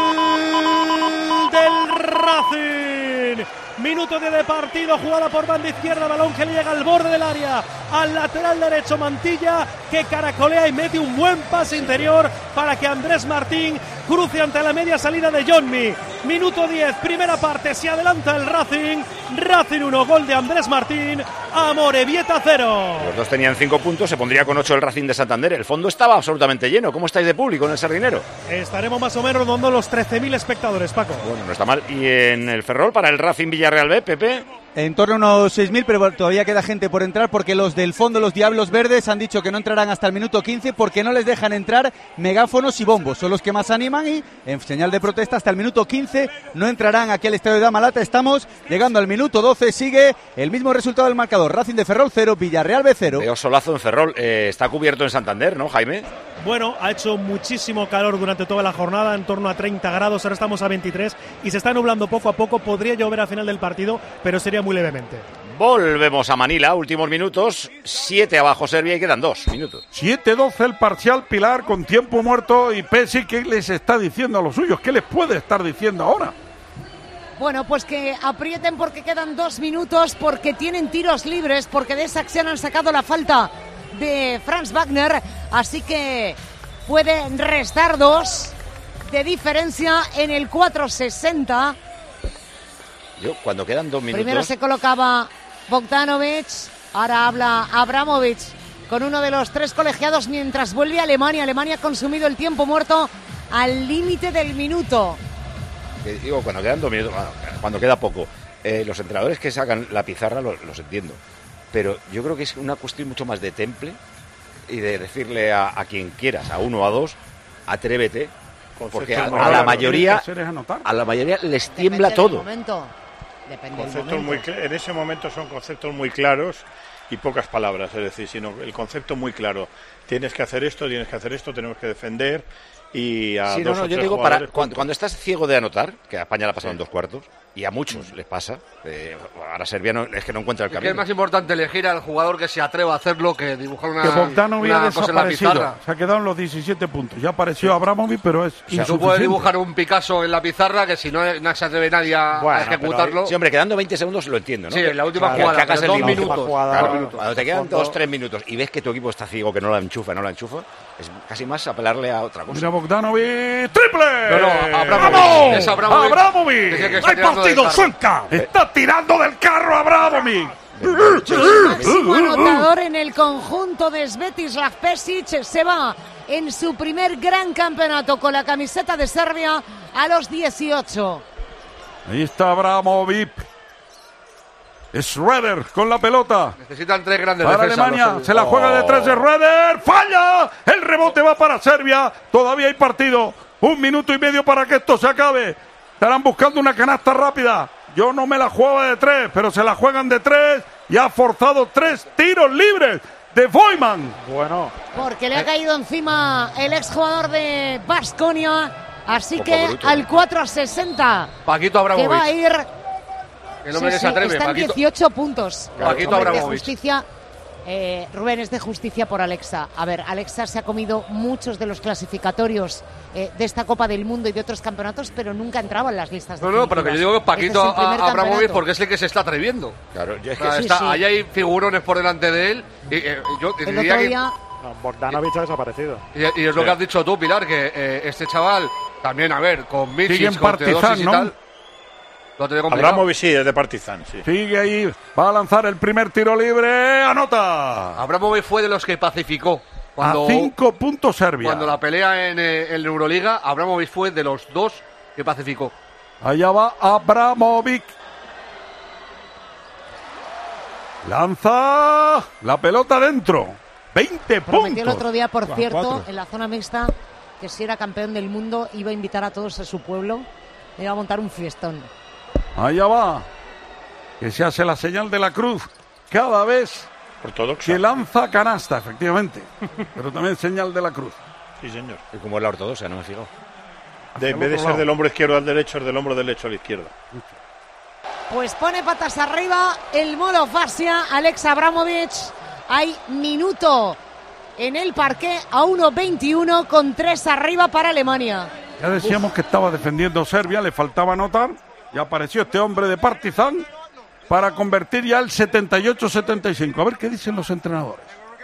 del Racing. Minuto de partido, jugada por banda izquierda, balón que le llega al borde del área, al lateral derecho Mantilla, que caracolea y mete un buen pase interior para que Andrés Martín cruce ante la media salida de Johnny. Minuto diez, primera parte, se adelanta el Racing, Racing uno, gol de Andrés Martín, Amorebieta cero. Los dos tenían cinco puntos, se pondría con ocho el Racing de Santander. El fondo estaba absolutamente lleno. ¿Cómo estáis de público en el Sardinero? Estaremos más o menos rondando los trece mil espectadores, Paco. Bueno, no está mal. ¿Y en el Ferrol para el Racing Villarreal B, Pepe? En torno a unos seis mil, pero todavía queda gente por entrar porque los del fondo, los Diablos Verdes, han dicho que no entrarán hasta el minuto quince porque no les dejan entrar megáfonos y bombos. Son los que más animan y, en señal de protesta, hasta el minuto quince no entrarán aquí al estadio de Amalata. Estamos llegando al minuto doce, sigue el mismo resultado del marcador. Racing de Ferrol cero, Villarreal B cero. Veo solazo en Ferrol. Eh, está cubierto en Santander, ¿no, Jaime? Bueno, ha hecho muchísimo calor durante toda la jornada, en torno a treinta grados, ahora estamos a veintitrés y se está nublando poco a poco, podría llover al final del partido, pero sería muy levemente. Volvemos a Manila, últimos minutos. Siete abajo Serbia y quedan dos minutos. siete doce el parcial, Pilar, con tiempo muerto. Y Pesi, ¿qué les está diciendo a los suyos? ¿Qué les puede estar diciendo ahora? Bueno, pues que aprieten porque quedan dos minutos, porque tienen tiros libres, porque de esa acción han sacado la falta de Franz Wagner, así que pueden restar dos de diferencia en el cuatro sesenta. Yo, cuando quedan dos minutos... Primero se colocaba Bogdanovic, ahora habla Abramovich con uno de los tres colegiados mientras vuelve a Alemania. Alemania ha consumido el tiempo muerto al límite del minuto. que digo, cuando quedan dos minutos, bueno, cuando queda poco, eh, los entrenadores que sacan la pizarra los, los entiendo. Pero yo creo que es una cuestión mucho más de temple y de decirle a, a quien quieras, a uno o a dos, atrévete. Porque a, a la mayoría a la mayoría les tiembla Depende del todo. momento. Depende del Conceptos momento. muy cl- en ese momento son conceptos muy claros y pocas palabras, es decir, sino el concepto muy claro. tienes que hacer esto, tienes que hacer esto, tenemos que defender. Y a sí, dos no, no, o yo tres digo, para, jugadores, cuando, cuando estás ciego de anotar, que a España le ha pasado Sí. en dos cuartos, y a muchos les pasa, eh, ahora Serbia no, es que no encuentra el Es que camino. es más importante elegir al jugador que se atreva a hacerlo que dibujar una, Que Bogdanovic una ha cosa en la desaparecido. pizarra. Se ha quedado en los diecisiete puntos. Ya apareció Abramovich, pero es O sea, tú insuficiente. puedes dibujar un Picasso en la pizarra que si no, no se atreve nadie a, Bueno, a ejecutarlo. Sí, hombre, quedando veinte segundos lo entiendo, ¿no? Sí, en la última Claro, jugada, que hagas pero el dos límite. minutos. Claro, Dos minutos. cuando te quedan Fondo. dos, tres minutos y ves que tu equipo está ciego, que no la enchufa, no la enchufa, es casi más apelarle a otra cosa. Mira Bogdanovic, triple. No, no, Abramovich. ¡Vamos! Es Abramovich. Abramovich. Es el que está ¡Hay tirando del partido carro. cerca! Está tirando del carro Abramovich. Máximo anotador en el conjunto de Svetislav Pesic, se va en su primer gran campeonato con la camiseta de Serbia a los dieciocho. Ahí está Abramovich. Schroeder con la pelota. Necesitan tres grandes Para defensas. Alemania, los- se la juega de tres Schroeder, falla, el rebote va para Serbia, todavía hay partido, un minuto y medio para que esto se acabe, estarán buscando una canasta rápida, yo no me la jugaba de tres, pero se la juegan de tres y ha forzado tres tiros libres de Voiman. Bueno. Porque le ha caído encima el exjugador de Baskonia, así Poco que bruto. al cuatro a sesenta Paquito que va a Abramovich. ir. El hombre Sí, que se sí, atreve, está en Paquito. dieciocho puntos. Paquito Hombre, de Abramovich. justicia, eh, Rubén, es de justicia por Alexa. A ver, Alexa se ha comido muchos de los clasificatorios eh, de esta Copa del Mundo y de otros campeonatos, pero nunca entraba en las listas. No, no, pero que yo digo que Paquito Este es el primer a- Abramovich campeonato. porque es el que se está atreviendo. Claro, yo es O sea, Sí, está- sí. ahí hay figurones por delante de él. Y, eh, yo El diría otro que- día, No, Bogdanovic ha desaparecido. y, y es lo Sí. que has dicho tú, Pilar, que eh, este chaval, también, a ver, con Sigue Mitsic, en con Teodosic Partizan, y ¿no? tal, lo tiene complicado. Abramovich sí, es de Partizan, sí. Sigue ahí, va a lanzar el primer tiro libre, anota. Abramovich fue de los que pacificó. Cuando, A cinco puntos Serbia. cuando la pelea en, eh, en la Euroliga, Abramovich fue de los dos que pacificó. Allá va Abramovich. Lanza la pelota dentro. veinte prometió el puntos. otro día, por A cierto, cuatro. en la zona mixta, que si era campeón del mundo iba a invitar a todos a su pueblo, iba a montar un fiestón. Allá va. Que se hace la señal de la cruz. Cada vez que lanza canasta, efectivamente. Pero también señal de la cruz. Sí, señor. Y como es la ortodoxa, no me fijo. De, en vez de otro ser lado. del hombro izquierdo al derecho, es del hombro derecho a la izquierda. Pues pone patas arriba el Molo Fasia, Alex Abramovich. Hay minuto en el parque a uno veintiuno con tres arriba para Alemania. Ya decíamos que estaba defendiendo Serbia, le faltaba anotar. Y apareció este hombre de Partizan para convertir ya el setenta y ocho setenta y cinco. A ver qué dicen los entrenadores.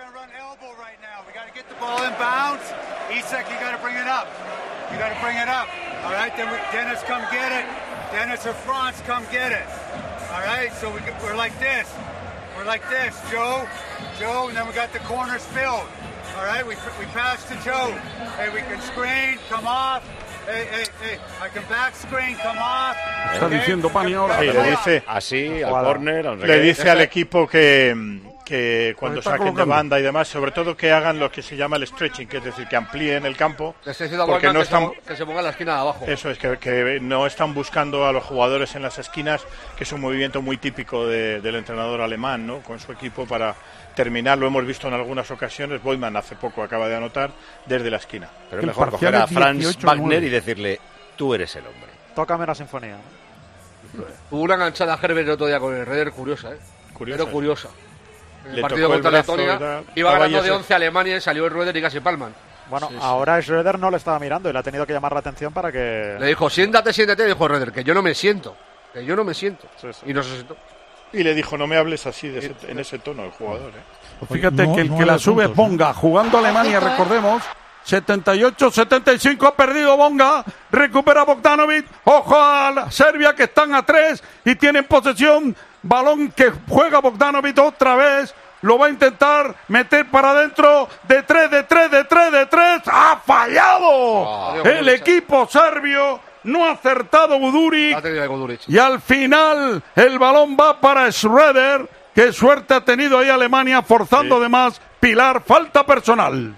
Ball in bounds. Isak, you got to bring it up. You got to bring it up. All right, then we, Dennis, come get it. Dennis or Franz, come get it. All right, so we, we're like this. We're like this, Joe, Joe, and then we got the corners filled. All right, we we pass to Joe. Hey, we can screen, come off. Hey, hey, hey, I can back screen, come off. Está diciendo Pani ahora. Sí, le dice, así, al Jugador. córner, al le dice al equipo que, que cuando está saquen de colocando. banda y demás, sobre todo que hagan lo que se llama el stretching, que es decir, que amplíen el campo. Les he diciendo a Porque Boyman no que, están, se, que se ponga en la esquina de abajo. eso es, que, que no están buscando a los jugadores en las esquinas, que es un movimiento muy típico de- del entrenador alemán, ¿no? Con su equipo para terminar, lo hemos visto en algunas ocasiones, Boyman hace poco acaba de anotar, desde la esquina. Pero es mejor coger a Franz Wagner y decirle, tú eres el hombre. Tócame la sinfonía. Hubo una enganchada a Herbert el otro día con el Reder curiosa, ¿eh? Curiosa. Pero curiosa. En el Le partido tocó el contra brazo Letonia y tal. iba Estaba ganando ya de se- once a Alemania y salió el Rueder y casi palman. Bueno, Sí, sí. ahora Schroeder no le estaba mirando y le ha tenido que llamar la atención para que... Le dijo, siéntate, siéntate, y dijo Rueder, que yo no me siento. Que yo no me siento. Y no se sentó. Y le dijo, no me hables así, de ese- en ese tono, el jugador. ¿eh? Fíjate No- que el no que la hagas sube es puntos, ¿eh? Bonga. Jugando Alemania, Ojito, ¿eh? recordemos. setenta y ocho setenta y cinco ha perdido Bonga. Recupera Bogdanovic. Ojo a Serbia que están a tres y tienen posesión. Balón que juega Bogdanovic otra vez. Lo va a intentar meter para adentro. De tres, de tres, de tres, de tres. ¡Ha fallado! Adiós, el Guduric. equipo serbio no ha acertado Guduric. Ha tenido el Guduric. Y al final el balón va para Schroeder. Qué suerte ha tenido ahí Alemania forzando de más. Pilar, falta personal.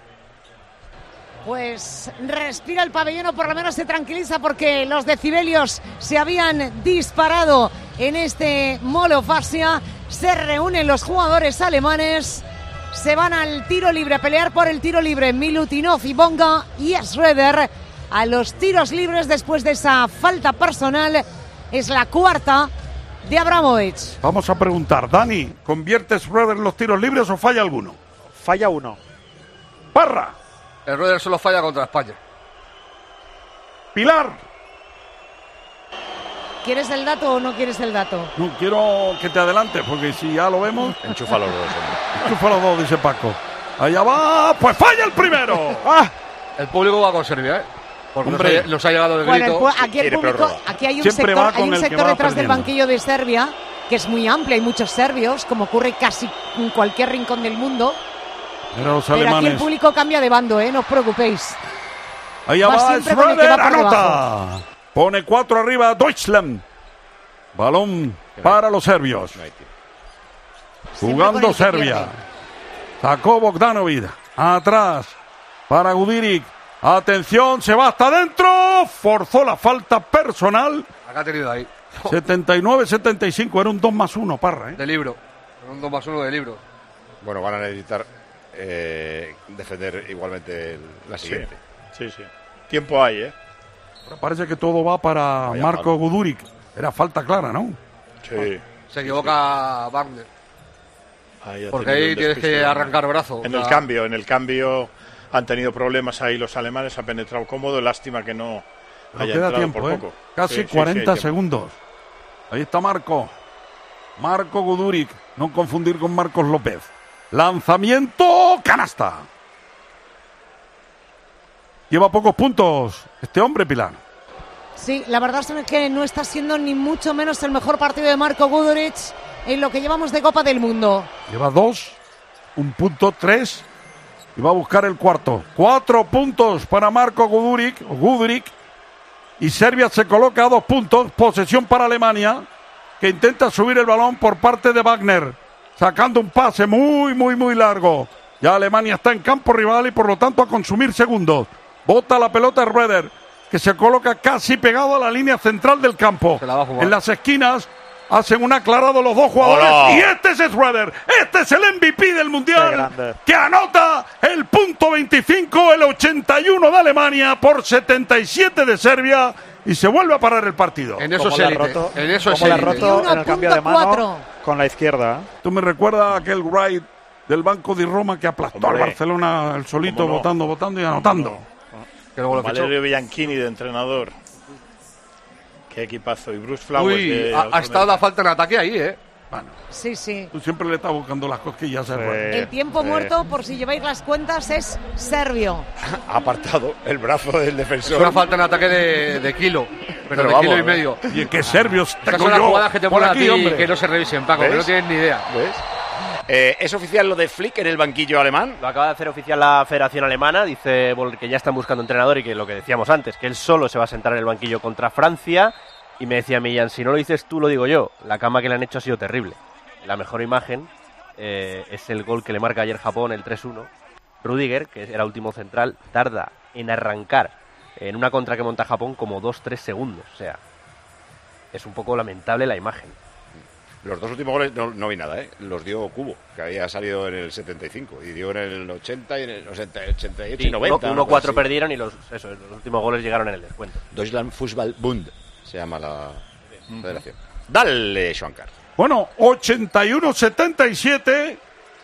Pues respira el pabellón o por lo menos se tranquiliza porque los decibelios se habían disparado en este Molo Fasia. Se reúnen los jugadores alemanes se van al tiro libre, a pelear por el tiro libre. Milutinov, Ibonga y Schroeder a los tiros libres después de esa falta personal. Es la cuarta de Abramovich. Vamos a preguntar, Dani, ¿convierte Schroeder los tiros libres o falla alguno? Falla uno. Parra. El Schroeder solo falla contra España. Pilar. ¿Quieres el dato o no quieres el dato? No, quiero que te adelantes, porque si ya lo vemos... Enchufa los dos. Hombre. Enchufa los dos, dice Paco. Allá va, pues falla el primero. ¡Ah! El público va con Serbia, ¿eh? Porque nos ha, nos ha llegado el bueno, grito. El, aquí, el público, aquí hay un Siempre sector, hay un sector detrás perdiendo. Del banquillo de Serbia que es muy amplio, hay muchos serbios, como ocurre casi en cualquier rincón del mundo. Pero, los Pero alemanes. aquí el público cambia de bando, ¿eh? No os preocupéis. Allá va, va Schroeder, anota. Pone cuatro arriba Deutschland. Balón para los serbios. Jugando Serbia. Sacó Bogdanovic. Atrás para Guduric. Atención, se va hasta adentro. Forzó la falta personal. Acá ha tenido ahí. setenta y nueve setenta y cinco. Era un dos más uno, Parra. ¿eh? De libro. Era un dos más uno de libro. Bueno, van a necesitar eh, defender igualmente el, la siguiente. Sí, sí, sí. Tiempo hay, ¿eh? Pero parece que todo va para Vaya Marco palo. Guduric. Era falta clara, ¿no? Sí. Se equivoca Wagner. Ahí Porque ahí tienes que arrancar brazo. En o sea... el cambio, en el cambio han tenido problemas ahí los alemanes, ha penetrado cómodo, lástima que no Pero haya queda entrado tiempo, por ¿eh? poco. Casi sí, cuarenta sí, sí, segundos. Ahí está Marco. Marco Guduric, no confundir con Marcos López. Lanzamiento, canasta. Lleva pocos puntos este hombre, Pilar. Sí, la verdad es que no está siendo ni mucho menos el mejor partido de Marco Guduric en lo que llevamos de Copa del Mundo. Lleva dos, un punto, tres, y va a buscar el cuarto. Cuatro puntos para Marco Guduric, Guduric, y Serbia se coloca a dos puntos. Posesión para Alemania, que intenta subir el balón por parte de Wagner, sacando un pase muy, muy, muy largo. Ya Alemania está en campo rival y por lo tanto a consumir segundos. Bota la pelota Schroeder, que se coloca casi pegado a la línea central del campo. En las esquinas hacen un aclarado los dos jugadores. ¡Hola! Y este es Schroeder. Este es el M V P del Mundial, que anota el punto veinticinco, el ochenta y uno de Alemania por setenta y siete de Serbia. Y se vuelve a parar el partido. En eso se roto, en eso como le ha roto en el cambio de mano con la izquierda. Tú me recuerdas a aquel Wright del Banco de Roma que aplastó Hombre. al Barcelona el solito, no? votando, votando y anotando. No. Valerio Bianchini de entrenador. Qué equipazo. Y Bruce Flowers. Uy, de ha, ha estado la falta en ataque ahí, ¿eh? Bueno, sí, sí. Tú siempre le estás buscando las cosquillas. Sí, el tiempo sí. muerto, por si lleváis las cuentas, es serbio. Ha apartado el brazo del defensor. Es una falta en ataque de, de kilo, pero, pero de vamos, kilo y medio. Y es que serbios Estas son las jugadas que te ponen aquí, hombre. Que no se revisen, Paco, ¿Ves? que no tienen ni idea. ¿Ves? Eh, ¿Es oficial lo de Flick en el banquillo alemán? Lo acaba de hacer oficial la Federación Alemana. Dice que ya están buscando entrenador y que lo que decíamos antes, que él solo se va a sentar en el banquillo contra Francia. Y me decía Millán, si no lo dices tú, lo digo yo. La cama que le han hecho ha sido terrible. La mejor imagen eh, es el gol que le marca ayer Japón, el tres uno. Rudiger, que era último central, tarda en arrancar en una contra que monta Japón como dos tres segundos. O sea, es un poco lamentable la imagen. Los dos últimos goles no, no vi nada, ¿eh? Los dio Cubo, que había salido en el setenta y cinco, y dio en el ochenta y en el ochenta, ochenta y ocho sí, y noventa. uno cuatro no, perdieron y los, eso, los últimos goles llegaron en el descuento. Deutschland Fußball-Bund se llama la mm. federación. Dale, Schwankar. Bueno, ochenta y uno setenta y siete.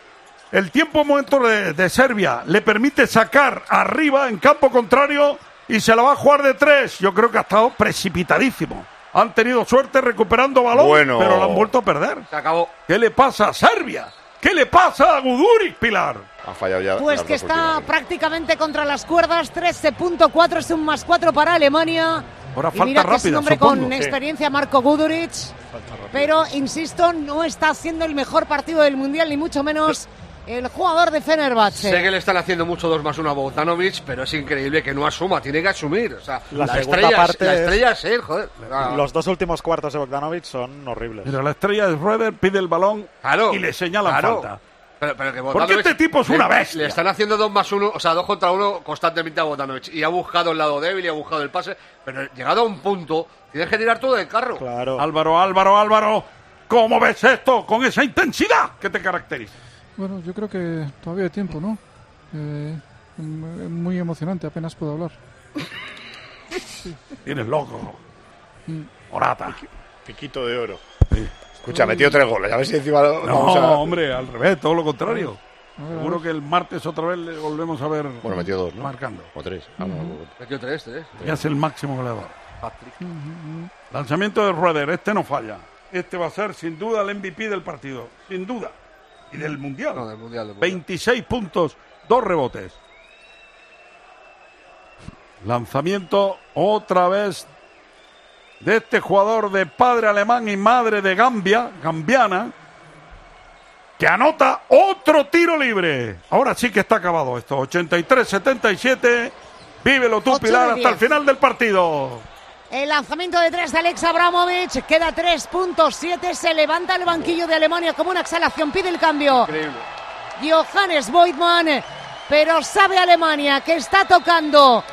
El tiempo momento de, de Serbia le permite sacar arriba en campo contrario y se la va a jugar de tres. Yo creo que ha estado precipitadísimo. Han tenido suerte recuperando balón, bueno. pero lo han vuelto a perder. Se acabó. ¿Qué le pasa a Serbia? ¿Qué le pasa a Guduric, Pilar? Ha fallado ya. Pues que está últimas. prácticamente contra las cuerdas. trece punto cuatro es un más cuatro para Alemania. Ahora y falta mira rápida, que es un hombre supongo. con sí. experiencia, Marco Guduric. Pero, insisto, no está haciendo el mejor partido del Mundial, ni mucho menos el jugador de Fenerbahce. Sé que le están haciendo mucho dos más uno a Bogdanovic, pero es increíble que no asuma, tiene que asumir. O sea, la, la segunda estrella, parte la es, estrella es él, joder. Los dos últimos cuartos de Bogdanovic son horribles. Mira, la estrella de Schroeder pide el balón claro, y le señalan claro. falta. Pero, pero que Porque este tipo es una bestia. Le están haciendo dos más uno, o sea, dos contra uno constantemente a Bogdanovic. Y ha buscado el lado débil y ha buscado el pase. Pero llegado a un punto, tienes que tirar todo del carro. Claro. Álvaro, Álvaro, Álvaro. ¿Cómo ves esto con esa intensidad que te caracteriza? Bueno, yo creo que todavía hay tiempo, ¿no? Eh, muy emocionante, apenas puedo hablar. Sí. Tienes loco. Mm. Morata. Piquito de oro. Sí. Escucha, metió tres goles. A ver si encima... No, vamos a... hombre, al revés, todo lo contrario. A ver, a Seguro ver. que el martes otra vez le volvemos a ver. Bueno, metió dos, ¿no? Marcando. O tres. Ah, Uh-huh. bueno, Metió tres, tres. Ya es el máximo goleador. Patrick. Uh-huh. Lanzamiento de Rueder, este no falla. Este va a ser sin duda el M V P del partido. Sin duda. Y del Mundial. No, del Mundial. Del mundial. veintiséis puntos, dos rebotes. Lanzamiento otra vez de este jugador de padre alemán y madre de Gambia, gambiana, que anota otro tiro libre. Ahora sí que está acabado esto. ochenta y tres setenta y siete. Vívelo tú, ocho Pilar, de hasta el diez. final del partido. El lanzamiento de tres de Alex Abramovich, queda tres punto siete, se levanta el banquillo de Alemania como una exhalación, pide el cambio. Increíble. Johannes Voigtmann, pero sabe Alemania que está tocando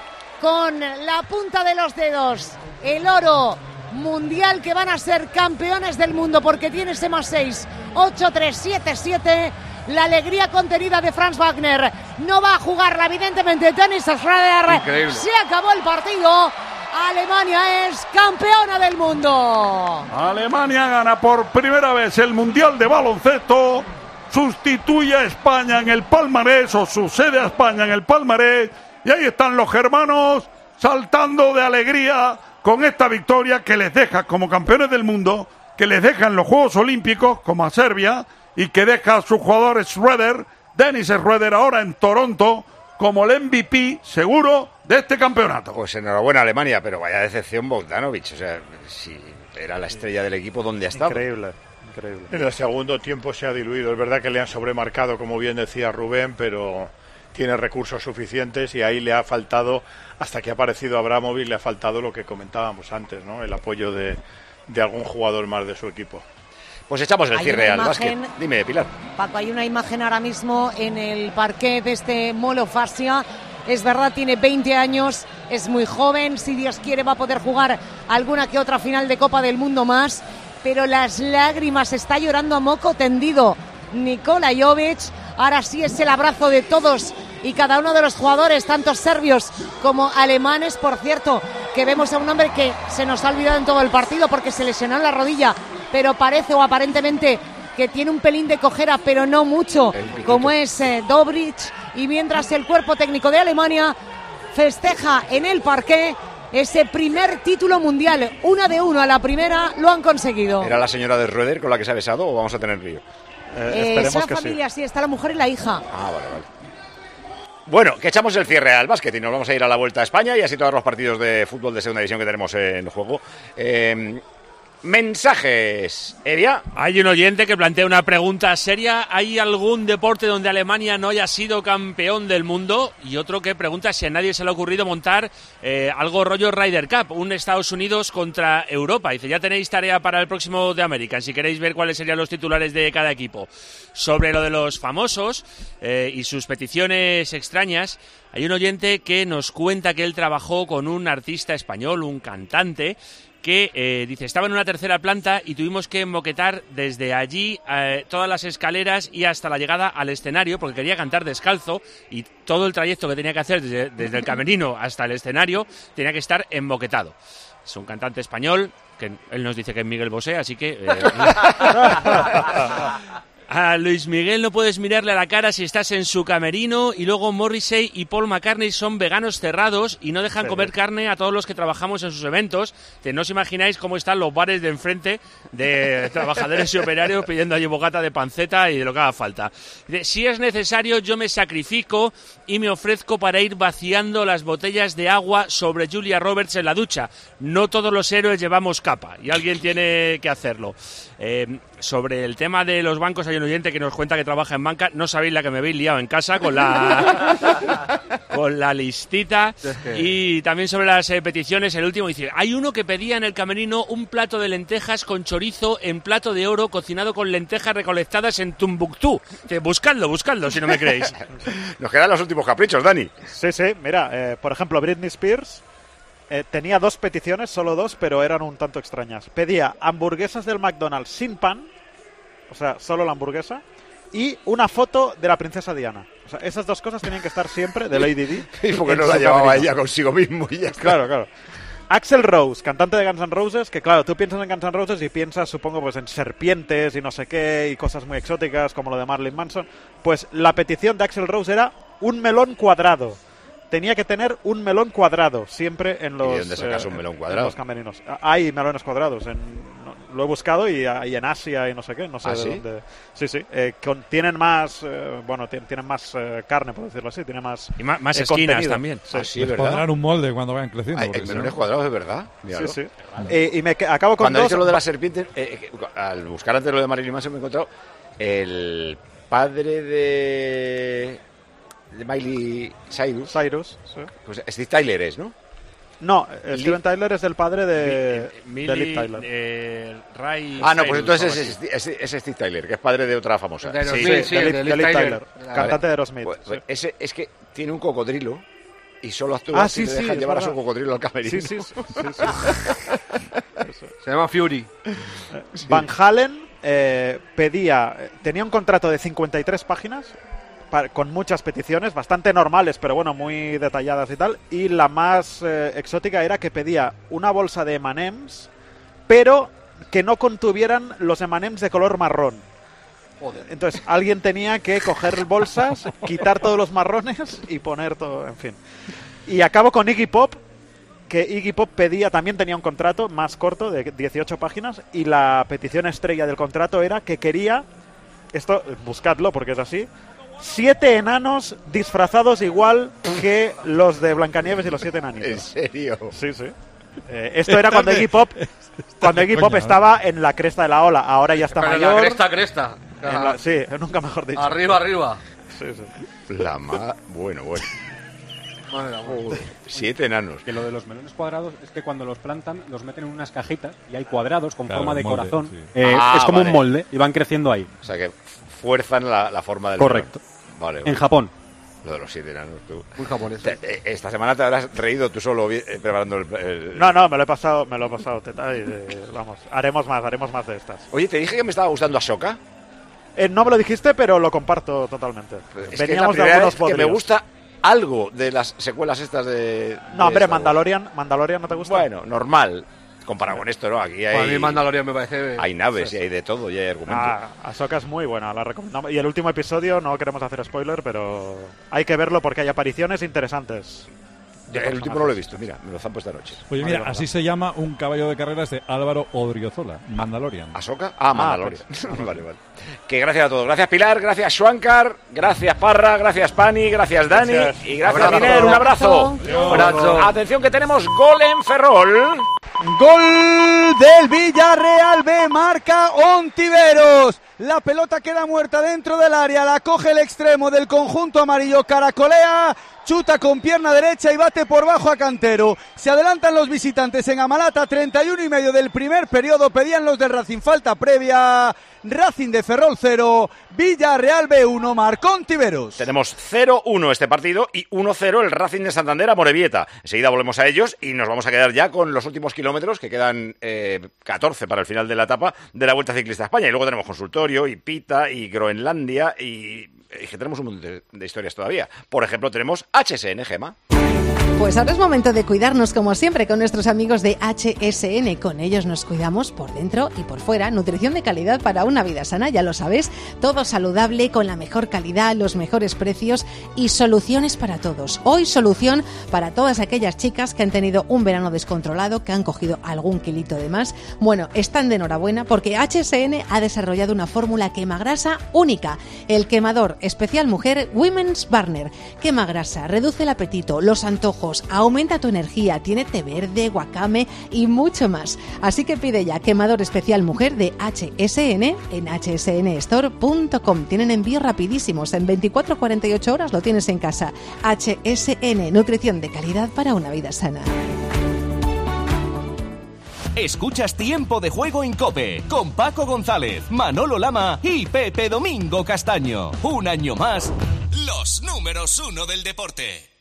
con la punta de los dedos el oro mundial, que van a ser campeones del mundo porque tiene ese más seis, ocho tres siete siete. La alegría contenida de Franz Wagner. No va a jugarla, evidentemente, Dennis Schroeder. Increíble. Se acabó el partido. Alemania es campeona del mundo. Alemania gana por primera vez el Mundial de Baloncesto. Sustituye a España en el palmarés, o sucede a España en el palmarés. Y ahí están los germanos saltando de alegría con esta victoria que les deja como campeones del mundo, que les deja en los Juegos Olímpicos, como a Serbia, y que deja a su jugador Schroeder, Dennis Schroeder, ahora en Toronto, como el M V P seguro de este campeonato. Pues enhorabuena Alemania, pero vaya decepción Bogdanovic. O sea, si era la estrella del equipo, ¿dónde ha estado? Increíble, increíble. En el segundo tiempo se ha diluido. Es verdad que le han sobremarcado, como bien decía Rubén, pero tiene recursos suficientes y ahí le ha faltado, hasta que ha aparecido Abramovich, le ha faltado lo que comentábamos antes, ¿no? El apoyo de, de algún jugador más de su equipo. Pues echamos el Hay cierre una al básquet. imagen- Dime, Pilar. Paco, hay una imagen ahora mismo en el parqué de este Mall of Asia. Es verdad, tiene veinte años, es muy joven, si Dios quiere va a poder jugar alguna que otra final de Copa del Mundo más, pero las lágrimas, está llorando a moco tendido Nikola Jovic. Ahora sí es el abrazo de todos y cada uno de los jugadores, tanto serbios como alemanes. Por cierto, que vemos a un hombre que se nos ha olvidado en todo el partido porque se lesionó en la rodilla, pero parece o aparentemente que tiene un pelín de cojera, pero no mucho, como es eh, Dobric. Y mientras el cuerpo técnico de Alemania festeja en el parqué ese primer título mundial, una de uno a la primera, lo han conseguido. ¿Era la señora de Schroeder con la que se ha besado o vamos a tener lío? Eh, es una familia, sí, está la mujer y la hija. Ah, vale, vale. Bueno, que echamos el cierre al básquet y nos vamos a ir a la Vuelta a España y así todos los partidos de fútbol de segunda división que tenemos en juego. Eh, mensajes, Evia. Hay un oyente que plantea una pregunta seria. ¿Hay algún deporte donde Alemania no haya sido campeón del mundo? Y otro que pregunta si a nadie se le ha ocurrido montar eh, algo rollo Ryder Cup, un Estados Unidos contra Europa. Dice, ya tenéis tarea para el próximo de América, si queréis ver cuáles serían los titulares de cada equipo. Sobre lo de los famosos eh, y sus peticiones extrañas, hay un oyente que nos cuenta que él trabajó con un artista español, un cantante, que eh, dice, estaba en una tercera planta y tuvimos que moquetar desde allí eh, todas las escaleras y hasta la llegada al escenario, porque quería cantar descalzo y todo el trayecto que tenía que hacer desde, desde el camerino hasta el escenario tenía que estar emboquetado. Es un cantante español, que él nos dice que es Miguel Bosé, así que... Eh, a Luis Miguel no puedes mirarle a la cara si estás en su camerino, y luego Morrissey y Paul McCartney son veganos cerrados y no dejan Sí. comer carne a todos los que trabajamos en sus eventos. Que no os imagináis cómo están los bares de enfrente de trabajadores y operarios pidiendo allí bocata de panceta y de lo que haga falta. Dice, si es necesario yo me sacrifico y me ofrezco para ir vaciando las botellas de agua sobre Julia Roberts en la ducha. No todos los héroes llevamos capa y alguien tiene que hacerlo. Eh, sobre el tema de los bancos hay un oyente que nos cuenta que trabaja en banca. No sabéis la que me habéis liado en casa con la con la listita. Y también sobre las eh, peticiones, el último dice, hay uno que pedía en el camerino un plato de lentejas con chorizo en plato de oro cocinado con lentejas recolectadas en Tumbuctú. Dice, buscadlo, buscadlo si no me creéis. Nos quedan los últimos caprichos, Dani. Sí, sí, mira, eh, por ejemplo, Britney Spears eh, tenía dos peticiones, solo dos, pero eran un tanto extrañas. Pedía hamburguesas del McDonald's sin pan, o sea, solo la hamburguesa, y una foto de la princesa Diana. O sea, esas dos cosas tenían que estar siempre de Lady Di. ¿Y por qué no la llevaba ella consigo mismo? Y ya está. Claro, claro. Axl Rose, cantante de Guns N' Roses, que claro, tú piensas en Guns N' Roses y piensas, supongo, pues en serpientes y no sé qué, y cosas muy exóticas como lo de Marilyn Manson. Pues la petición de Axl Rose era un melón cuadrado. Tenía que tener un melón cuadrado siempre en los... ¿Y de dónde sacas eh, un melón en cuadrado? los camerinos. Hay melones cuadrados, en, no, lo he buscado y, y en Asia y no sé qué, no sé ¿Ah, de sí? dónde. Sí, sí, eh, con, tienen más, eh, bueno, tienen, tienen más eh, carne, por decirlo así, tienen más... Y más, más eh, esquinas contenido. también. Sí, Ah, sí, Les ¿verdad? pondrán un molde cuando vayan creciendo. Hay, porque hay si melones no- cuadrados, de verdad. Míralo. Sí, sí. Eh, y me que- acabo con Cuando he dos... dicho lo de la serpiente, eh, que- al buscar antes lo de Marilyn Manson me he encontrado el padre de, de Miley Cyrus. Cyrus, sí. Pues Steve Tyler es, ¿no? No, eh, Liv- Steven Tyler es el padre de, Millie, de Liv Tyler. eh, Ray Ah, no, pues Cyrus, entonces algo es, así. es, es Steve Tyler, que es padre de otra famosa. De Aerosmith, sí, de de Liv- Liv de Liv Tyler. Tyler, Vale. cantante de Aerosmith. Pues, sí. pues ese es que tiene un cocodrilo y solo actúa Ah, si sí, le sí, dejan es llevar a verdad. su cocodrilo al camerino. Sí, sí, sí, sí, sí. Se llama Fury. Van Halen eh, pedía, eh, tenía un contrato de cincuenta y tres páginas pa- con muchas peticiones, bastante normales, pero bueno, muy detalladas y tal. Y la más eh, exótica era que pedía una bolsa de eme and eme's, pero que no contuvieran los eme and eme's de color marrón. Entonces alguien tenía que coger bolsas, quitar todos los marrones y poner todo, en fin. Y acabo con Iggy Pop, que Iggy Pop pedía, también tenía un contrato más corto de dieciocho páginas, y la petición estrella del contrato era que quería, esto buscadlo porque es así, siete enanos disfrazados igual que los de Blancanieves y los siete enanitos. ¿En serio? Sí, sí. Eh, esto era cuando Iggy Pop, cuando Iggy Pop coña, estaba en la cresta de la ola, ahora ya está Pero mayor. la cresta, cresta. En la- sí, nunca mejor dicho. Arriba, arriba. Sí, sí. La ma... Bueno, bueno. Madre mía. Siete enanos. Que lo de los melones cuadrados es que cuando los plantan los meten en unas cajitas y hay cuadrados con Claro, forma de molde, corazón. sí. Eh, Ah, es como vale. un molde y van creciendo ahí. O sea que fuerzan la, la forma del Correcto. melón. Vale, En vale. Japón. Lo de los siete enanos, tú. Muy japonés. Te- eh, Esta semana te habrás reído tú solo vi- eh, preparando el, el- No, no, me lo he pasado, me lo he pasado, teta, y, eh, vamos, haremos más, haremos más de estas. Oye, te dije que me estaba gustando Ahsoka. Eh, no me lo dijiste, pero lo comparto totalmente. Es que es la Veníamos de primera algunos vez que me bodrios. gusta algo de las secuelas estas de... de No, hombre, Star Wars. Mandalorian, Mandalorian no te gusta. Bueno, normal. Comparado con esto, ¿no? Aquí hay... Para mí Mandalorian me parece... Hay naves y hay de todo y hay argumentos. Ah, Ahsoka es muy buena, la recomendamos. Y el último episodio, no queremos hacer spoiler, pero hay que verlo porque hay apariciones interesantes. Ya, el último no lo he visto, mira, me lo zampo esta noche. Oye, No mira, digo así nada. se llama un caballo de carreras de Álvaro Odriozola, Mandalorian. ¿Ahsoka? Ah, Mandalorian. pues, vale, vale. Que gracias a todos. Gracias Pilar, gracias Schwankar, gracias Parra, gracias Pani, gracias Dani Gracias. y gracias Abrazo. Miner. Un abrazo. Abrazo. Atención que tenemos gol en Ferrol. Gol del Villarreal B, marca Ontiveros. La pelota queda muerta dentro del área, la coge el extremo del conjunto amarillo, caracolea, chuta con pierna derecha y bate por bajo a Cantero. Se adelantan los visitantes en Amalata, treinta y uno y medio del primer periodo, pedían los del Racing falta previa. Racing de Ferrol cero, Villarreal B uno, marcó Ontiveros. Tenemos cero uno este partido y uno cero el Racing de Santander a Morevieta. Enseguida volvemos a ellos y nos vamos a quedar ya con los últimos kilómetros, que quedan eh, catorce para el final de la etapa de la Vuelta Ciclista a España. Y luego tenemos consultorio y Pita y Groenlandia y, y que tenemos un montón de, de historias todavía. Por ejemplo, tenemos H S N, Gema. Pues ahora es momento de cuidarnos como siempre con nuestros amigos de H S N. Con ellos nos cuidamos por dentro y por fuera. Nutrición de calidad para una vida sana, ya lo sabes. Todo saludable, con la mejor calidad, los mejores precios y soluciones para todos. Hoy solución para todas aquellas chicas que han tenido un verano descontrolado, que han cogido algún kilito de más. Bueno, están de enhorabuena porque H S N ha desarrollado una fórmula quemagrasa única. El quemador especial mujer Women's Burner. Quema grasa, reduce el apetito, los antojos, aumenta tu energía, tiene té verde, wakame y mucho más. Así que pide ya quemador especial mujer de H S N en h s n store punto com. Tienen envíos rapidísimos, en veinticuatro a cuarenta y ocho horas lo tienes en casa. H S N, nutrición de calidad para una vida sana. Escuchas Tiempo de Juego en COPE con Paco González, Manolo Lama y Pepe Domingo Castaño. Un año más, los números uno del deporte.